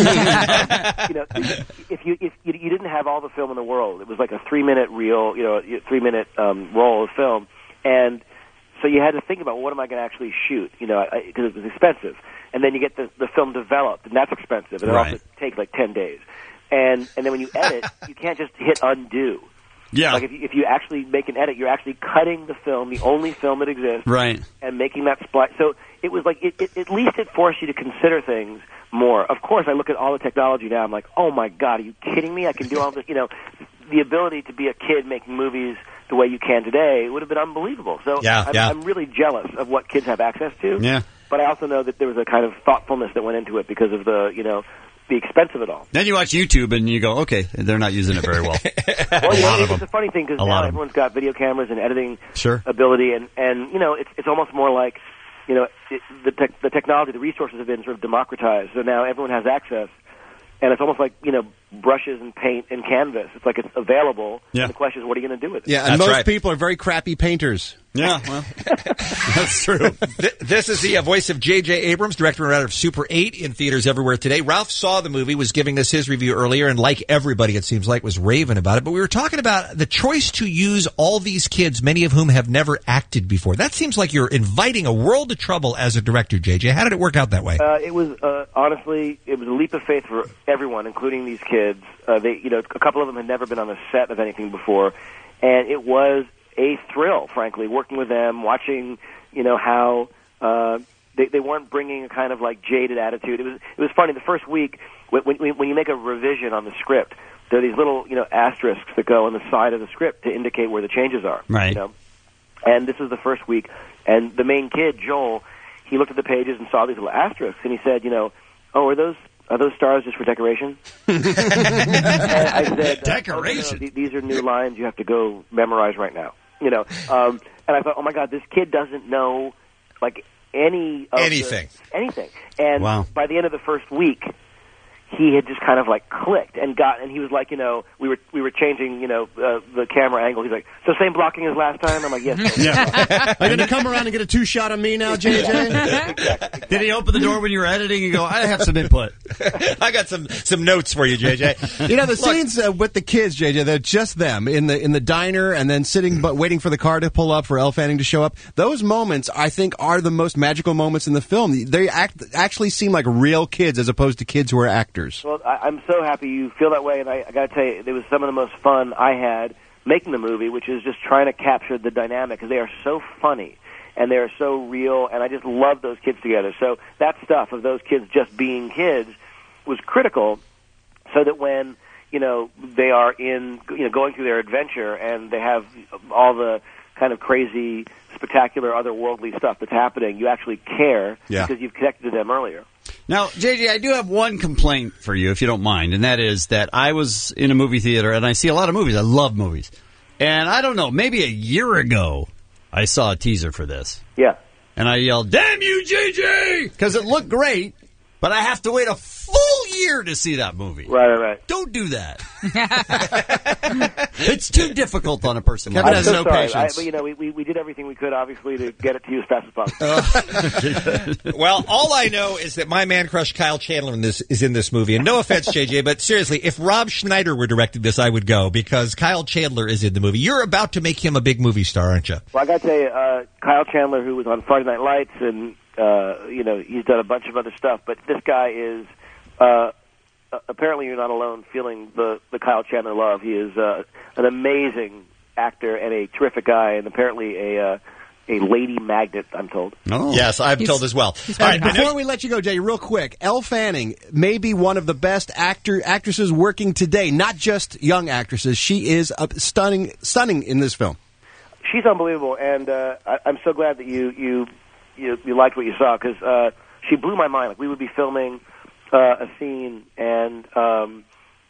Speaker 5: you know, if you if you, you didn't have all the film in the world, it was like a three minute reel, you know, three minute um, roll of film, and so you had to think about, well, what am I going to actually shoot, you know, because it was expensive, and then you get the the film developed, and that's expensive, and it
Speaker 13: Right.
Speaker 5: also takes like ten days, and and then when you edit, you can't just hit undo.
Speaker 13: Yeah.
Speaker 5: Like if you, if you actually make an edit, you're actually cutting the film, the only film that exists,
Speaker 13: Right.
Speaker 5: and making that splice. So it was like, it, it, at least it forced you to consider things more. Of course, I look at all the technology now, I'm like, oh my God, are you kidding me? I can do all this, you know, the ability to be a kid making movies the way you can today would have been unbelievable. So
Speaker 14: Yeah,
Speaker 5: I'm,
Speaker 14: yeah.
Speaker 5: I'm really jealous of what kids have access to.
Speaker 13: Yeah.
Speaker 5: But I also know that there was a kind of thoughtfulness that went into it because of the, you know, the expense of it all.
Speaker 13: Then you watch YouTube and you go, okay, they're not using it very well.
Speaker 5: Well, you know,
Speaker 13: lot of
Speaker 5: it's
Speaker 13: them.
Speaker 5: a funny thing because
Speaker 13: A lot
Speaker 5: now
Speaker 13: of them.
Speaker 5: everyone's got video cameras and editing
Speaker 13: Sure.
Speaker 5: ability, and, and you know, it's it's almost more like, you know, it, the tech the technology, the resources have been sort of democratized, so now everyone has access, and it's almost like, you know, brushes and paint and canvas. It's like it's available.
Speaker 13: Yeah.
Speaker 5: And the question is, what are you going to do with it?
Speaker 16: Yeah, and
Speaker 14: That's
Speaker 16: most
Speaker 14: right.
Speaker 16: people are very crappy painters.
Speaker 13: Yeah, well, that's true.
Speaker 14: Th- This is the uh, voice of J J Abrams, director and writer of Super eight, in theaters everywhere today. Ralph saw the movie, was giving us his review earlier, and like everybody, it seems like, was raving about it. But we were talking about the choice to use all these kids, many of whom have never acted before. That seems like you're inviting a world of trouble as a director, J J. How did it work out that way?
Speaker 5: Uh, it was uh, honestly, it was a leap of faith for everyone, including these kids. Uh, they, you know, a couple of them had never been on a set of anything before, and it was a thrill, frankly, working with them, watching, you know, how uh, they they weren't bringing a kind of like jaded attitude. It was it was funny. The first week, when when, when you make a revision on the script, there are these little, you know, asterisks that go on the side of the script to indicate where the changes are.
Speaker 13: Right.
Speaker 5: You know? And this was the first week, and the main kid, Joel, he looked at the pages and saw these little asterisks, and he said, you know, oh, are those are those stars just for decoration? And I said,
Speaker 13: Decoration?
Speaker 5: oh, no, no, th- these are new lines you have to go memorize right now. you know. Um, and I thought, oh my God, this kid doesn't know like any of
Speaker 14: Anything.
Speaker 5: the, anything. And
Speaker 13: Wow.
Speaker 5: by the end of the first week, he had just kind of like clicked and got, and he was like, you know, we were we were changing, you know, uh, the camera angle. He's like, so same blocking as last time. I'm like, yes.
Speaker 16: Yeah. Are you going to come around and get a two shot of me now, J J?
Speaker 13: Did he open the door when you were editing and go, I have some input?
Speaker 14: I got some some notes for you, J J.
Speaker 16: You know, the
Speaker 14: Look,
Speaker 16: scenes uh, with the kids, J J, they're just them in the in the diner and then sitting but waiting for the car to pull up for Elle Fanning to show up. Those moments, I think, are the most magical moments in the film. They act, actually seem like real kids as opposed to kids who are actors.
Speaker 5: Well, I, I'm so happy you feel that way, and I, I got to tell you, it was some of the most fun I had making the movie, which is just trying to capture the dynamic, because they are so funny, and they are so real, and I just love those kids together. So that stuff of those kids just being kids was critical, so that when, you know, they are in, you know, going through their adventure, and they have all the kind of crazy, spectacular, otherworldly stuff that's happening, you actually care,
Speaker 13: Yeah.
Speaker 5: because you've connected to them earlier.
Speaker 13: Now, J J, I do have one complaint for you, if you don't mind, and that is that I was in a movie theater, and I see a lot of movies. I love movies. And I don't know, maybe a year ago, I saw a teaser for this.
Speaker 5: Yeah.
Speaker 13: And I yelled, damn you, J J! Because it looked great, but I have to wait a full year to see that movie.
Speaker 5: Right, right, right.
Speaker 13: Don't do that. It's too difficult on a person like
Speaker 5: I'm
Speaker 13: that.
Speaker 5: so sorry. I, but, you know, we, we, we did everything we could, obviously, to get it to you as fast as possible.
Speaker 14: Well, all I know is that my man crush Kyle Chandler in this is in this movie. And no offense, J J, but seriously, if Rob Schneider were directing this, I would go, because Kyle Chandler is in the movie. You're about to make him a big movie star, aren't you?
Speaker 5: Well, I got to tell you, uh, Kyle Chandler, who was on Friday Night Lights, and, uh, you know, he's done a bunch of other stuff, but this guy is... Uh, apparently you're not alone feeling the, the Kyle Chandler love. He is uh, an amazing actor and a terrific guy, and apparently a uh, a lady magnet, I'm told.
Speaker 13: Oh.
Speaker 14: Yes, I'm told as well.
Speaker 16: All right, before we let you go, Jay, real quick, Elle Fanning may be one of the best actor actresses working today, not just young actresses. She is uh, stunning, stunning in this film.
Speaker 5: She's unbelievable, and uh, I, I'm so glad that you you you, you liked what you saw, because uh, she blew my mind. Like, we would be filming uh, a scene, and um,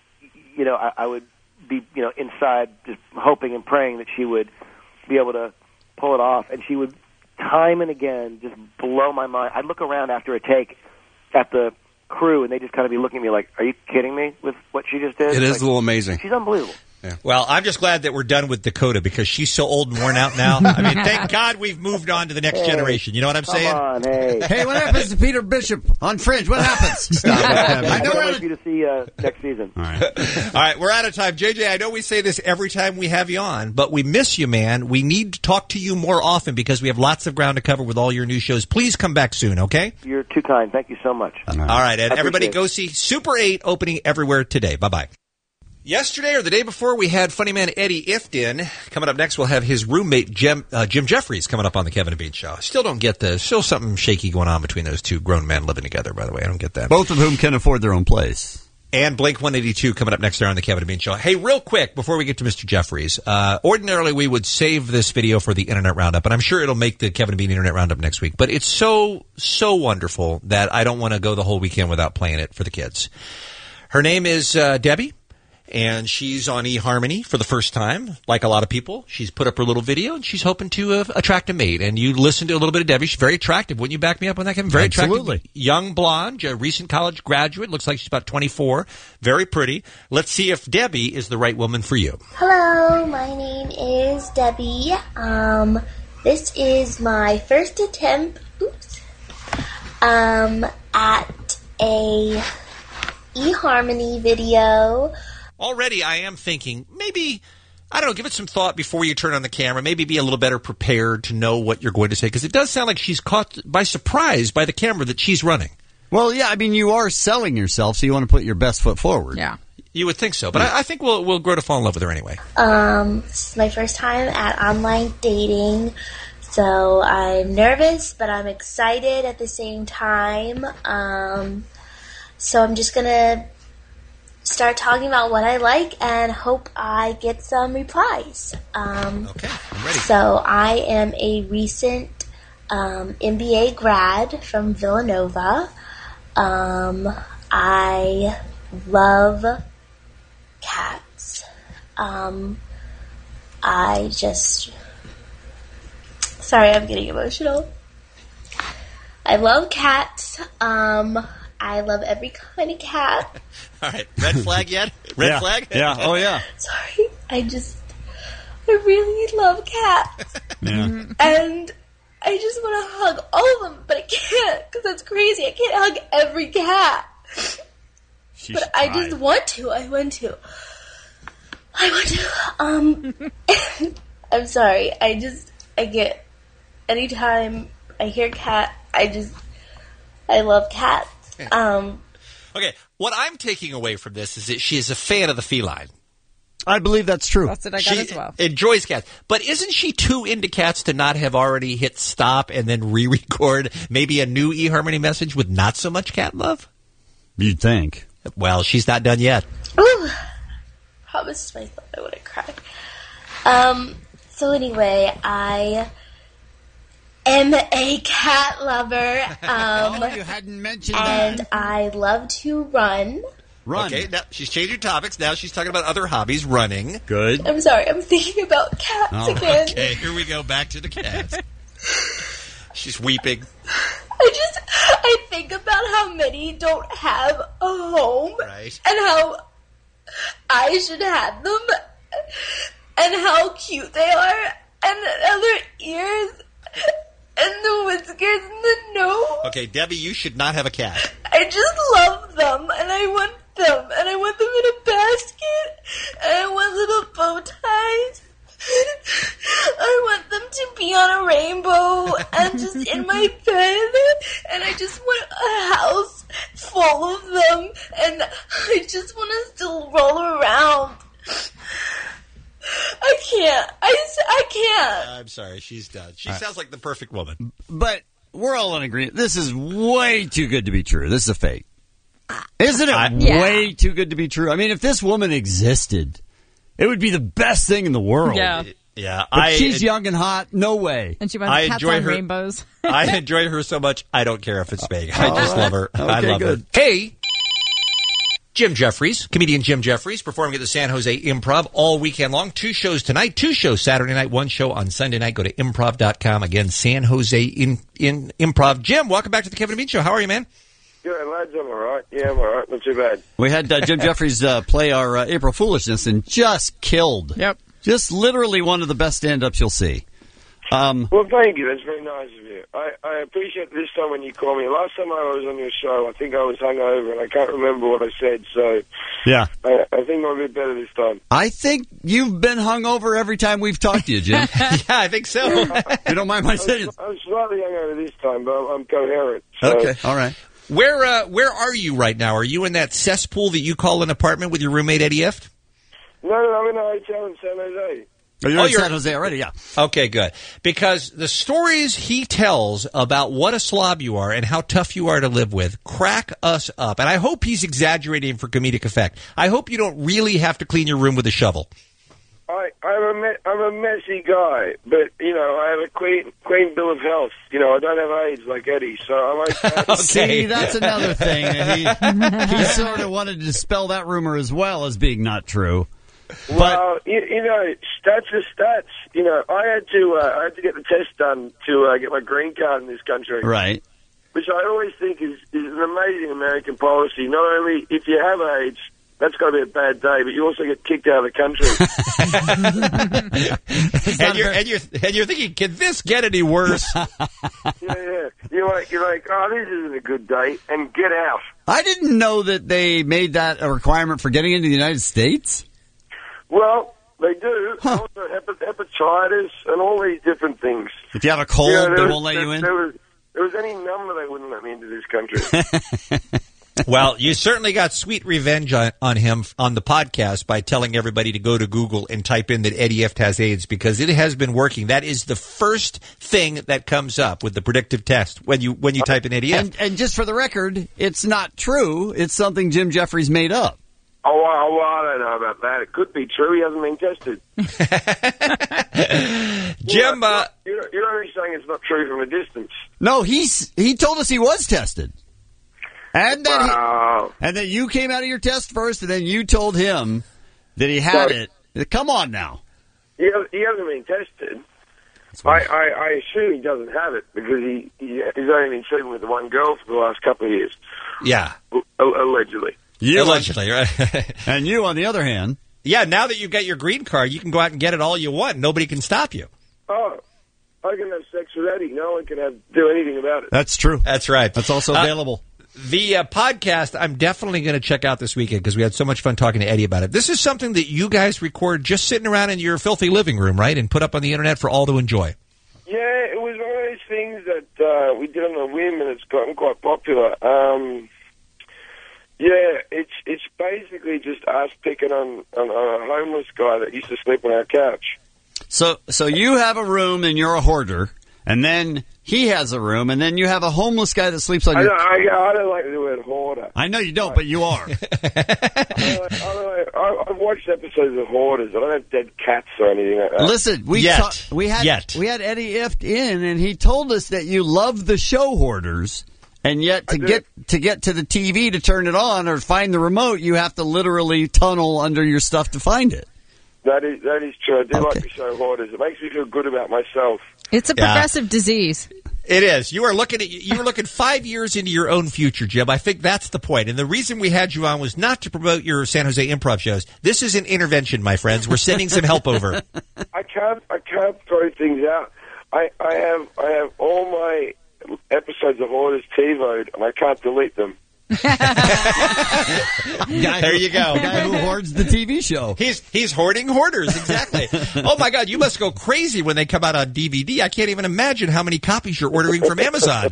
Speaker 5: you know, I, I would be you know inside just hoping and praying that she would be able to pull it off, and she would time and again just blow my mind. I'd look around after a take at the crew, and they just kind of be looking at me like, "Are you kidding me with what she just did?"
Speaker 16: It is
Speaker 5: like,
Speaker 16: a little amazing.
Speaker 5: She's unbelievable.
Speaker 16: Yeah.
Speaker 14: Well, I'm just glad that we're done with Dakota, because she's so old and worn out now. I mean, thank God we've moved on to the next
Speaker 5: Hey,
Speaker 14: generation. You know what I'm
Speaker 5: come
Speaker 14: saying?
Speaker 5: on, hey.
Speaker 13: Hey, what happens to Peter Bishop on Fringe? What happens? Stop it.
Speaker 5: I
Speaker 13: I
Speaker 5: can't
Speaker 13: know
Speaker 5: wait
Speaker 13: we're...
Speaker 5: for you to see uh, next season.
Speaker 13: All right.
Speaker 14: All right, we're out of time. J J, I know we say this every time we have you on, but we miss you, man. We need to talk to you more often because we have lots of ground to cover with all your new shows. Please come back soon, okay?
Speaker 5: You're too kind. Thank you so much.
Speaker 14: All right, and
Speaker 5: I
Speaker 14: everybody
Speaker 5: appreciate
Speaker 14: go see Super eight opening everywhere today. Bye-bye. Yesterday or the day before, we had funny man Eddie Iftin. Coming up next, we'll have his roommate Jim, uh, Jim Jeffries coming up on the Kevin and Bean Show. Still don't get the, still something shaky going on between those two grown men living together, by the way. I don't get that.
Speaker 13: Both of whom can afford their own place.
Speaker 14: And Blink one eighty-two coming up next there on the Kevin and Bean Show. Hey, real quick, before we get to Mister Jeffries, uh, ordinarily we would save this video for the Internet Roundup, and I'm sure it'll make the Kevin and Bean Internet Roundup next week. But it's so, so wonderful that I don't want to go the whole weekend without playing it for the kids. Her name is uh, Debbie. And she's on eHarmony for the first time, like a lot of people. She's put up her little video, and she's hoping to uh, attract a mate. And you listen to a little bit of Debbie. She's very attractive. Wouldn't you back me up on that, Kevin? Very
Speaker 13: Absolutely.
Speaker 14: attractive. Young blonde, a recent college graduate. Looks like she's about twenty-four. Very pretty. Let's see if Debbie is the right woman for you.
Speaker 15: Hello, my name is Debbie. Um, this is my first attempt, oops, um, at a eHarmony video.
Speaker 14: Already, I am thinking maybe, I don't know, give it some thought before you turn on the camera. Maybe be a little better prepared to know what you're going to say, because it does sound like she's caught by surprise by the camera that she's running.
Speaker 13: Well, yeah, I mean, you are selling yourself, so you want to put your best foot forward.
Speaker 1: Yeah.
Speaker 14: You would think so, but I, I think we'll we'll grow to fall in love with her anyway.
Speaker 15: Um, this is my first time at online dating, so I'm nervous, but I'm excited at the same time. Um, so I'm just gonna start talking about what I like and hope I get some replies. Um,
Speaker 14: okay, I'm ready.
Speaker 15: So I am a recent um, M B A grad from Villanova. Um, I love cats. Um, I just Sorry, I'm getting emotional. I love cats. Um, I love every kind of cat.
Speaker 14: All right, red flag yet? Red
Speaker 13: Yeah.
Speaker 14: flag?
Speaker 13: Yeah. Oh yeah.
Speaker 15: Sorry, I just, I really love cats.
Speaker 13: Yeah.
Speaker 15: And I just want to hug all of them, but I can't because that's crazy. I can't hug every cat.
Speaker 13: She
Speaker 15: but
Speaker 13: should
Speaker 15: I
Speaker 13: try.
Speaker 15: just want to. I want to. I want to. Um, I'm sorry. I just, I get, anytime I hear cat, I just, I love cats. Um,
Speaker 14: Okay, what I'm taking away from this is that she is a fan of the feline.
Speaker 13: I believe that's true.
Speaker 1: That's what I got
Speaker 14: She
Speaker 1: as well.
Speaker 14: enjoys cats. But isn't she too into cats to not have already hit stop and then re-record maybe a new eHarmony message with not so much cat love?
Speaker 13: You'd think.
Speaker 14: Well, she's not done yet.
Speaker 15: Ooh, promised myself I wouldn't cry. Um, so anyway, I am a cat lover. Um,
Speaker 13: Oh, you hadn't mentioned
Speaker 15: and
Speaker 13: that.
Speaker 15: I love to run.
Speaker 13: Run.
Speaker 14: Okay, now she's changing topics. Now she's talking about other hobbies, running.
Speaker 13: Good.
Speaker 15: I'm sorry, I'm thinking about cats
Speaker 14: Oh,
Speaker 15: again.
Speaker 14: okay, here we go. Back to the cats. She's weeping.
Speaker 15: I just, I think about how many don't have a home.
Speaker 14: Right.
Speaker 15: And how I should have them. And how cute they are. And how their ears and the whiskers and the nose.
Speaker 14: Okay, Debbie, you should not have a cat.
Speaker 15: I just love them, and I want them, and I want them in a basket, and I want little bow ties. I want them to be on a rainbow and just in my bed, and I just want a house full of them, and I just want to still roll around. I can't. I, s- I can't.
Speaker 14: I'm sorry, she's done. She sounds like the perfect woman.
Speaker 13: But we're all in agreement. This is way too good to be true. This is a fake. Isn't it
Speaker 1: Yeah.
Speaker 13: way too good to be true? I mean, if this woman existed, it would be the best thing in the world.
Speaker 1: Yeah.
Speaker 14: Yeah,
Speaker 13: But
Speaker 14: I.
Speaker 13: she's young and hot. No way.
Speaker 1: And she wants
Speaker 14: I
Speaker 1: cats
Speaker 14: enjoy
Speaker 1: on
Speaker 14: her-
Speaker 1: rainbows.
Speaker 14: I enjoy her so much, I don't care if it's fake. I just
Speaker 13: right.
Speaker 14: love her. I
Speaker 13: Okay,
Speaker 14: love
Speaker 13: good.
Speaker 14: her. Hey, Jim Jeffries, comedian Jim Jeffries, performing at the San Jose Improv all weekend long. Two shows tonight, two shows Saturday night, one show on Sunday night. Go to improv dot com. Again, San Jose in, in Improv. Jim, welcome back to the Kevin and Bean Show. How are you, man?
Speaker 10: Good, lads. I'm all right. Yeah, I'm all right. Not too bad.
Speaker 13: We had uh, Jim Jeffries uh, play our uh, April Foolishness and just killed.
Speaker 1: Yep.
Speaker 13: Just literally one of the best stand-ups you'll see. Um,
Speaker 10: Well, thank you. That's very nice of you. I, I appreciate this time when you call me. Last time I was on your show, I think I was hungover and I can't remember what I said, so
Speaker 13: yeah.
Speaker 10: I, I think I'll be better this time.
Speaker 13: I think you've been hungover every time we've talked to you, Jim.
Speaker 14: yeah, I think so.
Speaker 13: You don't mind my saying?
Speaker 10: I was slightly hungover this time, but I'm coherent. So.
Speaker 13: Okay, all right.
Speaker 14: Where uh, where are you right now? Are you in that cesspool that you call an apartment with your roommate Eddie Eft?
Speaker 10: No, no, I'm in a hotel in San Jose.
Speaker 13: Oh, you're
Speaker 14: Oh,
Speaker 13: in
Speaker 14: you're-
Speaker 13: San Jose already, yeah.
Speaker 14: Okay, good. Because the stories he tells about what a slob you are and how tough you are to live with crack us up. And I hope he's exaggerating for comedic effect. I hope you don't really have to clean your room with a shovel.
Speaker 10: I, I'm a me- I'm a messy guy, but you know I have a clean clean bill of health. You know I don't have AIDS like Eddie, so I'm okay.
Speaker 13: See, that's another thing. He, he sort of wanted to dispel that rumor as well as being not true.
Speaker 10: Well, you, you know, stats are stats. You know, I had to uh, I had to get the test done to uh, get my green card in this country.
Speaker 13: Right.
Speaker 10: Which I always think is, is an amazing American policy. Not only if you have AIDS, that's got to be a bad day, but you also get kicked out of the country.
Speaker 14: and, you're, and, you're, and you're thinking, can this get any worse?
Speaker 10: yeah, yeah. You're like, you're like, oh, this isn't a good day, and get out.
Speaker 13: I didn't know that they made that a requirement for getting into the United States.
Speaker 10: Well, they do. Huh. Also, hepat- hepatitis and all these different things.
Speaker 13: If you have a cold,
Speaker 10: You know,
Speaker 13: they
Speaker 10: there
Speaker 13: won't
Speaker 10: was,
Speaker 13: let you
Speaker 10: there,
Speaker 13: in?
Speaker 10: There was, there was any number they wouldn't let me into this country.
Speaker 14: Well, you certainly got sweet revenge on, on him on the podcast by telling everybody to go to Google and type in that Eddie Eft has AIDS, because it has been working. That is the first thing that comes up with the predictive test when you when you type in Eddie Eft.
Speaker 13: And, and just for the record, it's not true. It's something Jim Jeffries made up.
Speaker 10: Oh, well, well, I don't know about that. It could be true. He hasn't been tested.
Speaker 14: Jim, uh,
Speaker 10: you're, you're only saying it's not true from a distance.
Speaker 13: No, he's he told us he was tested. And that,
Speaker 10: wow.
Speaker 13: he, and that you came out of your test first, and then you told him that he had
Speaker 10: Sorry.
Speaker 13: it. Come on now.
Speaker 10: He, he hasn't been tested. I, I, I assume he doesn't have it because he, he he's only been sleeping with the one girl for the last couple of years.
Speaker 14: Yeah.
Speaker 10: A- allegedly.
Speaker 13: You
Speaker 14: Allegedly, right?
Speaker 13: And you, on the other hand.
Speaker 14: Yeah, now that you've got your green card, you can go out and get it all you want. Nobody can stop you.
Speaker 10: Oh, I can have sex with Eddie. No one can have do anything about it.
Speaker 13: That's true.
Speaker 14: That's right.
Speaker 13: That's also
Speaker 14: Uh,
Speaker 13: available.
Speaker 14: The uh, podcast, I'm definitely going to check out this weekend because we had so much fun talking to Eddie about it. This is something that you guys record just sitting around in your filthy living room, right? And put up on the internet for all to enjoy.
Speaker 10: Yeah, it was one of those things that uh, we did on a whim, and it's gotten quite popular. Um, yeah, it's it's basically just us picking on, on, on a homeless guy that used to sleep on our couch.
Speaker 13: So, so you have a room and you're a hoarder, and then he has a room, and then you have a homeless guy that sleeps on
Speaker 10: I
Speaker 13: your.
Speaker 10: don't, I, I don't like the word hoarder.
Speaker 13: I know you don't, but you are.
Speaker 10: I, don't like, I, don't like, I, I've watched episodes of hoarders. I don't have dead cats or anything like that.
Speaker 13: Listen, we
Speaker 14: Yet.
Speaker 13: ta- we had
Speaker 14: Yet.
Speaker 13: we had Eddie Ift in, and he told us that you love the show Hoarders, and yet to
Speaker 10: I do.
Speaker 13: get to get to the T V to turn it on or find the remote, you have to literally tunnel under your stuff to find it.
Speaker 10: That is that is true. I do
Speaker 13: Okay.
Speaker 10: like the show Hoarders. It makes me feel good about myself.
Speaker 1: It's a
Speaker 14: Yeah.
Speaker 1: progressive disease.
Speaker 14: It is. You are looking at you were looking five years into your own future, Jim. I think that's the point. And the reason we had you on was not to promote your San Jose improv shows. This is an intervention, my friends. We're sending some help over.
Speaker 10: I can't I can't throw things out. I, I have I have all my episodes of Hoarders TiVo'd, and I can't delete them.
Speaker 14: There you go.
Speaker 13: The guy who hoards the T V show.
Speaker 14: He's he's hoarding hoarders, exactly. Oh my God, you must go crazy when they come out on D V D. I can't even imagine how many copies you're ordering from Amazon.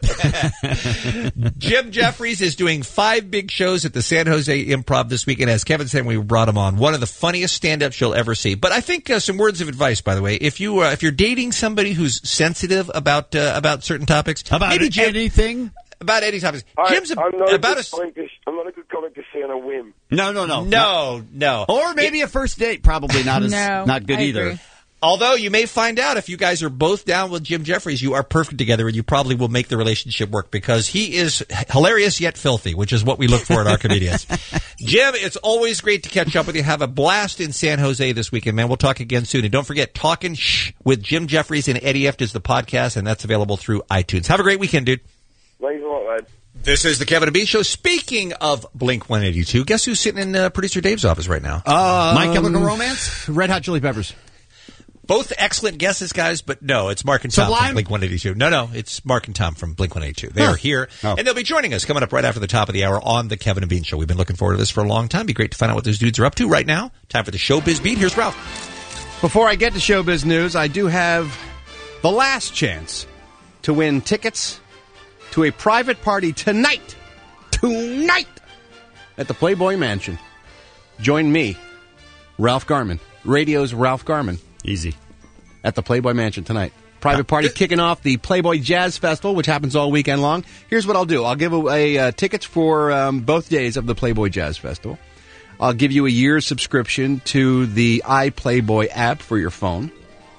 Speaker 14: Jim Jeffries is doing five big shows at the San Jose Improv this weekend. As Kevin said, we brought him on. One of the funniest stand-ups you'll ever see. But I think uh, some words of advice, by the way, if you uh, if you're dating somebody who's sensitive about uh, about certain topics,
Speaker 13: About
Speaker 14: maybe Jim,
Speaker 13: anything?
Speaker 14: about any topics,
Speaker 10: I,
Speaker 14: Jim's a,
Speaker 10: I'm not
Speaker 14: about
Speaker 10: a
Speaker 14: a.
Speaker 10: good comic to, I'm not a good comic to see on a whim.
Speaker 13: No, no, no,
Speaker 14: No, no.
Speaker 13: Or maybe a first date, probably not as
Speaker 1: No,
Speaker 13: not good
Speaker 1: I
Speaker 13: either.
Speaker 1: agree.
Speaker 14: Although you may find out if you guys are both down with Jim Jeffries, you are perfect together, and you probably will make the relationship work because he is hilarious yet filthy, which is what we look for in our comedians. Jim, it's always great to catch up with you. Have a blast in San Jose this weekend, man. We'll talk again soon. And don't forget, Talkin' Shh with Jim Jeffries and Eddie Ift is the podcast, and that's available through iTunes. Have a great weekend, dude.
Speaker 10: Thanks a lot, lad.
Speaker 14: This is the Kevin and Bean Show. Speaking of Blink one eighty-two, guess who's sitting in uh, producer Dave's office right now?
Speaker 16: Um,
Speaker 13: My Chemical Romance?
Speaker 16: Red Hot Chili Peppers.
Speaker 14: Both excellent guesses, guys, but no, it's Mark and Tom
Speaker 13: Sublime?
Speaker 14: from Blink one eighty-two. No, no, it's Mark and Tom from Blink one eighty-two. They
Speaker 13: Huh.
Speaker 14: are here,
Speaker 13: Oh.
Speaker 14: and they'll be joining us coming up right after the top of the hour on the Kevin and Bean Show. We've been looking forward to this for a long time. Be great to find out what those dudes are up to right now. Time for the Showbiz Beat. Here's Ralph.
Speaker 16: Before I get to showbiz news, I do have the last chance to win tickets to a private party tonight. Tonight! At the Playboy Mansion. Join me, Ralph Garman, radio's Ralph Garman.
Speaker 13: Easy.
Speaker 16: At the Playboy Mansion tonight. Private party kicking off the Playboy Jazz Festival, which happens all weekend long. Here's what I'll do. I'll give away uh, tickets for um, both days of the Playboy Jazz Festival. I'll give you a year's subscription to the iPlayboy app for your phone.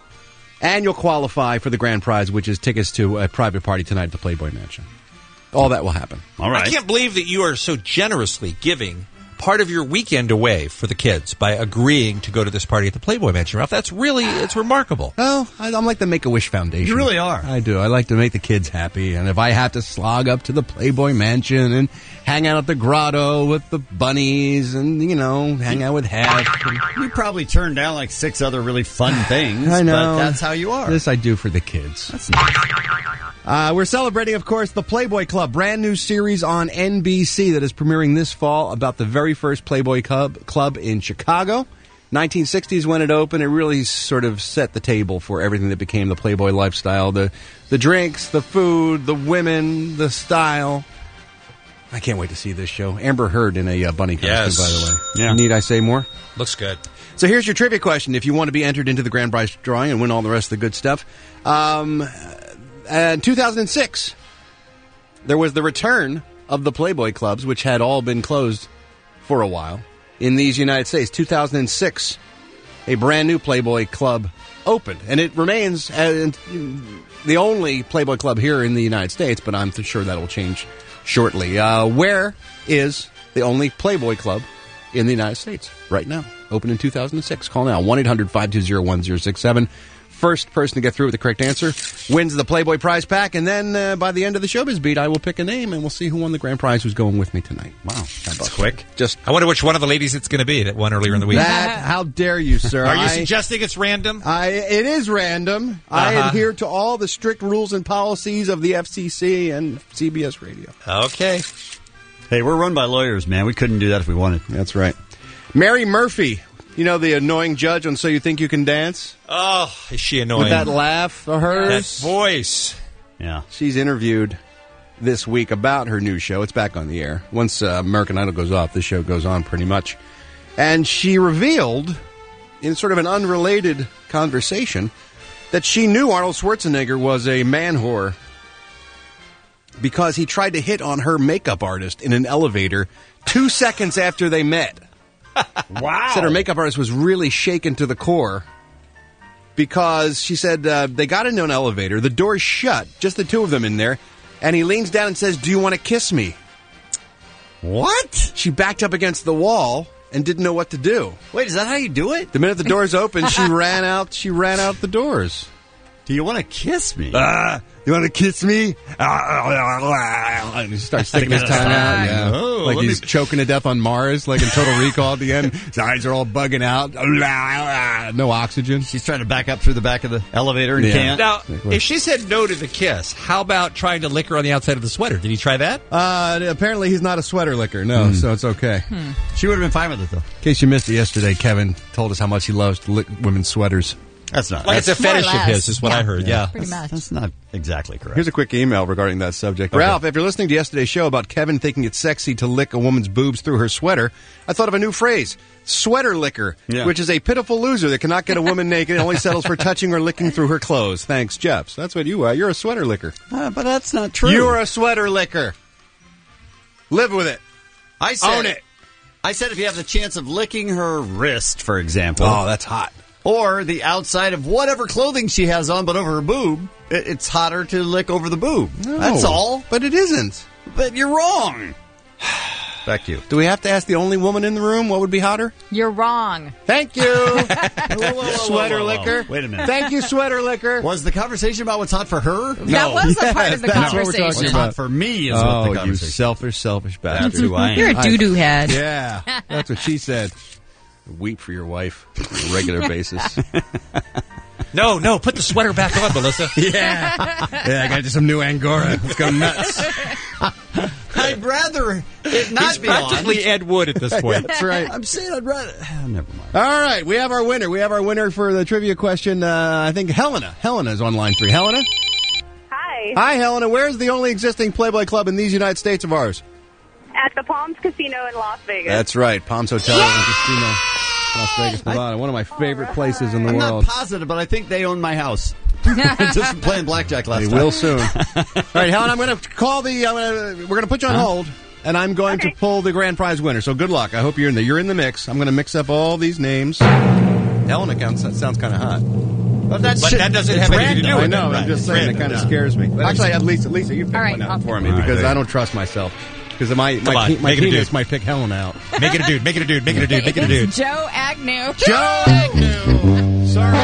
Speaker 16: And you'll qualify for the grand prize, which is tickets to a private party tonight at the Playboy Mansion. All that will happen.
Speaker 13: All right.
Speaker 14: I can't believe that you are so generously giving part of your weekend away for the kids by agreeing to go to this party at the Playboy Mansion, Ralph. That's really, it's remarkable.
Speaker 16: Oh, I, I'm like the Make-A-Wish Foundation.
Speaker 13: You really are.
Speaker 16: I do. I like to make the kids happy. And if I have to slog up to the Playboy Mansion and hang out at the grotto with the bunnies and, you know, hang out with Hef.
Speaker 13: You probably turned down like six other really fun things.
Speaker 16: I know.
Speaker 13: But that's how you are.
Speaker 16: This I do for the kids.
Speaker 13: That's nice.
Speaker 16: Uh, we're celebrating, of course, the Playboy Club, brand new series on N B C that is premiering this fall about the very first Playboy Club, club in Chicago. nineteen sixties when it opened, it really sort of set the table for everything that became the Playboy lifestyle. The the drinks, the food, the women, the style. I can't wait to see this show. Amber Heard in a uh, bunny costume,
Speaker 14: Yes.
Speaker 16: by the way.
Speaker 13: Yeah.
Speaker 16: Need I say more?
Speaker 14: Looks good.
Speaker 16: So here's your trivia question. If you want to be entered into the grand prize drawing and win all the rest of the good stuff. Um... In two thousand six, there was the return of the Playboy clubs, which had all been closed for a while in these United States. two thousand six, a brand new Playboy club opened, and it remains uh, the only Playboy club here in the United States, but I'm sure that'll change shortly. Uh, where is the only Playboy club in the United States right now? Opened in two thousand six. Call now, one eight hundred five two zero one zero six seven. first person to get through with the correct answer wins the Playboy prize pack. And then uh, by the end of the Showbiz Beat, I will pick a name, and we'll see who won the grand prize who's going with me tonight.
Speaker 13: Wow, that's quick.
Speaker 16: Just
Speaker 14: I wonder which one of the ladies it's going to be that won earlier in the week.
Speaker 16: That, how dare you, sir?
Speaker 14: Are you
Speaker 16: I,
Speaker 14: suggesting it's random?
Speaker 16: I, it is random. I
Speaker 14: Uh-huh.
Speaker 16: adhere to all the strict rules and policies of the F C C and C B S Radio.
Speaker 14: Okay.
Speaker 13: Hey, we're run by lawyers, man. We couldn't do that if we wanted.
Speaker 16: That's right. Mary Murphy, you know the annoying judge on So You Think You Can Dance?
Speaker 14: Oh, is she annoying?
Speaker 16: With that laugh of hers.
Speaker 14: That voice.
Speaker 13: Yeah.
Speaker 16: She's interviewed this week about her new show. It's back on the air. Once uh, American Idol goes off, the show goes on pretty much. And she revealed, in sort of an unrelated conversation, that she knew Arnold Schwarzenegger was a man whore because he tried to hit on her makeup artist in an elevator two seconds after they met.
Speaker 13: Wow.
Speaker 16: Said her makeup artist was really shaken to the core because she said uh, they got into an elevator, the door's shut, just the two of them in there, and he leans down and says, "Do you want to kiss me?"
Speaker 13: What?
Speaker 16: She backed up against the wall and didn't know what to do.
Speaker 13: Wait, is that how you do it?
Speaker 16: The minute the doors opened, she ran out. She ran out the doors.
Speaker 13: Do you want to kiss me?
Speaker 16: Ah, you want to kiss me? And he starts sticking his tongue out. Yeah.
Speaker 13: Oh,
Speaker 16: like
Speaker 13: let
Speaker 16: he's
Speaker 13: me-
Speaker 16: choking to death on Mars, like in Total Recall at the end. His eyes are all bugging out. No oxygen.
Speaker 13: She's trying to back up through the back of the elevator and
Speaker 16: Yeah.
Speaker 13: can't.
Speaker 14: Now, if she said no to the kiss, how about trying to lick her on the outside of the sweater? Did he try that?
Speaker 16: Uh, apparently he's not a sweater licker. No, so it's okay.
Speaker 13: She would have been fine with it, though.
Speaker 16: In case you missed it yesterday, Kevin told us how much he loves to lick women's sweaters.
Speaker 13: That's not.
Speaker 14: Like
Speaker 13: that's,
Speaker 14: it's a fetish of his, is what I heard. Yeah.
Speaker 1: Pretty much.
Speaker 13: that's not exactly correct.
Speaker 16: Here's a quick email regarding that subject.
Speaker 13: Okay.
Speaker 16: Ralph, after listening to yesterday's show about Kevin thinking it's sexy to lick a woman's boobs through her sweater, I thought of a new phrase, sweater licker,
Speaker 13: Yeah.
Speaker 16: which is a pitiful loser that cannot get a woman naked and only settles for touching or licking through her clothes. Thanks, Jeff. So that's what you are. You're a sweater licker.
Speaker 13: Uh, but that's not true.
Speaker 16: You're a sweater licker. Live with it.
Speaker 13: I said,
Speaker 16: Own it.
Speaker 13: I said if you have the chance of licking her wrist, for example.
Speaker 16: Oh, that's hot.
Speaker 13: Or the outside of whatever clothing she has on, but over her boob, it, it's hotter to lick over the boob.
Speaker 16: No,
Speaker 13: That's all.
Speaker 16: But it isn't.
Speaker 13: But you're wrong. Back to you.
Speaker 16: Do we have to ask the only woman in the room what would be hotter?
Speaker 1: You're wrong.
Speaker 16: Thank you.
Speaker 13: Whoa, whoa,
Speaker 16: Sweater
Speaker 13: whoa, whoa.
Speaker 16: licker.
Speaker 13: Wait a minute.
Speaker 16: Thank you, sweater licker.
Speaker 13: Was the conversation about what's hot for her?
Speaker 1: That was a part of the
Speaker 16: that's what we're
Speaker 1: conversation.
Speaker 16: talking
Speaker 13: What's
Speaker 16: about.
Speaker 13: hot for me is
Speaker 16: Oh,
Speaker 13: what the
Speaker 16: you
Speaker 13: conversation.
Speaker 16: selfish, selfish bastard.
Speaker 13: That's who I am.
Speaker 1: You're a doo-doo head.
Speaker 16: Yeah, that's what she said. Weep for your wife on a regular basis.
Speaker 14: No, no, put the sweater back on, Melissa.
Speaker 16: Yeah. Yeah, I got you some new Angora. Let's go nuts.
Speaker 13: I'd rather it not
Speaker 14: He's
Speaker 13: be on.
Speaker 14: practically Ed Wood at this point.
Speaker 16: That's right.
Speaker 13: I'm saying I'd rather. Oh, never mind.
Speaker 16: All right, we have our winner. We have our winner for the trivia question. Uh, I think Helena. Helena is on line three. Helena?
Speaker 2: Hi.
Speaker 16: Hi, Helena. Where's the only existing Playboy Club in these United States of ours?
Speaker 2: At the Palms Casino in Las Vegas.
Speaker 16: That's right. Palms Hotel and Casino, Las Vegas, Nevada. One of my favorite places in the
Speaker 13: I'm
Speaker 16: world.
Speaker 13: not positive, but I think they own my house. Just from playing blackjack last
Speaker 16: They
Speaker 13: time.
Speaker 16: will soon. All right, Helen, I'm going to call the. I'm gonna, we're going to put you on
Speaker 13: Huh?
Speaker 16: hold, and I'm going
Speaker 2: Okay.
Speaker 16: to pull the grand prize winner. So good luck. I hope you're in there. You're in the mix. I'm going to mix up all these names. Helena counts. That sounds kind of hot.
Speaker 13: But, that's
Speaker 14: But that doesn't
Speaker 13: it's
Speaker 14: have anything to do
Speaker 13: random.
Speaker 14: with
Speaker 16: I know.
Speaker 14: Right,
Speaker 16: I'm just
Speaker 14: it's
Speaker 16: saying
Speaker 14: random,
Speaker 16: it kind of
Speaker 14: yeah.
Speaker 16: scares me. Actually, at least, Lisa, you pick
Speaker 1: All right,
Speaker 16: one
Speaker 1: I'll
Speaker 16: out for
Speaker 1: pick
Speaker 16: me
Speaker 13: one.
Speaker 16: because
Speaker 13: All right,
Speaker 16: I don't trust myself. Because my
Speaker 14: Come
Speaker 16: my,
Speaker 14: on,
Speaker 16: pe- my
Speaker 14: make it a
Speaker 16: penis
Speaker 14: dude.
Speaker 16: might pick Helen out.
Speaker 14: Make it a dude, make it a dude, make it a dude, make it a dude.
Speaker 1: It's Joe Agnew.
Speaker 16: Joe Agnew. Sorry.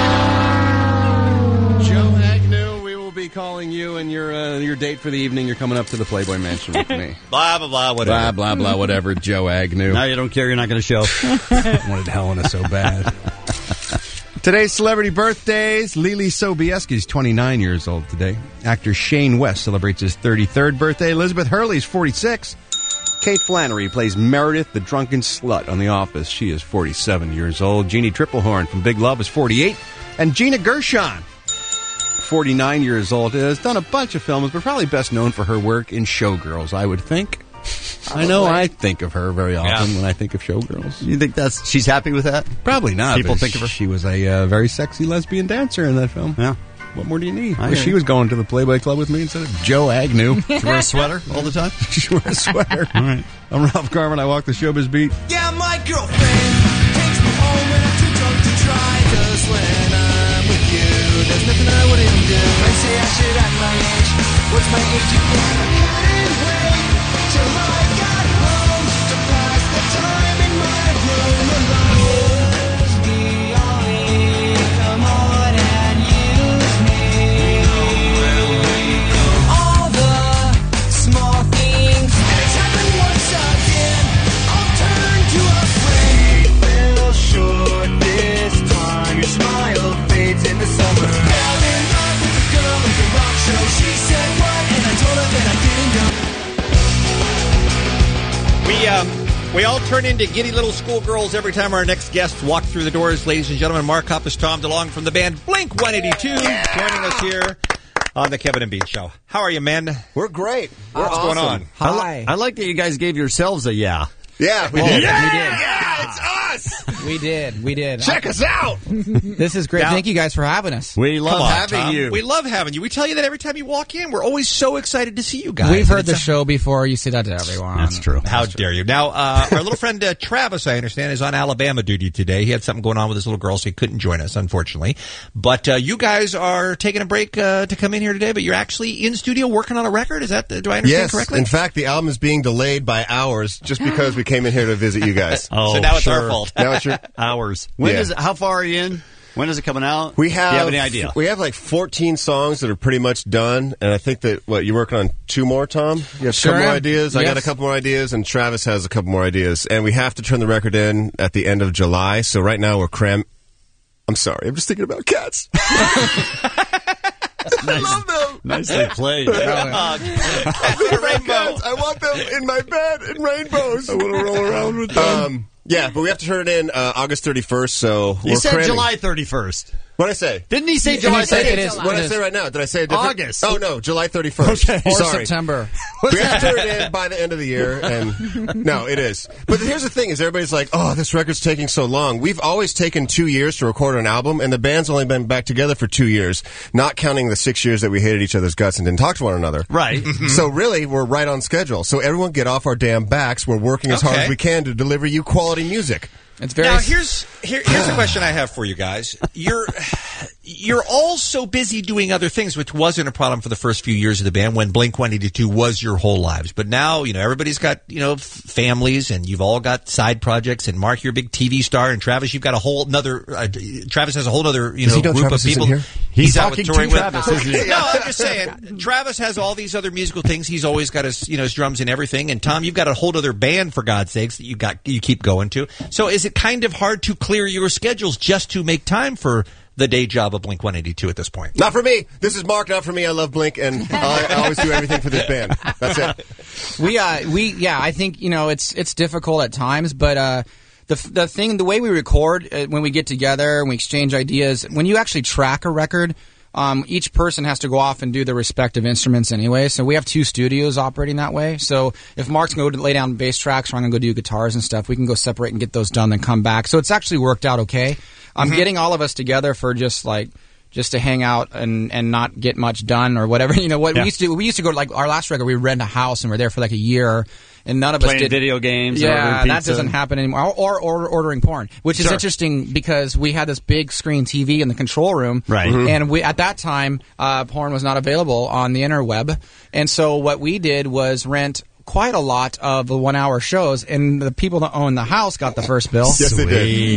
Speaker 16: Joe Agnew, we will be calling you and your uh, your date for the evening. You're coming up to the Playboy Mansion with me.
Speaker 14: Blah, blah, blah, whatever.
Speaker 16: Blah, blah, blah, whatever. Joe Agnew.
Speaker 13: Now you don't care. You're not going to show.
Speaker 16: Wanted Helena so bad. Today's celebrity birthdays. Lily Sobieski's twenty-nine years old today. Actor Shane West celebrates his thirty-third birthday. Elizabeth Hurley's forty-six. Kate Flannery plays Meredith, the drunken slut on The Office. She is forty-seven years old. Jeannie Triplehorn from Big Love is forty-eight. And Gina Gershon, forty-nine years old, has done a bunch of films, but probably best known for her work in Showgirls, I would think. I know I think of her very often
Speaker 14: Yeah.
Speaker 16: when I think of Showgirls.
Speaker 13: You think that's she's happy with that?
Speaker 16: Probably not.
Speaker 13: People
Speaker 16: but
Speaker 13: think of her.
Speaker 16: She was a uh, very sexy lesbian dancer in that film.
Speaker 13: Yeah.
Speaker 16: What more do you need?
Speaker 13: I
Speaker 16: Wish
Speaker 13: hear
Speaker 16: she
Speaker 13: you.
Speaker 16: was going to the Playboy Club with me instead of Joe Agnew.
Speaker 13: She wear a sweater all the time.
Speaker 16: She wore a sweater.
Speaker 13: All right.
Speaker 16: I'm Ralph Garman. I walk the showbiz beat.
Speaker 11: Yeah, my girlfriend takes me home when I'm too drunk to try. Just when I'm with you, there's nothing I wouldn't do. I say I should act my age. What's my age again? I couldn't wait till I got home to pass the time in my room alone. The only come on and you
Speaker 14: We um, we all turn into giddy little schoolgirls every time our next guests walk through the doors. Ladies and gentlemen, Mark Hoppus, Tom DeLonge from the band Blink one eighty-two, yeah. joining us here on the Kevin and Bean Show. How are you, men?
Speaker 16: We're great. We're
Speaker 14: What's
Speaker 16: awesome.
Speaker 14: going on?
Speaker 13: I, li- I like that you guys gave yourselves a yeah.
Speaker 16: Yeah, we
Speaker 13: Oh,
Speaker 16: did.
Speaker 13: yeah,
Speaker 16: we
Speaker 13: we
Speaker 16: did.
Speaker 13: did.
Speaker 16: Yeah, it's us.
Speaker 12: We did. We did.
Speaker 16: Check us out.
Speaker 12: This is great.
Speaker 14: Now-
Speaker 12: Thank you guys for having us.
Speaker 13: We love
Speaker 14: Come on,
Speaker 13: having
Speaker 14: Tom.
Speaker 13: you.
Speaker 14: We love having you. We tell you that every time you walk in. We're always so excited to see you guys.
Speaker 12: We've
Speaker 14: And
Speaker 12: heard
Speaker 14: it's
Speaker 12: the
Speaker 14: a-
Speaker 12: show before. You say that to everyone.
Speaker 13: That's true.
Speaker 14: How dare you? Now, uh, our little friend uh, Travis, I understand, is on Alabama duty today. He had something going on with his little girl, so he couldn't join us, unfortunately. But uh, you guys are taking a break uh, to come in here today, but you're actually in studio working on a record? Is that, do I understand
Speaker 18: Yes.
Speaker 14: correctly?
Speaker 18: In fact, the album is being delayed by hours just because we came in here to visit you guys.
Speaker 13: Oh,
Speaker 14: So now it's our
Speaker 13: sure.
Speaker 14: fault.
Speaker 18: Now it's your
Speaker 13: Hours. When
Speaker 18: Yeah.
Speaker 13: does it, how far are you in? When is it coming out?
Speaker 18: We have.
Speaker 13: Do you have any idea?
Speaker 18: We have like fourteen songs that are pretty much done, and I think that what you're working on two more, Tom. You have
Speaker 12: Sure
Speaker 18: a couple more
Speaker 12: am.
Speaker 18: ideas. I got a
Speaker 12: Yes.
Speaker 18: couple more ideas, and Travis has a couple more ideas, and we have to turn the record in at the end of July. So right now we're cram. I'm sorry. I'm just thinking about cats. I love them.
Speaker 13: Nicely played.
Speaker 18: I think about cats. I want them in my bed in rainbows. I want to roll around with them. Um, yeah, but we have to turn it in uh, August thirty-first. So
Speaker 13: You
Speaker 18: we're
Speaker 13: said
Speaker 18: cramming.
Speaker 13: July thirty-first.
Speaker 18: What did I say?
Speaker 13: Didn't he say
Speaker 12: Didn't
Speaker 13: July
Speaker 12: he say it
Speaker 13: thirty-first?
Speaker 12: is?
Speaker 18: What did I
Speaker 12: It
Speaker 18: say
Speaker 12: is.
Speaker 18: right now? Did I say a different?
Speaker 13: August.
Speaker 18: Oh no, July thirty-first.
Speaker 13: Okay.
Speaker 12: Or
Speaker 18: Sorry.
Speaker 12: September.
Speaker 18: We have to turn it in by the end of the year, and no, it is. But here's the thing: is everybody's like, "Oh, this record's taking so long." We've always taken two years to record an album, and the band's only been back together for two years, not counting the six years that we hated each other's guts and didn't talk to one another.
Speaker 13: Right.
Speaker 18: So really, we're right on schedule. So everyone, get off our damn backs. We're working as hard
Speaker 14: Okay.
Speaker 18: as we can to deliver you quality music.
Speaker 12: It's very.
Speaker 14: Now here's here, here's a question I have for you guys. You're you're all so busy doing other things, which wasn't a problem for the first few years of the band when Blink one eighty-two was your whole lives. But now you know everybody's got you know f- families, and you've all got side projects. And Mark, you're a big T V star, and Travis, you've got a whole another. Uh, Travis has a whole other you
Speaker 18: Does
Speaker 14: know
Speaker 18: he know
Speaker 14: group
Speaker 18: Travis
Speaker 14: of
Speaker 18: isn't
Speaker 14: people.
Speaker 18: here?
Speaker 13: He's
Speaker 14: out
Speaker 13: talking
Speaker 14: with touring
Speaker 13: to
Speaker 14: with.
Speaker 13: Travis, isn't he?
Speaker 14: No, I'm just saying. Travis has all these other musical things. He's always got his you know his drums and everything. And Tom, you've got a whole other band for God's sakes that you got you keep going to. So is it kind of hard to clear your schedules just to make time for the day job of Blink one eighty-two at this point?
Speaker 18: Not for me. This is Mark. Not for me. I love Blink, and I, I always do everything for this band. That's it.
Speaker 12: we uh we yeah I think you know it's it's difficult at times, but uh the the thing the way we record uh, when we get together and we exchange ideas, when you actually track a record, um each person has to go off and do their respective instruments anyway. So we have two studios operating that way. So if Mark's going to lay down bass tracks or I'm going to go do guitars and stuff, we can go separate and get those done, then come back. So it's actually worked out okay. I'm
Speaker 14: Mm-hmm.
Speaker 12: getting all of us together for just like. Just to hang out and, and not get much done or whatever. You know what
Speaker 13: Yeah.
Speaker 12: we used to do. We used to go to like our last record. We rent a house and we're there for like a year, and none of us
Speaker 13: Playing
Speaker 12: did
Speaker 13: video games and
Speaker 12: Yeah,
Speaker 13: ordering
Speaker 12: that
Speaker 13: pizza.
Speaker 12: doesn't happen anymore. Or, or, or ordering porn, which is
Speaker 13: Sure.
Speaker 12: interesting because we had this big screen T V in the control room,
Speaker 13: Right. Mhm.
Speaker 12: And we at that time uh, porn was not available on the interweb, and so what we did was rent quite a lot of the one-hour shows, and the people that owned the house got the first bill.
Speaker 18: Yes, they did.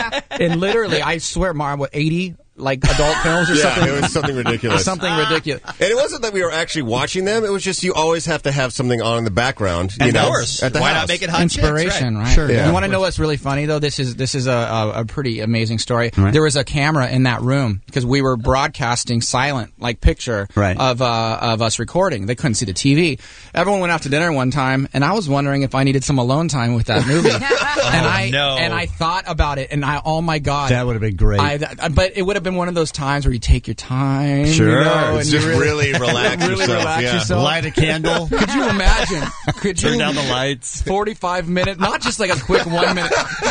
Speaker 12: And literally, I swear, Mar, what eighty like adult films or
Speaker 18: Yeah,
Speaker 12: something?
Speaker 18: it was something ridiculous.
Speaker 12: Something ridiculous.
Speaker 18: And it wasn't that we were actually watching them. It was just you always have to have something on in the background. You
Speaker 14: Of
Speaker 18: know,
Speaker 14: course.
Speaker 18: at the
Speaker 14: Why
Speaker 18: house.
Speaker 14: not make it hot
Speaker 12: Inspiration,
Speaker 14: chicks,
Speaker 12: right?
Speaker 18: Sure, yeah.
Speaker 12: You want to know what's really funny though? This is this is a, a, a pretty amazing story.
Speaker 13: Right.
Speaker 12: There was a camera in that room because we were broadcasting silent, like picture
Speaker 13: Right.
Speaker 12: of uh, of us recording. They couldn't see the T V. Everyone went out to dinner one time, and I was wondering if I needed some alone time with that movie. and I
Speaker 14: no.
Speaker 12: and I thought about it, and I oh my god,
Speaker 13: That would have been great.
Speaker 12: I, that- but it would have been one of those times where you take your time,
Speaker 13: Sure.
Speaker 12: you know,
Speaker 18: It's
Speaker 12: and you
Speaker 18: just really relax
Speaker 12: really
Speaker 18: yourself,
Speaker 12: relax
Speaker 18: yeah.
Speaker 12: yourself.
Speaker 13: Light a candle.
Speaker 12: Could you imagine? Could you
Speaker 13: Turn down the lights.
Speaker 12: forty-five minute, not just like a quick one minute.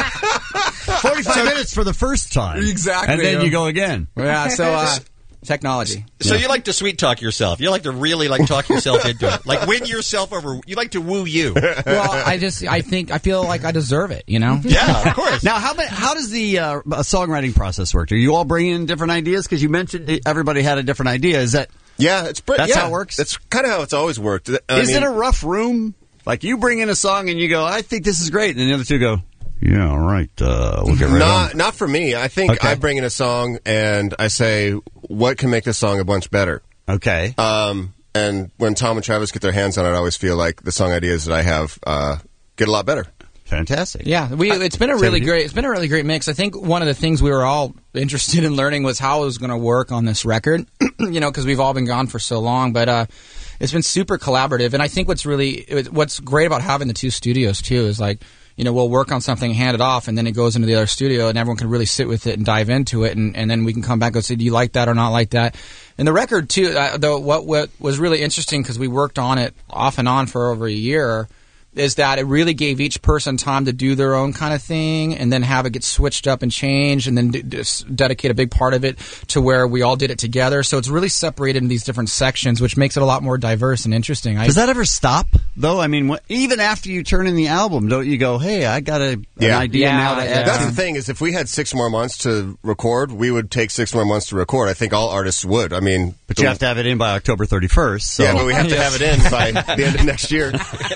Speaker 13: forty-five minutes for the first time.
Speaker 12: Exactly.
Speaker 13: And then you go again.
Speaker 12: Yeah, so uh, technology.
Speaker 14: So you like to sweet talk yourself. You like to really like talk yourself into it. Like win yourself over. You like to woo you.
Speaker 12: Well, I just, I think, I feel like I deserve it, you know?
Speaker 14: Yeah, of course.
Speaker 13: Now, how about, how does the uh, songwriting process work? Do you all bring in different ideas? Because you mentioned everybody had a different idea. Is that
Speaker 18: Yeah, it's pretty.
Speaker 13: That's
Speaker 18: yeah,
Speaker 13: how it works?
Speaker 18: That's kind of how it's always worked. I
Speaker 13: is
Speaker 18: mean,
Speaker 13: it a rough room? Like you bring in a song and you go, I think this is great, and the other two go, yeah, all right, uh, we'll get right
Speaker 18: not
Speaker 13: on.
Speaker 18: not for me. I think
Speaker 13: Okay.
Speaker 18: I bring in a song and I say, what can make this song a bunch better?
Speaker 13: Okay.
Speaker 18: Um, and when Tom and Travis get their hands on it, I always feel like the song ideas that I have uh, get a lot better.
Speaker 13: Fantastic.
Speaker 12: Yeah, we. It's been a really great. It's been a really great mix. I think one of the things we were all interested in learning was how it was going to work on this record. You know, because we've all been gone for so long. But uh, it's been super collaborative. And I think what's really what's great about having the two studios too is like, you know, we'll work on something, hand it off, and then it goes into the other studio, and everyone can really sit with it and dive into it, and, and then we can come back and say, do you like that or not like that? And the record too, uh, though, what what was really interesting because we worked on it off and on for over a year, is that it really gave each person time to do their own kind of thing and then have it get switched up and changed and then d- d- dedicate a big part of it to where we all did it together. So it's really separated in these different sections, which makes it a lot more diverse and interesting.
Speaker 13: Does that ever stop, though? I mean, wh- even after you turn in the album, don't you go, hey, I got a, an
Speaker 18: Yeah.
Speaker 13: idea
Speaker 18: Yeah,
Speaker 13: now to add
Speaker 18: That's
Speaker 13: on?
Speaker 18: the thing is, if we had six more months to record, we would take six more months to record. I think all artists would. I mean,
Speaker 13: But you have to have it in by October thirty-first. So.
Speaker 18: Yeah, but we have to have it in by the end of next year.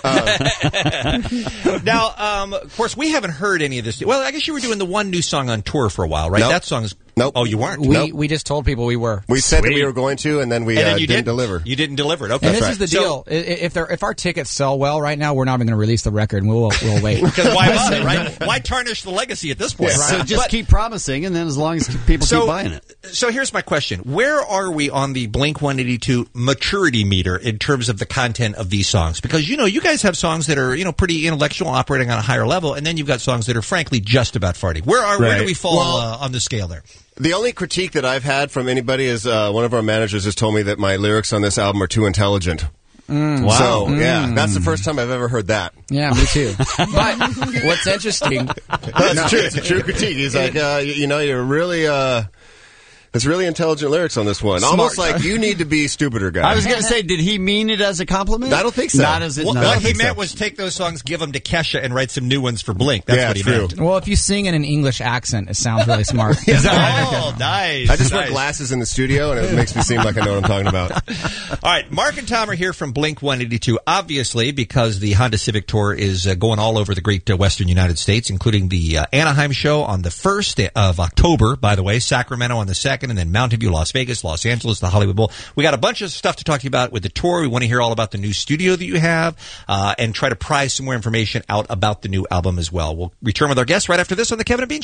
Speaker 14: Now, um, of course, we haven't heard any of this. Well, I guess you were doing the one new song on tour for a while, right?
Speaker 18: Nope.
Speaker 14: That song's...
Speaker 18: Nope.
Speaker 14: Oh, you weren't?
Speaker 12: We
Speaker 18: Nope.
Speaker 12: we just told people we were.
Speaker 18: We said that
Speaker 14: Sweet.
Speaker 18: we were going to, and then we
Speaker 14: And then
Speaker 18: uh,
Speaker 14: you
Speaker 18: didn't
Speaker 14: didn't.
Speaker 18: deliver.
Speaker 14: You didn't deliver it. Okay.
Speaker 12: And this
Speaker 14: That's
Speaker 12: is the
Speaker 14: right.
Speaker 12: deal. I- if they're, if our tickets sell well right now, we're not even going to release the record, and we'll we'll wait.
Speaker 14: Because why bother, right? Why tarnish the legacy at this point?
Speaker 13: So
Speaker 14: Right.
Speaker 13: just
Speaker 14: But-
Speaker 13: keep promising, and then as long as people
Speaker 14: So-
Speaker 13: keep buying it.
Speaker 14: So here's my question. Where are we on the Blink one eighty-two maturity meter in terms of the content of these songs? Because, you know, you guys have songs that are, you know, pretty intellectual, operating on a higher level, and then you've got songs that are, frankly, just about farting. Where are where do
Speaker 18: Right.
Speaker 14: we fall
Speaker 18: Well-
Speaker 14: uh, on the scale there?
Speaker 18: The only critique that I've had from anybody is uh, one of our managers has told me that my lyrics on this album are too intelligent.
Speaker 12: Mm.
Speaker 18: Wow. So,
Speaker 12: Mm.
Speaker 18: yeah, that's the first time I've ever heard that.
Speaker 12: Yeah, me too. But what's interesting...
Speaker 18: That's
Speaker 12: No.
Speaker 18: true. It's a true critique. He's like, uh, you, you know, you're really... Uh, It's really intelligent lyrics on this one.
Speaker 13: Smart.
Speaker 18: Almost like you need to be stupider, guy.
Speaker 13: I was going to say, did he mean it as a compliment?
Speaker 18: I don't think so.
Speaker 13: Not as it.
Speaker 14: Well,
Speaker 13: no.
Speaker 14: what he meant was take those songs, give them to Kesha, and write some new ones for Blink. That's
Speaker 18: Yeah,
Speaker 14: what he
Speaker 18: true.
Speaker 14: meant.
Speaker 12: Well, if you sing in an English accent, it sounds really smart.
Speaker 14: Oh, nice.
Speaker 18: I just wear
Speaker 14: nice.
Speaker 18: glasses in the studio, and it makes me seem like I know what I'm talking about.
Speaker 14: All right, Mark and Tom are here from Blink one eighty-two, obviously, because the Honda Civic Tour is uh, going all over the great uh, western United States, including the uh, Anaheim show on the first of October, by the way, Sacramento on the second, and then Mountain View, Las Vegas, Los Angeles, the Hollywood Bowl. We got a bunch of stuff to talk to you about with the tour. We want to hear all about the new studio that you have uh, and try to prise some more information out about the new album as well. We'll return with our guests right after this on the Kevin and Bean Show.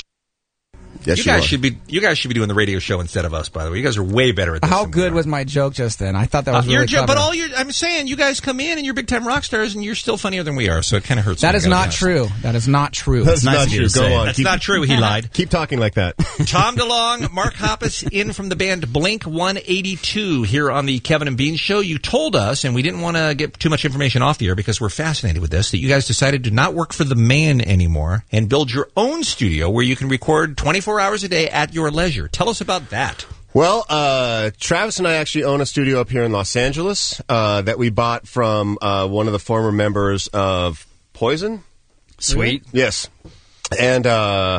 Speaker 18: Yes,
Speaker 14: you
Speaker 18: you
Speaker 14: guys
Speaker 18: are.
Speaker 14: should be you guys should be doing the radio show instead of us, by the way. You guys are way better at this.
Speaker 12: How
Speaker 14: than we
Speaker 12: good
Speaker 14: are.
Speaker 12: was my joke just then? I thought that was
Speaker 14: Uh,
Speaker 12: really
Speaker 14: you're ju-
Speaker 12: clever.
Speaker 14: but all your I'm saying you guys come in and you're big time rock stars and you're still funnier than we are, so it kind of hurts.
Speaker 12: That
Speaker 14: me,
Speaker 12: is
Speaker 14: I gotta
Speaker 12: not
Speaker 14: be honest.
Speaker 12: true. That is not true.
Speaker 18: That's
Speaker 13: nice
Speaker 18: not
Speaker 13: of you
Speaker 18: true.
Speaker 13: to
Speaker 18: Go
Speaker 13: say.
Speaker 18: on.
Speaker 14: That's
Speaker 18: Keep,
Speaker 14: not true. He lied.
Speaker 18: keep talking like that.
Speaker 14: Tom DeLonge, Mark Hoppus in from the band Blink one eighty-two here on the Kevin and Bean Show. You told us, and we didn't want to get too much information off the air because we're fascinated with this, that you guys decided to not work for the man anymore and build your own studio where you can record twenty-four hours a day at your leisure. Tell us about that.
Speaker 18: Well, uh, Travis and I actually own a studio up here in Los Angeles uh, that we bought from uh, one of the former members of Poison.
Speaker 13: Sweet.
Speaker 18: Yes. And uh,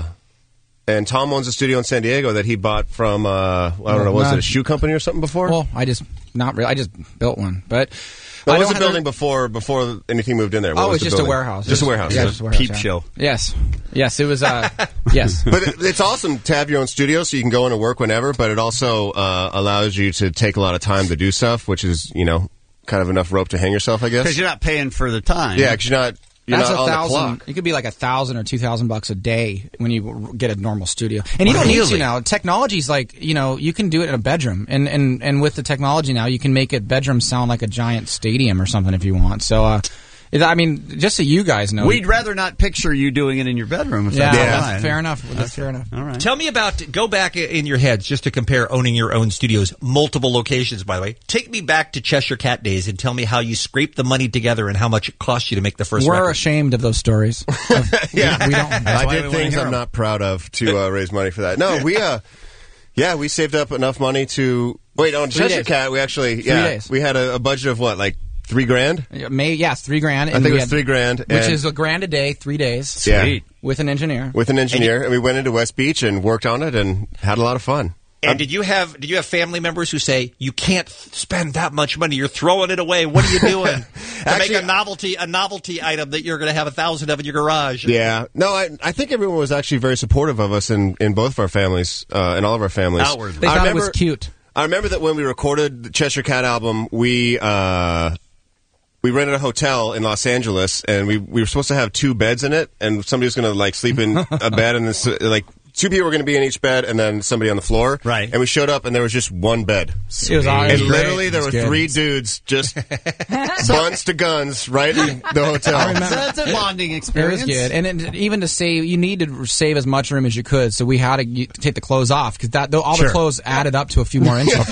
Speaker 18: and Tom owns a studio in San Diego that he bought from, uh, I don't know, was it a shoe company or something before?
Speaker 12: Well, I just not really. I just built one, but
Speaker 18: What
Speaker 12: I
Speaker 18: was
Speaker 12: don't
Speaker 18: the
Speaker 12: have-
Speaker 18: building before before anything moved in there? What
Speaker 12: Oh,
Speaker 18: was
Speaker 12: it's
Speaker 18: the
Speaker 12: just a
Speaker 18: building?
Speaker 12: warehouse.
Speaker 18: Just a warehouse.
Speaker 12: Yeah, just a warehouse.
Speaker 13: Peep
Speaker 12: yeah.
Speaker 13: show.
Speaker 12: Yes, yes, it was. Uh, yes,
Speaker 18: But it, it's awesome to have your own studio so you can go in and work whenever, but it also uh, allows you to take a lot of time to do stuff, which is, you know, kind of enough rope to hang yourself, I guess.
Speaker 13: Because you're not paying for the time.
Speaker 18: Yeah, because you're not, you're
Speaker 12: that's
Speaker 18: not
Speaker 12: a
Speaker 18: on the
Speaker 12: thousand.
Speaker 18: clock.
Speaker 12: It could be like a thousand or two thousand bucks a day when you get a normal studio, and you don't need to
Speaker 14: Really?
Speaker 12: now. Technology's like, you know, you can do it in a bedroom, and and and with the technology now, you can make it bedroom sound like a giant stadium or something if you want. So, uh, it- I mean, just so you guys know,
Speaker 13: We'd rather not picture you doing it in your bedroom. If
Speaker 12: yeah,
Speaker 13: that's
Speaker 12: that's
Speaker 13: fine.
Speaker 12: fair enough. That's fair enough.
Speaker 13: All right.
Speaker 14: Tell me about, go back in your heads just to compare owning your own studios, multiple locations, by the way. Take me back to Cheshire Cat days and tell me how you scraped the money together and how much it cost you to make the first
Speaker 12: We're
Speaker 14: record.
Speaker 12: ashamed of those stories.
Speaker 18: Yeah,
Speaker 12: we don't.
Speaker 18: I
Speaker 13: why
Speaker 18: did
Speaker 13: we wanna
Speaker 18: things
Speaker 13: hear
Speaker 18: I'm
Speaker 13: 'em.
Speaker 18: not proud of to uh, raise money for that. No, we, uh, yeah, we saved up enough money to wait on
Speaker 12: Three
Speaker 18: Cheshire
Speaker 12: days.
Speaker 18: Cat. We actually, yeah,
Speaker 12: days.
Speaker 18: we had a, a budget of what, like three grand?
Speaker 12: May yes, three grand.
Speaker 18: I
Speaker 12: and
Speaker 18: think it
Speaker 12: we
Speaker 18: was
Speaker 12: had-
Speaker 18: three grand,
Speaker 12: which
Speaker 18: and-
Speaker 12: is a grand a day, three days.
Speaker 18: Yeah.
Speaker 13: Sweet.
Speaker 12: With an engineer.
Speaker 18: With an engineer, and we went into West Beach and worked on it and had a lot of fun.
Speaker 14: And did you have did you have family members who say you can't spend that much money? You're throwing it away. What are you doing to
Speaker 18: Actually,
Speaker 14: make a novelty a novelty item that you're going to have a thousand of in your garage?
Speaker 18: Yeah, no, I, I think everyone was actually very supportive of us in, in both of our families, uh, in all of our families.
Speaker 13: Outwardly.
Speaker 12: They
Speaker 18: I
Speaker 12: thought it was
Speaker 18: remember-
Speaker 12: cute.
Speaker 18: I remember that when we recorded the Cheshire Cat album, we uh, we rented a hotel in Los Angeles, and we, we were supposed to have two beds in it, and somebody was going to like sleep in a bed and this, like two people were going to be in each bed, and then somebody on the floor.
Speaker 13: Right.
Speaker 18: And we showed up, and there was just one bed.
Speaker 12: It was all- it
Speaker 18: and
Speaker 12: was great.
Speaker 18: literally, there
Speaker 12: It
Speaker 18: were
Speaker 12: was good.
Speaker 18: three dudes just bunts to guns right in the hotel.
Speaker 12: I remember.
Speaker 13: That's a bonding
Speaker 12: It
Speaker 13: experience.
Speaker 12: was good, and it, even to save, you need to save as much room as you could. So we had to you, take the clothes off because that all
Speaker 14: Sure.
Speaker 12: the clothes added up to a few more inches.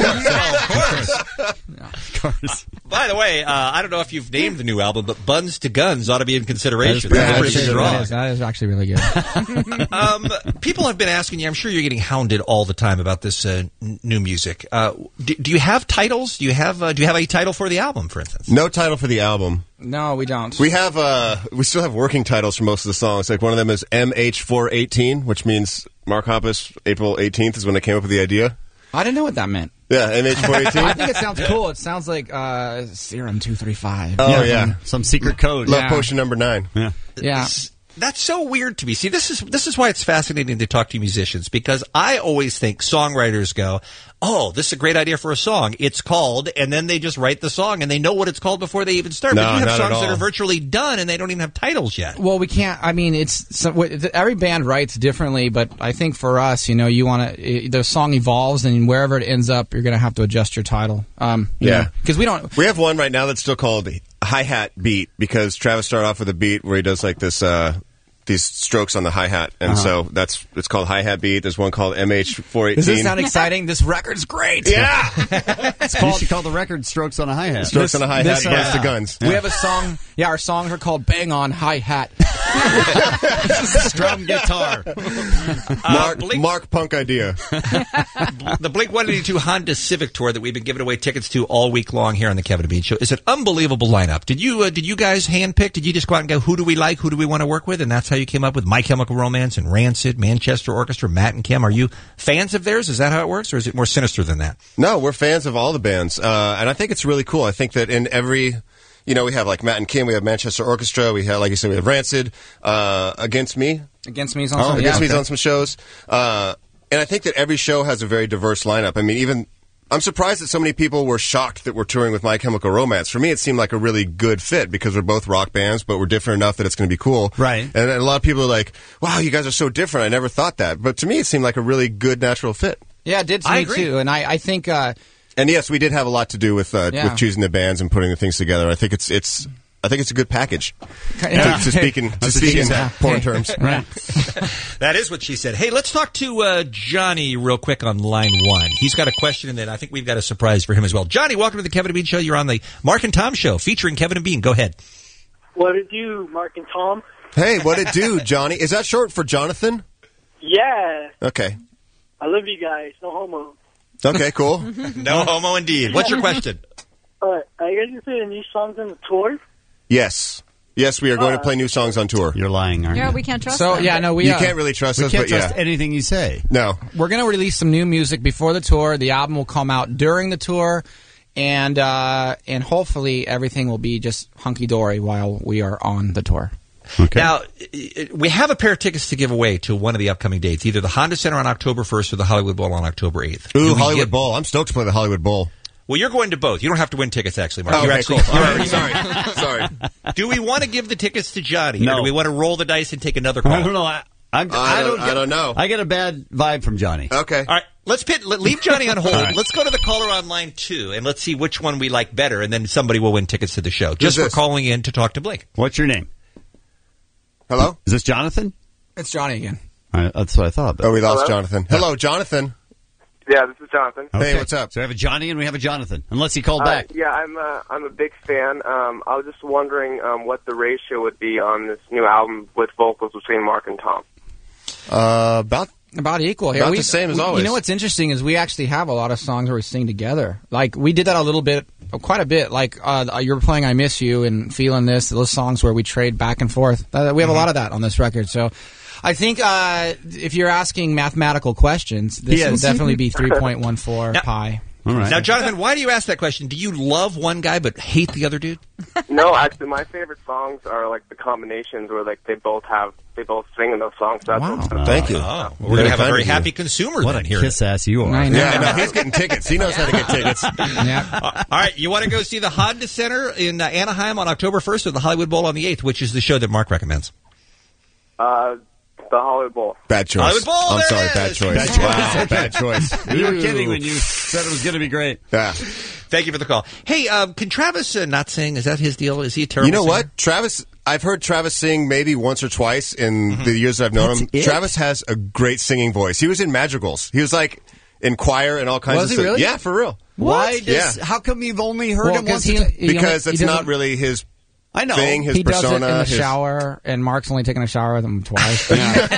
Speaker 13: Of course.
Speaker 14: By the way, uh, I don't know if you've named the new album, but Buns to Guns ought to be in consideration.
Speaker 12: That is
Speaker 14: That's
Speaker 12: pretty
Speaker 14: pretty
Speaker 12: good.
Speaker 14: strong.
Speaker 12: That is, that is actually really good.
Speaker 14: um, people have been asking you. I'm sure you're getting hounded all the time about this uh, n- new music. Uh, do, do you have titles? Do you have uh, Do you have a title for the album, for instance?
Speaker 18: No title for the album.
Speaker 12: No, we don't.
Speaker 18: We have uh, we still have working titles for most of the songs. Like one of them is M H four eighteen, which means Mark Hoppus. April eighteenth is when they came up with the idea.
Speaker 12: I didn't know what that meant.
Speaker 18: Yeah, M H four eighteen.
Speaker 12: I think it sounds cool. It sounds like uh, Serum two three five.
Speaker 18: Oh yeah,
Speaker 13: some secret code.
Speaker 18: Love
Speaker 12: Yeah.
Speaker 18: potion number nine.
Speaker 13: Yeah.
Speaker 12: Yeah.
Speaker 14: That's so weird to me. See, this is this is why it's fascinating to talk to musicians, because I always think songwriters go, "Oh, this is a great idea for a song. It's called," and then they just write the song and they know what it's called before they even start.
Speaker 18: No,
Speaker 14: but you have
Speaker 18: not at
Speaker 14: songs that
Speaker 18: all.
Speaker 14: are virtually done and they don't even have titles yet.
Speaker 12: Well, we can't. I mean, it's so, what- every band writes differently, but I think for us, you know, you want to. The song evolves, and wherever it ends up, you're going to have to adjust your title. Um,
Speaker 18: Yeah,
Speaker 12: because we don't.
Speaker 18: We have one right now that's still called hi hat beat because Travis started off with a beat where he does like this. Uh, these strokes on the hi hat, and
Speaker 12: Uh-huh.
Speaker 18: so that's it's called hi hat beat. There's one called M H four eighteen.
Speaker 12: Does this sound exciting? This record's great.
Speaker 18: Yeah,
Speaker 13: It's called, you should call the record Strokes on a Hi-Hat.
Speaker 18: Strokes on a hi hat,
Speaker 12: this, uh,
Speaker 18: Buns to Guns.
Speaker 12: We have a song. Yeah, our songs are called "Bang on Hi Hat."
Speaker 13: Strum guitar.
Speaker 18: Mark,
Speaker 14: Blink-
Speaker 18: Mark Punk idea.
Speaker 14: The Blink one eighty-two Honda Civic Tour that we've been giving away tickets to all week long here on the Kevin and Bean Show is an unbelievable lineup. Did you uh, did you guys handpick? Did you just go out and go, who do we like? Who do we want to work with? And that's how you came up with My Chemical Romance and Rancid, Manchester Orchestra, Matt and Kim. Are you fans of theirs? Is that how it works, or is it more sinister than that?
Speaker 18: No, we're fans of all the bands, uh, and I think it's really cool. I think that in every, you know, we have like Matt and Kim, we have Manchester Orchestra, we have, like you said, we have Rancid, uh, Against Me.
Speaker 12: Against Me's on
Speaker 18: Oh,
Speaker 12: some.
Speaker 18: Against
Speaker 12: yeah,
Speaker 18: Me's
Speaker 12: okay.
Speaker 18: on some shows, uh, and I think that every show has a very diverse lineup. I mean, even I'm surprised that so many people were shocked that we're touring with My Chemical Romance. For me, it seemed like a really good fit because we're both rock bands, but we're different enough that it's going to be cool.
Speaker 13: Right.
Speaker 18: And a lot of people are like, "Wow, you guys are so different. I never thought that." But to me, it seemed like a really good natural fit.
Speaker 12: Yeah, it did to
Speaker 14: I
Speaker 12: me
Speaker 14: agree.
Speaker 12: too. And I, I think. Uh,
Speaker 18: And yes, we did have a lot to do with uh,
Speaker 12: Yeah.
Speaker 18: with choosing the bands and putting the things together. I think it's it's I think it's a good package.
Speaker 12: Yeah.
Speaker 18: To, to speak in, to
Speaker 12: That's what
Speaker 18: speak
Speaker 12: she
Speaker 18: in
Speaker 12: said.
Speaker 18: porn
Speaker 12: Hey.
Speaker 18: terms.
Speaker 12: Right.
Speaker 14: That is what she said. Hey, let's talk to uh, Johnny real quick on line one. He's got a question, and then I think we've got a surprise for him as well. Johnny, welcome to the Kevin and Bean Show. You're on the Mark and Tom Show featuring Kevin and Bean. Go ahead.
Speaker 19: What did you, Mark and Tom?
Speaker 18: Hey, what it do, Johnny? Is that short for Jonathan?
Speaker 19: Yeah,
Speaker 18: Okay.
Speaker 19: I love you guys. No homo.
Speaker 18: Okay, cool.
Speaker 14: No homo indeed. What's your question?
Speaker 19: All right, are you guys going to play the new songs on the tour?
Speaker 18: Yes. Yes, we are going to play new songs on tour.
Speaker 13: You're lying, aren't
Speaker 1: Yeah,
Speaker 13: you?
Speaker 1: we can't trust
Speaker 12: So
Speaker 1: them.
Speaker 12: yeah, no, we
Speaker 18: You
Speaker 12: uh,
Speaker 18: can't really trust
Speaker 13: We
Speaker 18: us,
Speaker 13: can't
Speaker 18: but
Speaker 13: trust
Speaker 18: yeah.
Speaker 13: anything you say.
Speaker 18: No.
Speaker 12: we're going to release some new music before the tour. The album will come out during the tour, and uh, and hopefully everything will be just hunky dory while we are on the tour.
Speaker 13: Okay.
Speaker 14: Now, i- i- we have a pair of tickets to give away to one of the upcoming dates, either the Honda Center on October first or the Hollywood Bowl on October eighth. Do
Speaker 18: Ooh,
Speaker 14: we
Speaker 18: Hollywood
Speaker 14: give-
Speaker 18: Bowl. I'm stoked to play the Hollywood Bowl.
Speaker 14: Well, you're going to both. You don't have to win tickets, actually, Mark.
Speaker 18: Oh,
Speaker 14: You're
Speaker 18: okay,
Speaker 14: actually,
Speaker 18: cool.
Speaker 14: you're
Speaker 18: All
Speaker 14: already-
Speaker 18: right, sorry. Sorry.
Speaker 14: Do we want to give the tickets to Johnny,
Speaker 13: No.
Speaker 14: or do we want to roll the dice and take another call?
Speaker 13: I don't know. I, I'm,
Speaker 18: I don't-
Speaker 13: get,
Speaker 18: I don't know.
Speaker 13: I get a bad vibe from Johnny.
Speaker 18: Okay.
Speaker 14: All right, let's pit, let, leave Johnny on hold.
Speaker 13: All right.
Speaker 14: Let's go to the caller on line two, and let's see which one we like better, and then somebody will win tickets to the show just for
Speaker 18: this?
Speaker 14: calling in to talk to Blake.
Speaker 13: What's your name?
Speaker 18: Hello?
Speaker 13: Is this Jonathan?
Speaker 12: It's Johnny again.
Speaker 13: All right, that's what I thought.
Speaker 18: Oh, we lost
Speaker 10: Hello?
Speaker 18: Jonathan. Hello, Jonathan.
Speaker 10: Yeah, this is Jonathan.
Speaker 13: Okay.
Speaker 18: Hey, what's up?
Speaker 13: So we have a Johnny and we have a Jonathan, unless he called
Speaker 10: Uh,
Speaker 13: back.
Speaker 10: yeah, I'm uh, I'm a big fan. Um, I was just wondering um, what the ratio would be on this new album with vocals between Mark and Tom.
Speaker 18: Uh, about
Speaker 12: About equal here.
Speaker 18: About
Speaker 12: We-
Speaker 18: the same as
Speaker 12: we-
Speaker 18: always.
Speaker 12: You know what's interesting is we actually have a lot of songs where we sing together. Like we did that a little bit, quite a bit. Like uh, you were playing "I Miss You" and "Feeling This." Those songs where we trade back and forth. Uh, we have a lot of that on this record. So I think uh, if you're asking mathematical questions, this
Speaker 13: Yes.
Speaker 12: will definitely be three point one four
Speaker 14: Now-
Speaker 12: pi.
Speaker 13: All right.
Speaker 14: Now, Jonathan, why do you ask that question? Do you love one guy but hate the other dude?
Speaker 10: No, actually, my favorite songs are like the combinations where like they both have they both sing in those songs. That's
Speaker 12: Wow.
Speaker 10: what-
Speaker 18: Thank you.
Speaker 14: Oh, well, we're
Speaker 18: Very
Speaker 14: going to have a
Speaker 18: kind
Speaker 14: very
Speaker 18: of you.
Speaker 14: happy consumer
Speaker 13: What
Speaker 14: then
Speaker 13: a
Speaker 14: here.
Speaker 13: kiss ass you are.
Speaker 12: I know.
Speaker 18: Yeah, no, he's getting tickets. He knows how to get tickets.
Speaker 12: Yeah.
Speaker 14: All right, you want to go see the Honda Center in uh, Anaheim on October first or the Hollywood Bowl on the eighth, which is the show that Mark recommends?
Speaker 10: Uh,
Speaker 17: the Hollywood Bowl.
Speaker 18: Bad choice.
Speaker 14: Hollywood Bowl,
Speaker 18: I'm
Speaker 14: there
Speaker 18: sorry,
Speaker 14: it
Speaker 18: bad
Speaker 14: is.
Speaker 18: choice.
Speaker 13: Bad choice.
Speaker 18: Wow, bad choice.
Speaker 13: You were
Speaker 18: Ew.
Speaker 13: kidding when you said it was going to be great.
Speaker 18: Yeah.
Speaker 14: Thank you for the call. Hey, um, can Travis uh, not sing? Is that his deal? Is he a terrible
Speaker 18: You know
Speaker 14: singer?
Speaker 18: what? Travis, I've heard Travis sing maybe once or twice in
Speaker 14: Mm-hmm.
Speaker 18: the years that I've known
Speaker 13: That's
Speaker 18: him.
Speaker 13: it?
Speaker 18: Travis has a great singing voice. He was in Madrigals. He was like in choir and all kinds
Speaker 12: Was
Speaker 18: of
Speaker 12: he
Speaker 18: stuff.
Speaker 12: really?
Speaker 18: Yeah, for real.
Speaker 13: Why
Speaker 18: Yeah.
Speaker 13: does? How come you've only heard
Speaker 12: Well,
Speaker 13: him
Speaker 12: 'cause
Speaker 13: once?
Speaker 12: he-
Speaker 13: a day?
Speaker 12: he
Speaker 18: Because
Speaker 12: only-
Speaker 18: it's
Speaker 12: he
Speaker 18: not
Speaker 12: doesn't-
Speaker 18: really his
Speaker 13: I know.
Speaker 18: thing, his
Speaker 12: he does it in
Speaker 18: persona.
Speaker 12: the
Speaker 18: his-
Speaker 12: shower, and Mark's only taken a shower with him twice.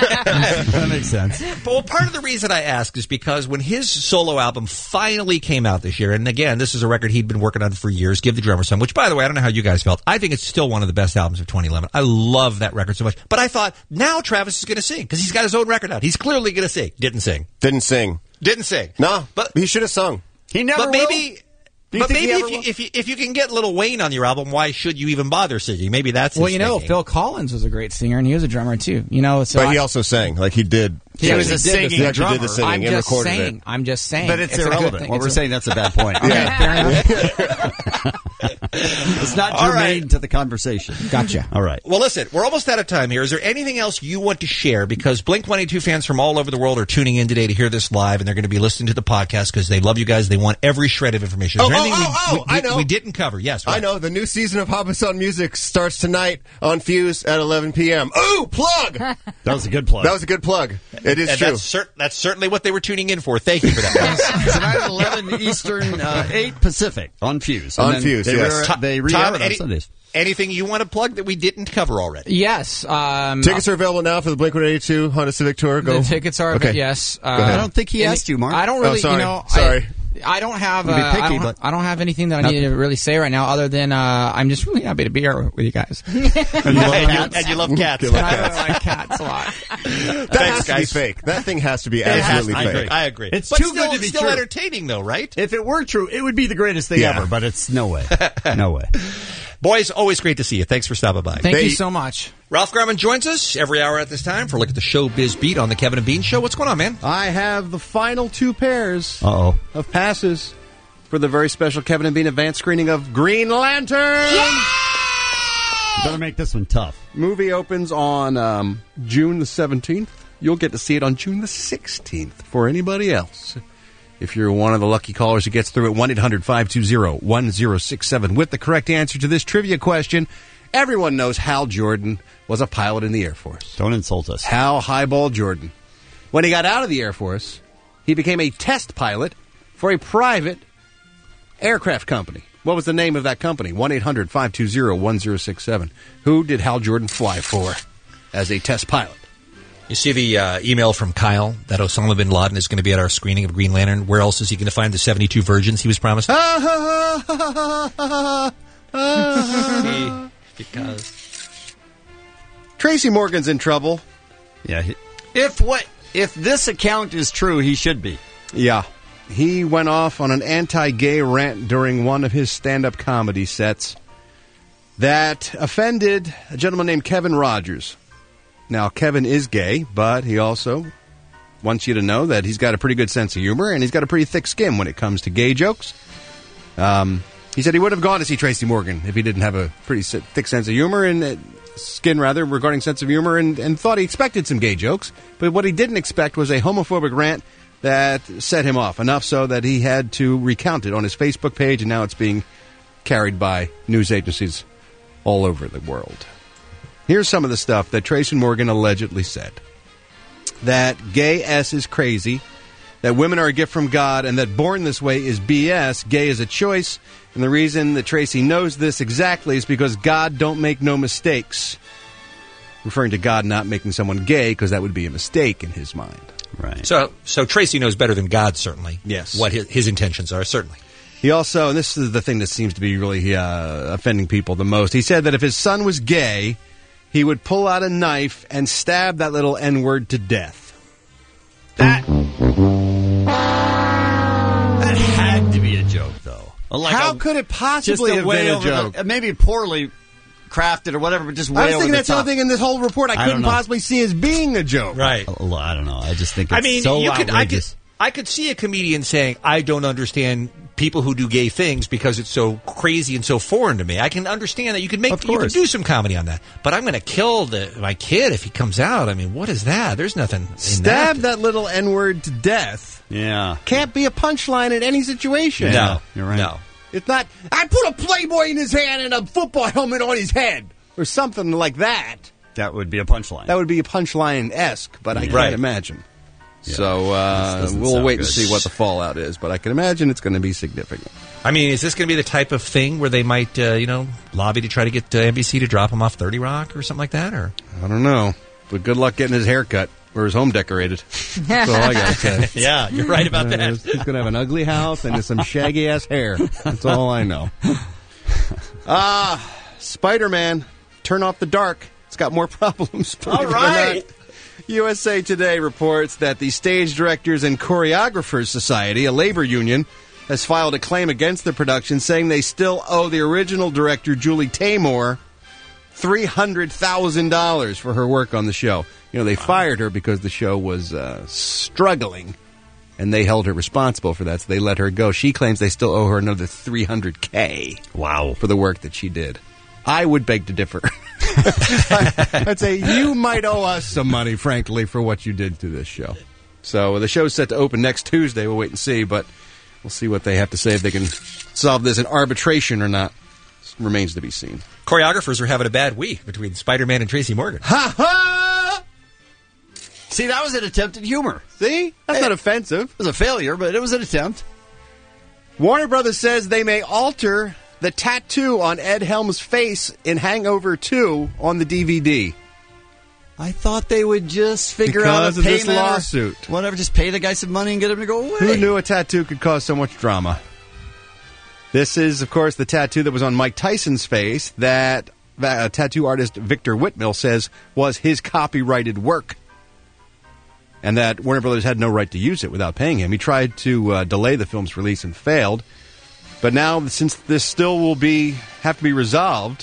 Speaker 13: That makes sense.
Speaker 14: But, well, part of the reason I ask is because when his solo album finally came out this year, and again, this is a record he'd been working on for years, Give the Drummer Some, which, by the way, I don't know how you guys felt. I think it's still one of the best albums of twenty eleven. I love that record so much. But I thought, now Travis is going to sing, because he's got his own record out. He's clearly going to sing. Didn't sing.
Speaker 18: Didn't sing.
Speaker 14: Didn't sing.
Speaker 18: No,
Speaker 14: But
Speaker 18: he should have sung.
Speaker 13: He never
Speaker 14: But
Speaker 13: will?
Speaker 14: maybe...
Speaker 13: Do you
Speaker 14: But
Speaker 13: think he
Speaker 14: maybe
Speaker 13: ever
Speaker 14: if you,
Speaker 13: will?
Speaker 14: if you if you can get Lil Wayne on your album, why should you even bother singing? Maybe that's his
Speaker 12: well, you know,
Speaker 14: thinking.
Speaker 12: Phil Collins was a great singer, and he was a drummer too. You know, so
Speaker 18: But he
Speaker 12: I-
Speaker 18: also sang. Like he did.
Speaker 12: He
Speaker 18: sing.
Speaker 12: was a
Speaker 18: He
Speaker 12: singing
Speaker 18: did the- He actually did the
Speaker 12: drummer.
Speaker 18: singing
Speaker 12: I'm
Speaker 18: and
Speaker 12: just
Speaker 18: recorded
Speaker 12: saying.
Speaker 18: it.
Speaker 12: I'm just saying.
Speaker 13: But it's,
Speaker 12: a good
Speaker 13: irrelevant.
Speaker 12: thing.
Speaker 13: What
Speaker 12: It's
Speaker 13: we're
Speaker 12: a-
Speaker 13: saying, that's a bad point.
Speaker 12: Okay, fair enough.
Speaker 13: It's not
Speaker 14: All
Speaker 13: germane
Speaker 14: right.
Speaker 13: to the conversation.
Speaker 12: Gotcha.
Speaker 13: All right.
Speaker 14: Well, listen, we're almost out of time here. Is there anything else you want to share? Because Blink one eighty-two fans from all over the world are tuning in today to hear this live, and they're going to be listening to the podcast because they love you guys. They want every shred of information. Is
Speaker 18: Oh,
Speaker 14: there
Speaker 18: oh,
Speaker 14: anything
Speaker 18: oh,
Speaker 14: we,
Speaker 18: oh,
Speaker 14: we,
Speaker 18: I know.
Speaker 14: we didn't cover? Yes.
Speaker 18: I
Speaker 14: what?
Speaker 18: know. The new season of Habasson Music starts tonight on Fuse at eleven p.m. Ooh, plug!
Speaker 13: That was a good plug.
Speaker 18: That was a good plug. It is
Speaker 14: And
Speaker 18: true.
Speaker 14: that's, cer- that's certainly what they were tuning in for. Thank you for that.
Speaker 13: Tonight at eleven Eastern, uh, eight Pacific on Fuse. And
Speaker 18: On
Speaker 13: then
Speaker 18: Fuse,
Speaker 13: They,
Speaker 18: yes.
Speaker 13: re- they re
Speaker 14: Tom,
Speaker 13: it on
Speaker 14: any-
Speaker 13: Sundays.
Speaker 14: anything you want to plug that we didn't cover already?
Speaker 12: Yes. Um,
Speaker 18: Tickets are available now for the Blink one eighty-two Honda Civic Tour. Go.
Speaker 12: The tickets are
Speaker 18: Okay.
Speaker 12: yes. Uh,
Speaker 18: Go ahead.
Speaker 13: I don't think he
Speaker 12: and
Speaker 13: asked you, Mark.
Speaker 12: I don't
Speaker 18: Oh,
Speaker 12: really,
Speaker 18: sorry.
Speaker 12: you know,
Speaker 18: Sorry.
Speaker 12: I, I don't have.
Speaker 13: You'd
Speaker 12: Uh,
Speaker 13: be
Speaker 12: I,
Speaker 13: picky,
Speaker 12: don't,
Speaker 13: but-
Speaker 12: I don't have anything that I need to really say right now, other than uh, I'm just really happy to be here with you guys.
Speaker 14: and, you love, and you love cats.
Speaker 18: You love
Speaker 12: And I
Speaker 18: cats.
Speaker 12: like cats a lot.
Speaker 18: That
Speaker 14: Thanks,
Speaker 18: has to be
Speaker 14: guys.
Speaker 18: fake. That thing has to be
Speaker 14: It has-
Speaker 18: absolutely
Speaker 14: I
Speaker 18: fake.
Speaker 14: agree. I agree.
Speaker 13: It's
Speaker 14: but
Speaker 13: too
Speaker 14: still,
Speaker 13: good to be
Speaker 14: still
Speaker 13: true.
Speaker 14: entertaining, though, right?
Speaker 13: If it were true, it would be the greatest thing
Speaker 18: Yeah.
Speaker 13: ever, but it's no way. No way.
Speaker 14: Boys, always great to see you. Thanks for stopping by.
Speaker 12: Thank
Speaker 18: They-
Speaker 12: you so much.
Speaker 14: Ralph Garman joins us every hour at this time for a look at the Showbiz Beat on the Kevin and Bean Show. What's going on, man?
Speaker 16: I have the final two pairs
Speaker 13: Uh-oh.
Speaker 16: of passes for the very special Kevin and Bean advance screening of Green Lantern.
Speaker 13: Better make this one tough.
Speaker 16: Movie opens on um, June the seventeenth. You'll get to see it on June the sixteenth for anybody else. If you're one of the lucky callers who gets through at one eight hundred five two zero one zero six seven with the correct answer to this trivia question, everyone knows Hal Jordan was a pilot in the Air Force.
Speaker 13: Don't insult us.
Speaker 16: Hal Highball Jordan. When he got out of the Air Force, he became a test pilot for a private aircraft company. What was the name of that company? one eight hundred five two zero one zero six seven. Who did Hal Jordan fly for as a test pilot?
Speaker 14: You see the uh, email from Kyle that Osama bin Laden is going to be at our screening of Green Lantern. Where else is he going to find the seventy-two virgins he was promised?
Speaker 16: See,
Speaker 14: because
Speaker 16: Tracy Morgan's in trouble.
Speaker 13: Yeah. he- If what if this account is true, he should be.
Speaker 16: Yeah. He went off on an anti-gay rant during one of his stand-up comedy sets that offended a gentleman named Kevin Rogers. Now, Kevin is gay, but he also wants you to know that he's got a pretty good sense of humor, and he's got a pretty thick skin when it comes to gay jokes. Um, he said he would have gone to see Tracy Morgan if he didn't have a pretty s- thick sense of humor, and uh, skin, rather, regarding sense of humor, and, and thought he expected some gay jokes. But what he didn't expect was a homophobic rant that set him off, enough so that he had to recount it on his Facebook page, and now it's being carried by news agencies all over the world. Here's some of the stuff that Tracy Morgan allegedly said. That gay S is crazy, that women are a gift from God, and that born this way is B S, gay is a choice, and the reason that Tracy knows this exactly is because God don't make no mistakes. Referring to God not making someone gay, because that would be a mistake in his mind.
Speaker 13: Right.
Speaker 14: So, so Tracy knows better than God, certainly.
Speaker 16: Yes.
Speaker 14: What his, his intentions are, certainly.
Speaker 16: He also, and this is the thing that seems to be really uh, offending people the most, he said that if his son was gay, he would pull out a knife and stab that little N-word to death.
Speaker 13: That that had to be a joke, though. Like
Speaker 16: How
Speaker 13: a-
Speaker 16: could it possibly
Speaker 13: just
Speaker 16: have
Speaker 13: way
Speaker 16: been a
Speaker 13: over
Speaker 16: joke?
Speaker 13: the- maybe poorly crafted or whatever, but just way
Speaker 16: I was
Speaker 13: over
Speaker 16: thinking
Speaker 13: the
Speaker 16: that's the
Speaker 13: top.
Speaker 16: only thing in this whole report I
Speaker 13: I don't
Speaker 16: couldn't
Speaker 13: know.
Speaker 16: possibly see as being a joke.
Speaker 14: Right.
Speaker 13: Oh, I don't know. I just think it's
Speaker 14: I mean,
Speaker 13: so
Speaker 14: you could, I could,
Speaker 13: outrageous.
Speaker 14: I could see a comedian saying, "I don't understand people who do gay things because it's so crazy and so foreign to me. I can understand that you can make
Speaker 16: Of
Speaker 14: you can
Speaker 16: course.
Speaker 14: do some comedy on that, but I'm going to kill the, my kid if he comes out. I mean, what is that? There's nothing. In
Speaker 16: Stab
Speaker 14: that.
Speaker 16: that little N-word to death.
Speaker 13: Yeah.
Speaker 16: Can't be a punchline in any situation.
Speaker 14: No,
Speaker 13: You're right.
Speaker 14: no.
Speaker 16: It's not, I put a Playboy in his hand and a football helmet on his head. Or something like that.
Speaker 13: That would be a punchline.
Speaker 16: That would be a punchline-esque, but I can't
Speaker 14: Right.
Speaker 16: imagine.
Speaker 13: Yeah.
Speaker 16: So uh,
Speaker 13: This doesn't
Speaker 16: we'll
Speaker 13: sound
Speaker 16: wait
Speaker 13: good.
Speaker 16: and see what the fallout is, but I can imagine it's going to be significant.
Speaker 14: I mean, is this going to be the type of thing where they might, uh, you know, lobby to try to get uh, N B C to drop him off thirty Rock or something like that? Or
Speaker 16: I don't know, but good luck getting his hair cut or his home decorated. That's all I got to say.
Speaker 14: Yeah, you're right about that.
Speaker 16: Uh, He's going to have an ugly house and some shaggy-ass hair. That's all I know. Ah, Spider-Man, turn off the dark. It's got more problems.
Speaker 13: All right.
Speaker 16: U S A Today reports that the Stage Directors and Choreographers Society, a labor union, has filed a claim against the production, saying they still owe the original director, Julie Taymor, three hundred thousand dollars for her work on the show. You know, they fired her because the show was uh, struggling, and they held her responsible for that, so they let her go. She claims they still owe her another three hundred K.
Speaker 13: Wow.
Speaker 16: For the work that she did. I would beg to differ. I'd say you might owe us some money, frankly, for what you did to this show. So the show's set to open next Tuesday. We'll wait and see, but we'll see what they have to say, if they can solve this in arbitration or not. Remains to be seen.
Speaker 14: choreographers are having a bad week between Spider-Man and Tracy Morgan.
Speaker 16: Ha ha!
Speaker 13: See, that was an attempt at humor.
Speaker 16: See? That's not offensive.
Speaker 13: It was a failure, but it was an attempt.
Speaker 16: Warner Brothers says they may alter the tattoo on Ed Helms' face in Hangover two on the D V D.
Speaker 13: I thought they would just figure
Speaker 16: Because
Speaker 13: out a
Speaker 16: of this
Speaker 13: payment or
Speaker 16: lawsuit.
Speaker 13: whatever, just pay the guy some money and get him to go away.
Speaker 16: Who knew a tattoo could cause so much drama? This is, of course, the tattoo that was on Mike Tyson's face that uh, tattoo artist Victor Whitmill says was his copyrighted work, and that Warner Brothers had no right to use it without paying him. He tried to uh, delay the film's release and failed. But now, since this still will be have to be resolved,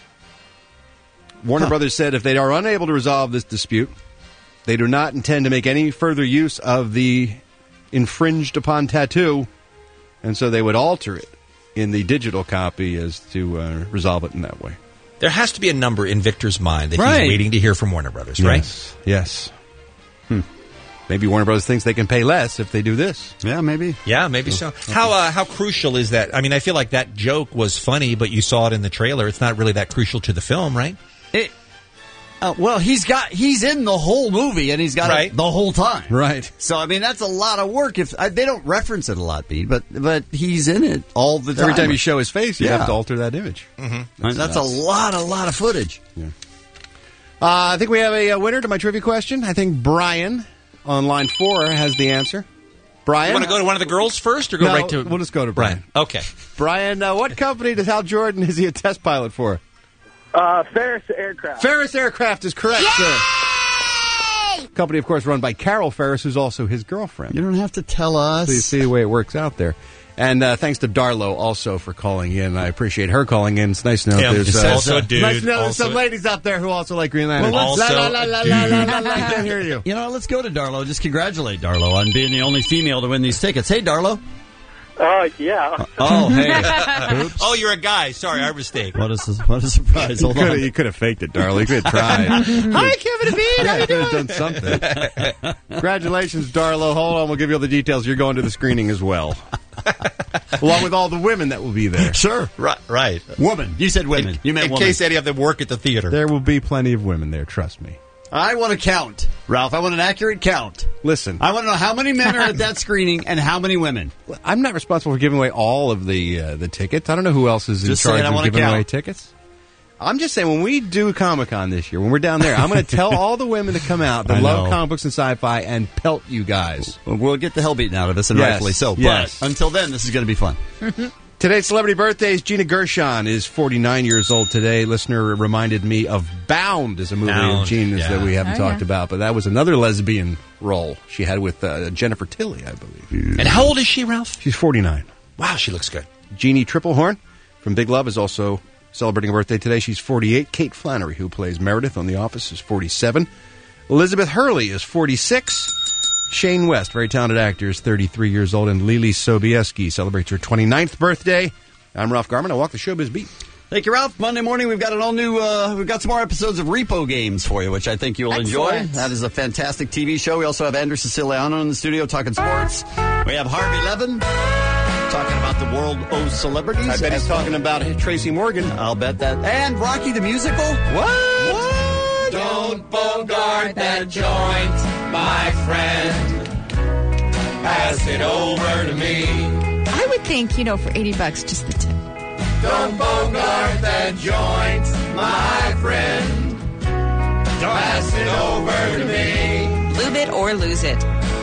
Speaker 16: Warner
Speaker 13: Huh.
Speaker 16: Brothers said if they are unable to resolve this dispute, they do not intend to make any further use of the infringed upon tattoo, and so they would alter it in the digital copy as to uh, resolve it in that way.
Speaker 14: There has to be a number in Victor's mind that
Speaker 16: Right.
Speaker 14: he's waiting to hear from Warner Brothers, right?
Speaker 16: Yes. Yes. Hmm. Maybe Warner Brothers thinks they can pay less if they do this.
Speaker 13: Yeah, maybe.
Speaker 14: Yeah, maybe so. How uh, how crucial is that? I mean, I feel like that joke was funny, but you saw it in the trailer. It's not really that crucial to the film, right?
Speaker 13: It, uh, well, he's got he's in the whole movie, and he's got
Speaker 14: Right.
Speaker 13: it the whole time.
Speaker 16: Right.
Speaker 13: So, I mean, that's a lot of work. If uh, they don't reference it a lot, Pete, but but he's in it all the time.
Speaker 16: Every time you show his face, you
Speaker 13: Yeah.
Speaker 16: have to alter that image.
Speaker 14: Mm-hmm.
Speaker 13: That's, that's a lot, a lot of footage.
Speaker 16: Yeah. Uh, I think we have a, uh winner to my trivia question. I think Brian on line four has the answer. Brian?
Speaker 14: You want to go to one of the girls first, or go
Speaker 16: No,
Speaker 14: right to?
Speaker 16: we'll just go to Brian.
Speaker 14: Okay.
Speaker 16: Brian, uh, what company does Hal Jordan, is he a test pilot for?
Speaker 19: Uh, Ferris Aircraft.
Speaker 16: Ferris Aircraft is correct, sir. Company, of course, run by Carol Ferris, who's also his girlfriend.
Speaker 13: You don't have to tell us.
Speaker 16: So you see the way it works out there. And uh, thanks to Darlo also for calling in. I appreciate her calling in. It's nice to know
Speaker 14: Yeah,
Speaker 16: there's
Speaker 14: it's
Speaker 16: uh,
Speaker 14: also a dude,
Speaker 16: Nice to know there's
Speaker 14: also
Speaker 16: some
Speaker 14: a-
Speaker 16: ladies out there who also like Green Lantern.
Speaker 14: Well, also
Speaker 16: la, la, la,
Speaker 14: a
Speaker 16: la, la,
Speaker 14: dude.
Speaker 16: la, la, I can't hear you.
Speaker 13: You know, let's go to Darlo. Just congratulate Darlo on being the only female to win these tickets. Hey, Darlo.
Speaker 19: Uh, yeah.
Speaker 13: Oh, hey. Oops.
Speaker 14: Oh, you're a guy. Sorry, our mistake.
Speaker 13: What a, su- what a surprise.
Speaker 16: You
Speaker 13: Hold
Speaker 16: could
Speaker 13: on.
Speaker 16: have you could have faked it, Darlo. You could have tried. Hi, Kevin and Bean. How you doing? Done something. Congratulations, Darlo. Hold on, we'll give you all the details. You're going to the screening as well, along with all the women that will be there.
Speaker 13: Sure.
Speaker 14: Right. Right.
Speaker 13: Woman. You said women.
Speaker 14: In,
Speaker 13: you meant
Speaker 14: in
Speaker 13: woman.
Speaker 14: case any of them work at the theater.
Speaker 16: There will be plenty of women there. Trust me.
Speaker 13: I want to count, Ralph. I want an accurate count.
Speaker 16: Listen,
Speaker 13: I want to know how many men are at that screening and how many women.
Speaker 16: I'm not responsible for giving away all of the uh, the tickets. I don't know who else is in
Speaker 13: Just
Speaker 16: charge
Speaker 13: saying, I
Speaker 16: of
Speaker 13: wanna
Speaker 16: giving
Speaker 13: count.
Speaker 16: away tickets. I'm just saying, when we do Comic-Con this year, when we're down there, I'm going to tell all the women to come out that
Speaker 13: I
Speaker 16: love
Speaker 13: know.
Speaker 16: comic books and sci-fi and pelt you guys.
Speaker 13: We'll get the hell beaten out of us, and
Speaker 16: Yes.
Speaker 13: rightfully so.
Speaker 16: Yes.
Speaker 13: But until then, this is going to be fun.
Speaker 16: Today's celebrity birthdays. Gina Gershon is forty-nine years old today. Listener reminded me of Bound as a movie
Speaker 14: Bound,
Speaker 16: of Gina's
Speaker 14: yeah.
Speaker 16: that we haven't
Speaker 1: Oh,
Speaker 16: talked
Speaker 1: yeah.
Speaker 16: about, but that was another lesbian role she had with uh, Jennifer Tilly, I believe.
Speaker 14: And how old is she, Ralph?
Speaker 16: She's forty-nine.
Speaker 14: Wow, she looks good.
Speaker 16: Jeannie Triplehorn from Big Love is also celebrating a birthday today. She's forty-eight. Kate Flannery, who plays Meredith on The Office, is forty-seven. Elizabeth Hurley is forty-six. Shane West, very talented actor, is thirty-three years old, and Lily Sobieski celebrates her twenty-ninth birthday. I'm Ralph Garman. I walk the showbiz beat.
Speaker 13: Thank you, Ralph. Monday morning, we've got an all new, uh, we've got some more episodes of Repo Games for you, which I think you'll
Speaker 1: Excellent.
Speaker 13: enjoy. That is a fantastic T V show. We also have Andrew Siciliano in the studio talking sports. We have Harvey Levin talking about the world of celebrities.
Speaker 16: I bet he's talking about Tracy Morgan.
Speaker 13: I'll bet that. And Rocky the Musical.
Speaker 16: What?
Speaker 13: What?
Speaker 11: Don't bogart that joint, my friend. Pass it over to me.
Speaker 1: I would think, you know, for eighty bucks, just the tip.
Speaker 11: Don't bogart that joint, my friend. Pass it over to me.
Speaker 1: Lube it or lose it.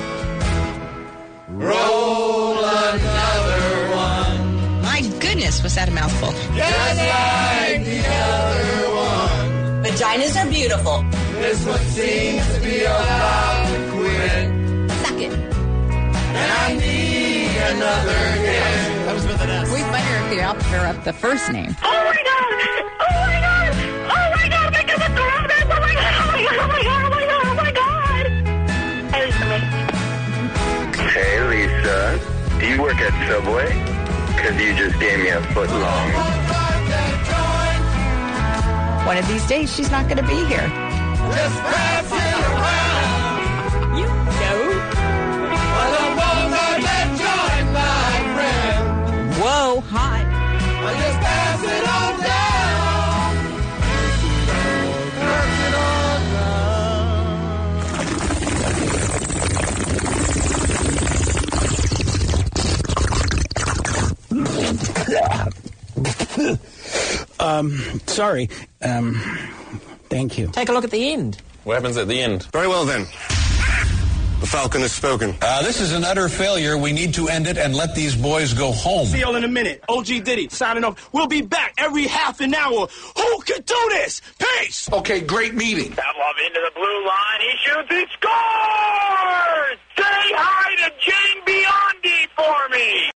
Speaker 11: Roll another one.
Speaker 1: My goodness, was that a mouthful?
Speaker 11: Just like the other one.
Speaker 15: Vaginas are beautiful.
Speaker 11: This one seems to be about to quit.
Speaker 1: Suck it.
Speaker 11: And I need another hit.
Speaker 13: That was with an S.
Speaker 1: We wonder if the pair up the first name.
Speaker 11: Oh my god! Oh my god! Oh my god! Make us a girl! Oh my god! Oh my god! Oh my god! Oh my god! Oh my god!
Speaker 2: Hey, Lisa. Hey, Lisa. Do you work at Subway? Because you just gave me a foot long.
Speaker 1: One of these days, she's not going to be here.
Speaker 11: Just pass it around.
Speaker 1: You know. Whoa, hot.
Speaker 11: I just pass it on down. Pass it
Speaker 17: Um, sorry. Um, thank you.
Speaker 20: Take a look at the end.
Speaker 18: What happens at the end? Very well, then. The Falcon has spoken.
Speaker 6: Uh, this is an utter failure. We need to end it and let these boys go home.
Speaker 23: See y'all in a minute. O G Diddy signing off. We'll be back every half an hour. Who can do this? Peace!
Speaker 6: Okay, great meeting.
Speaker 2: Pavlov into the blue line. He shoots. He scores! Say hi to Jane Biondi for me.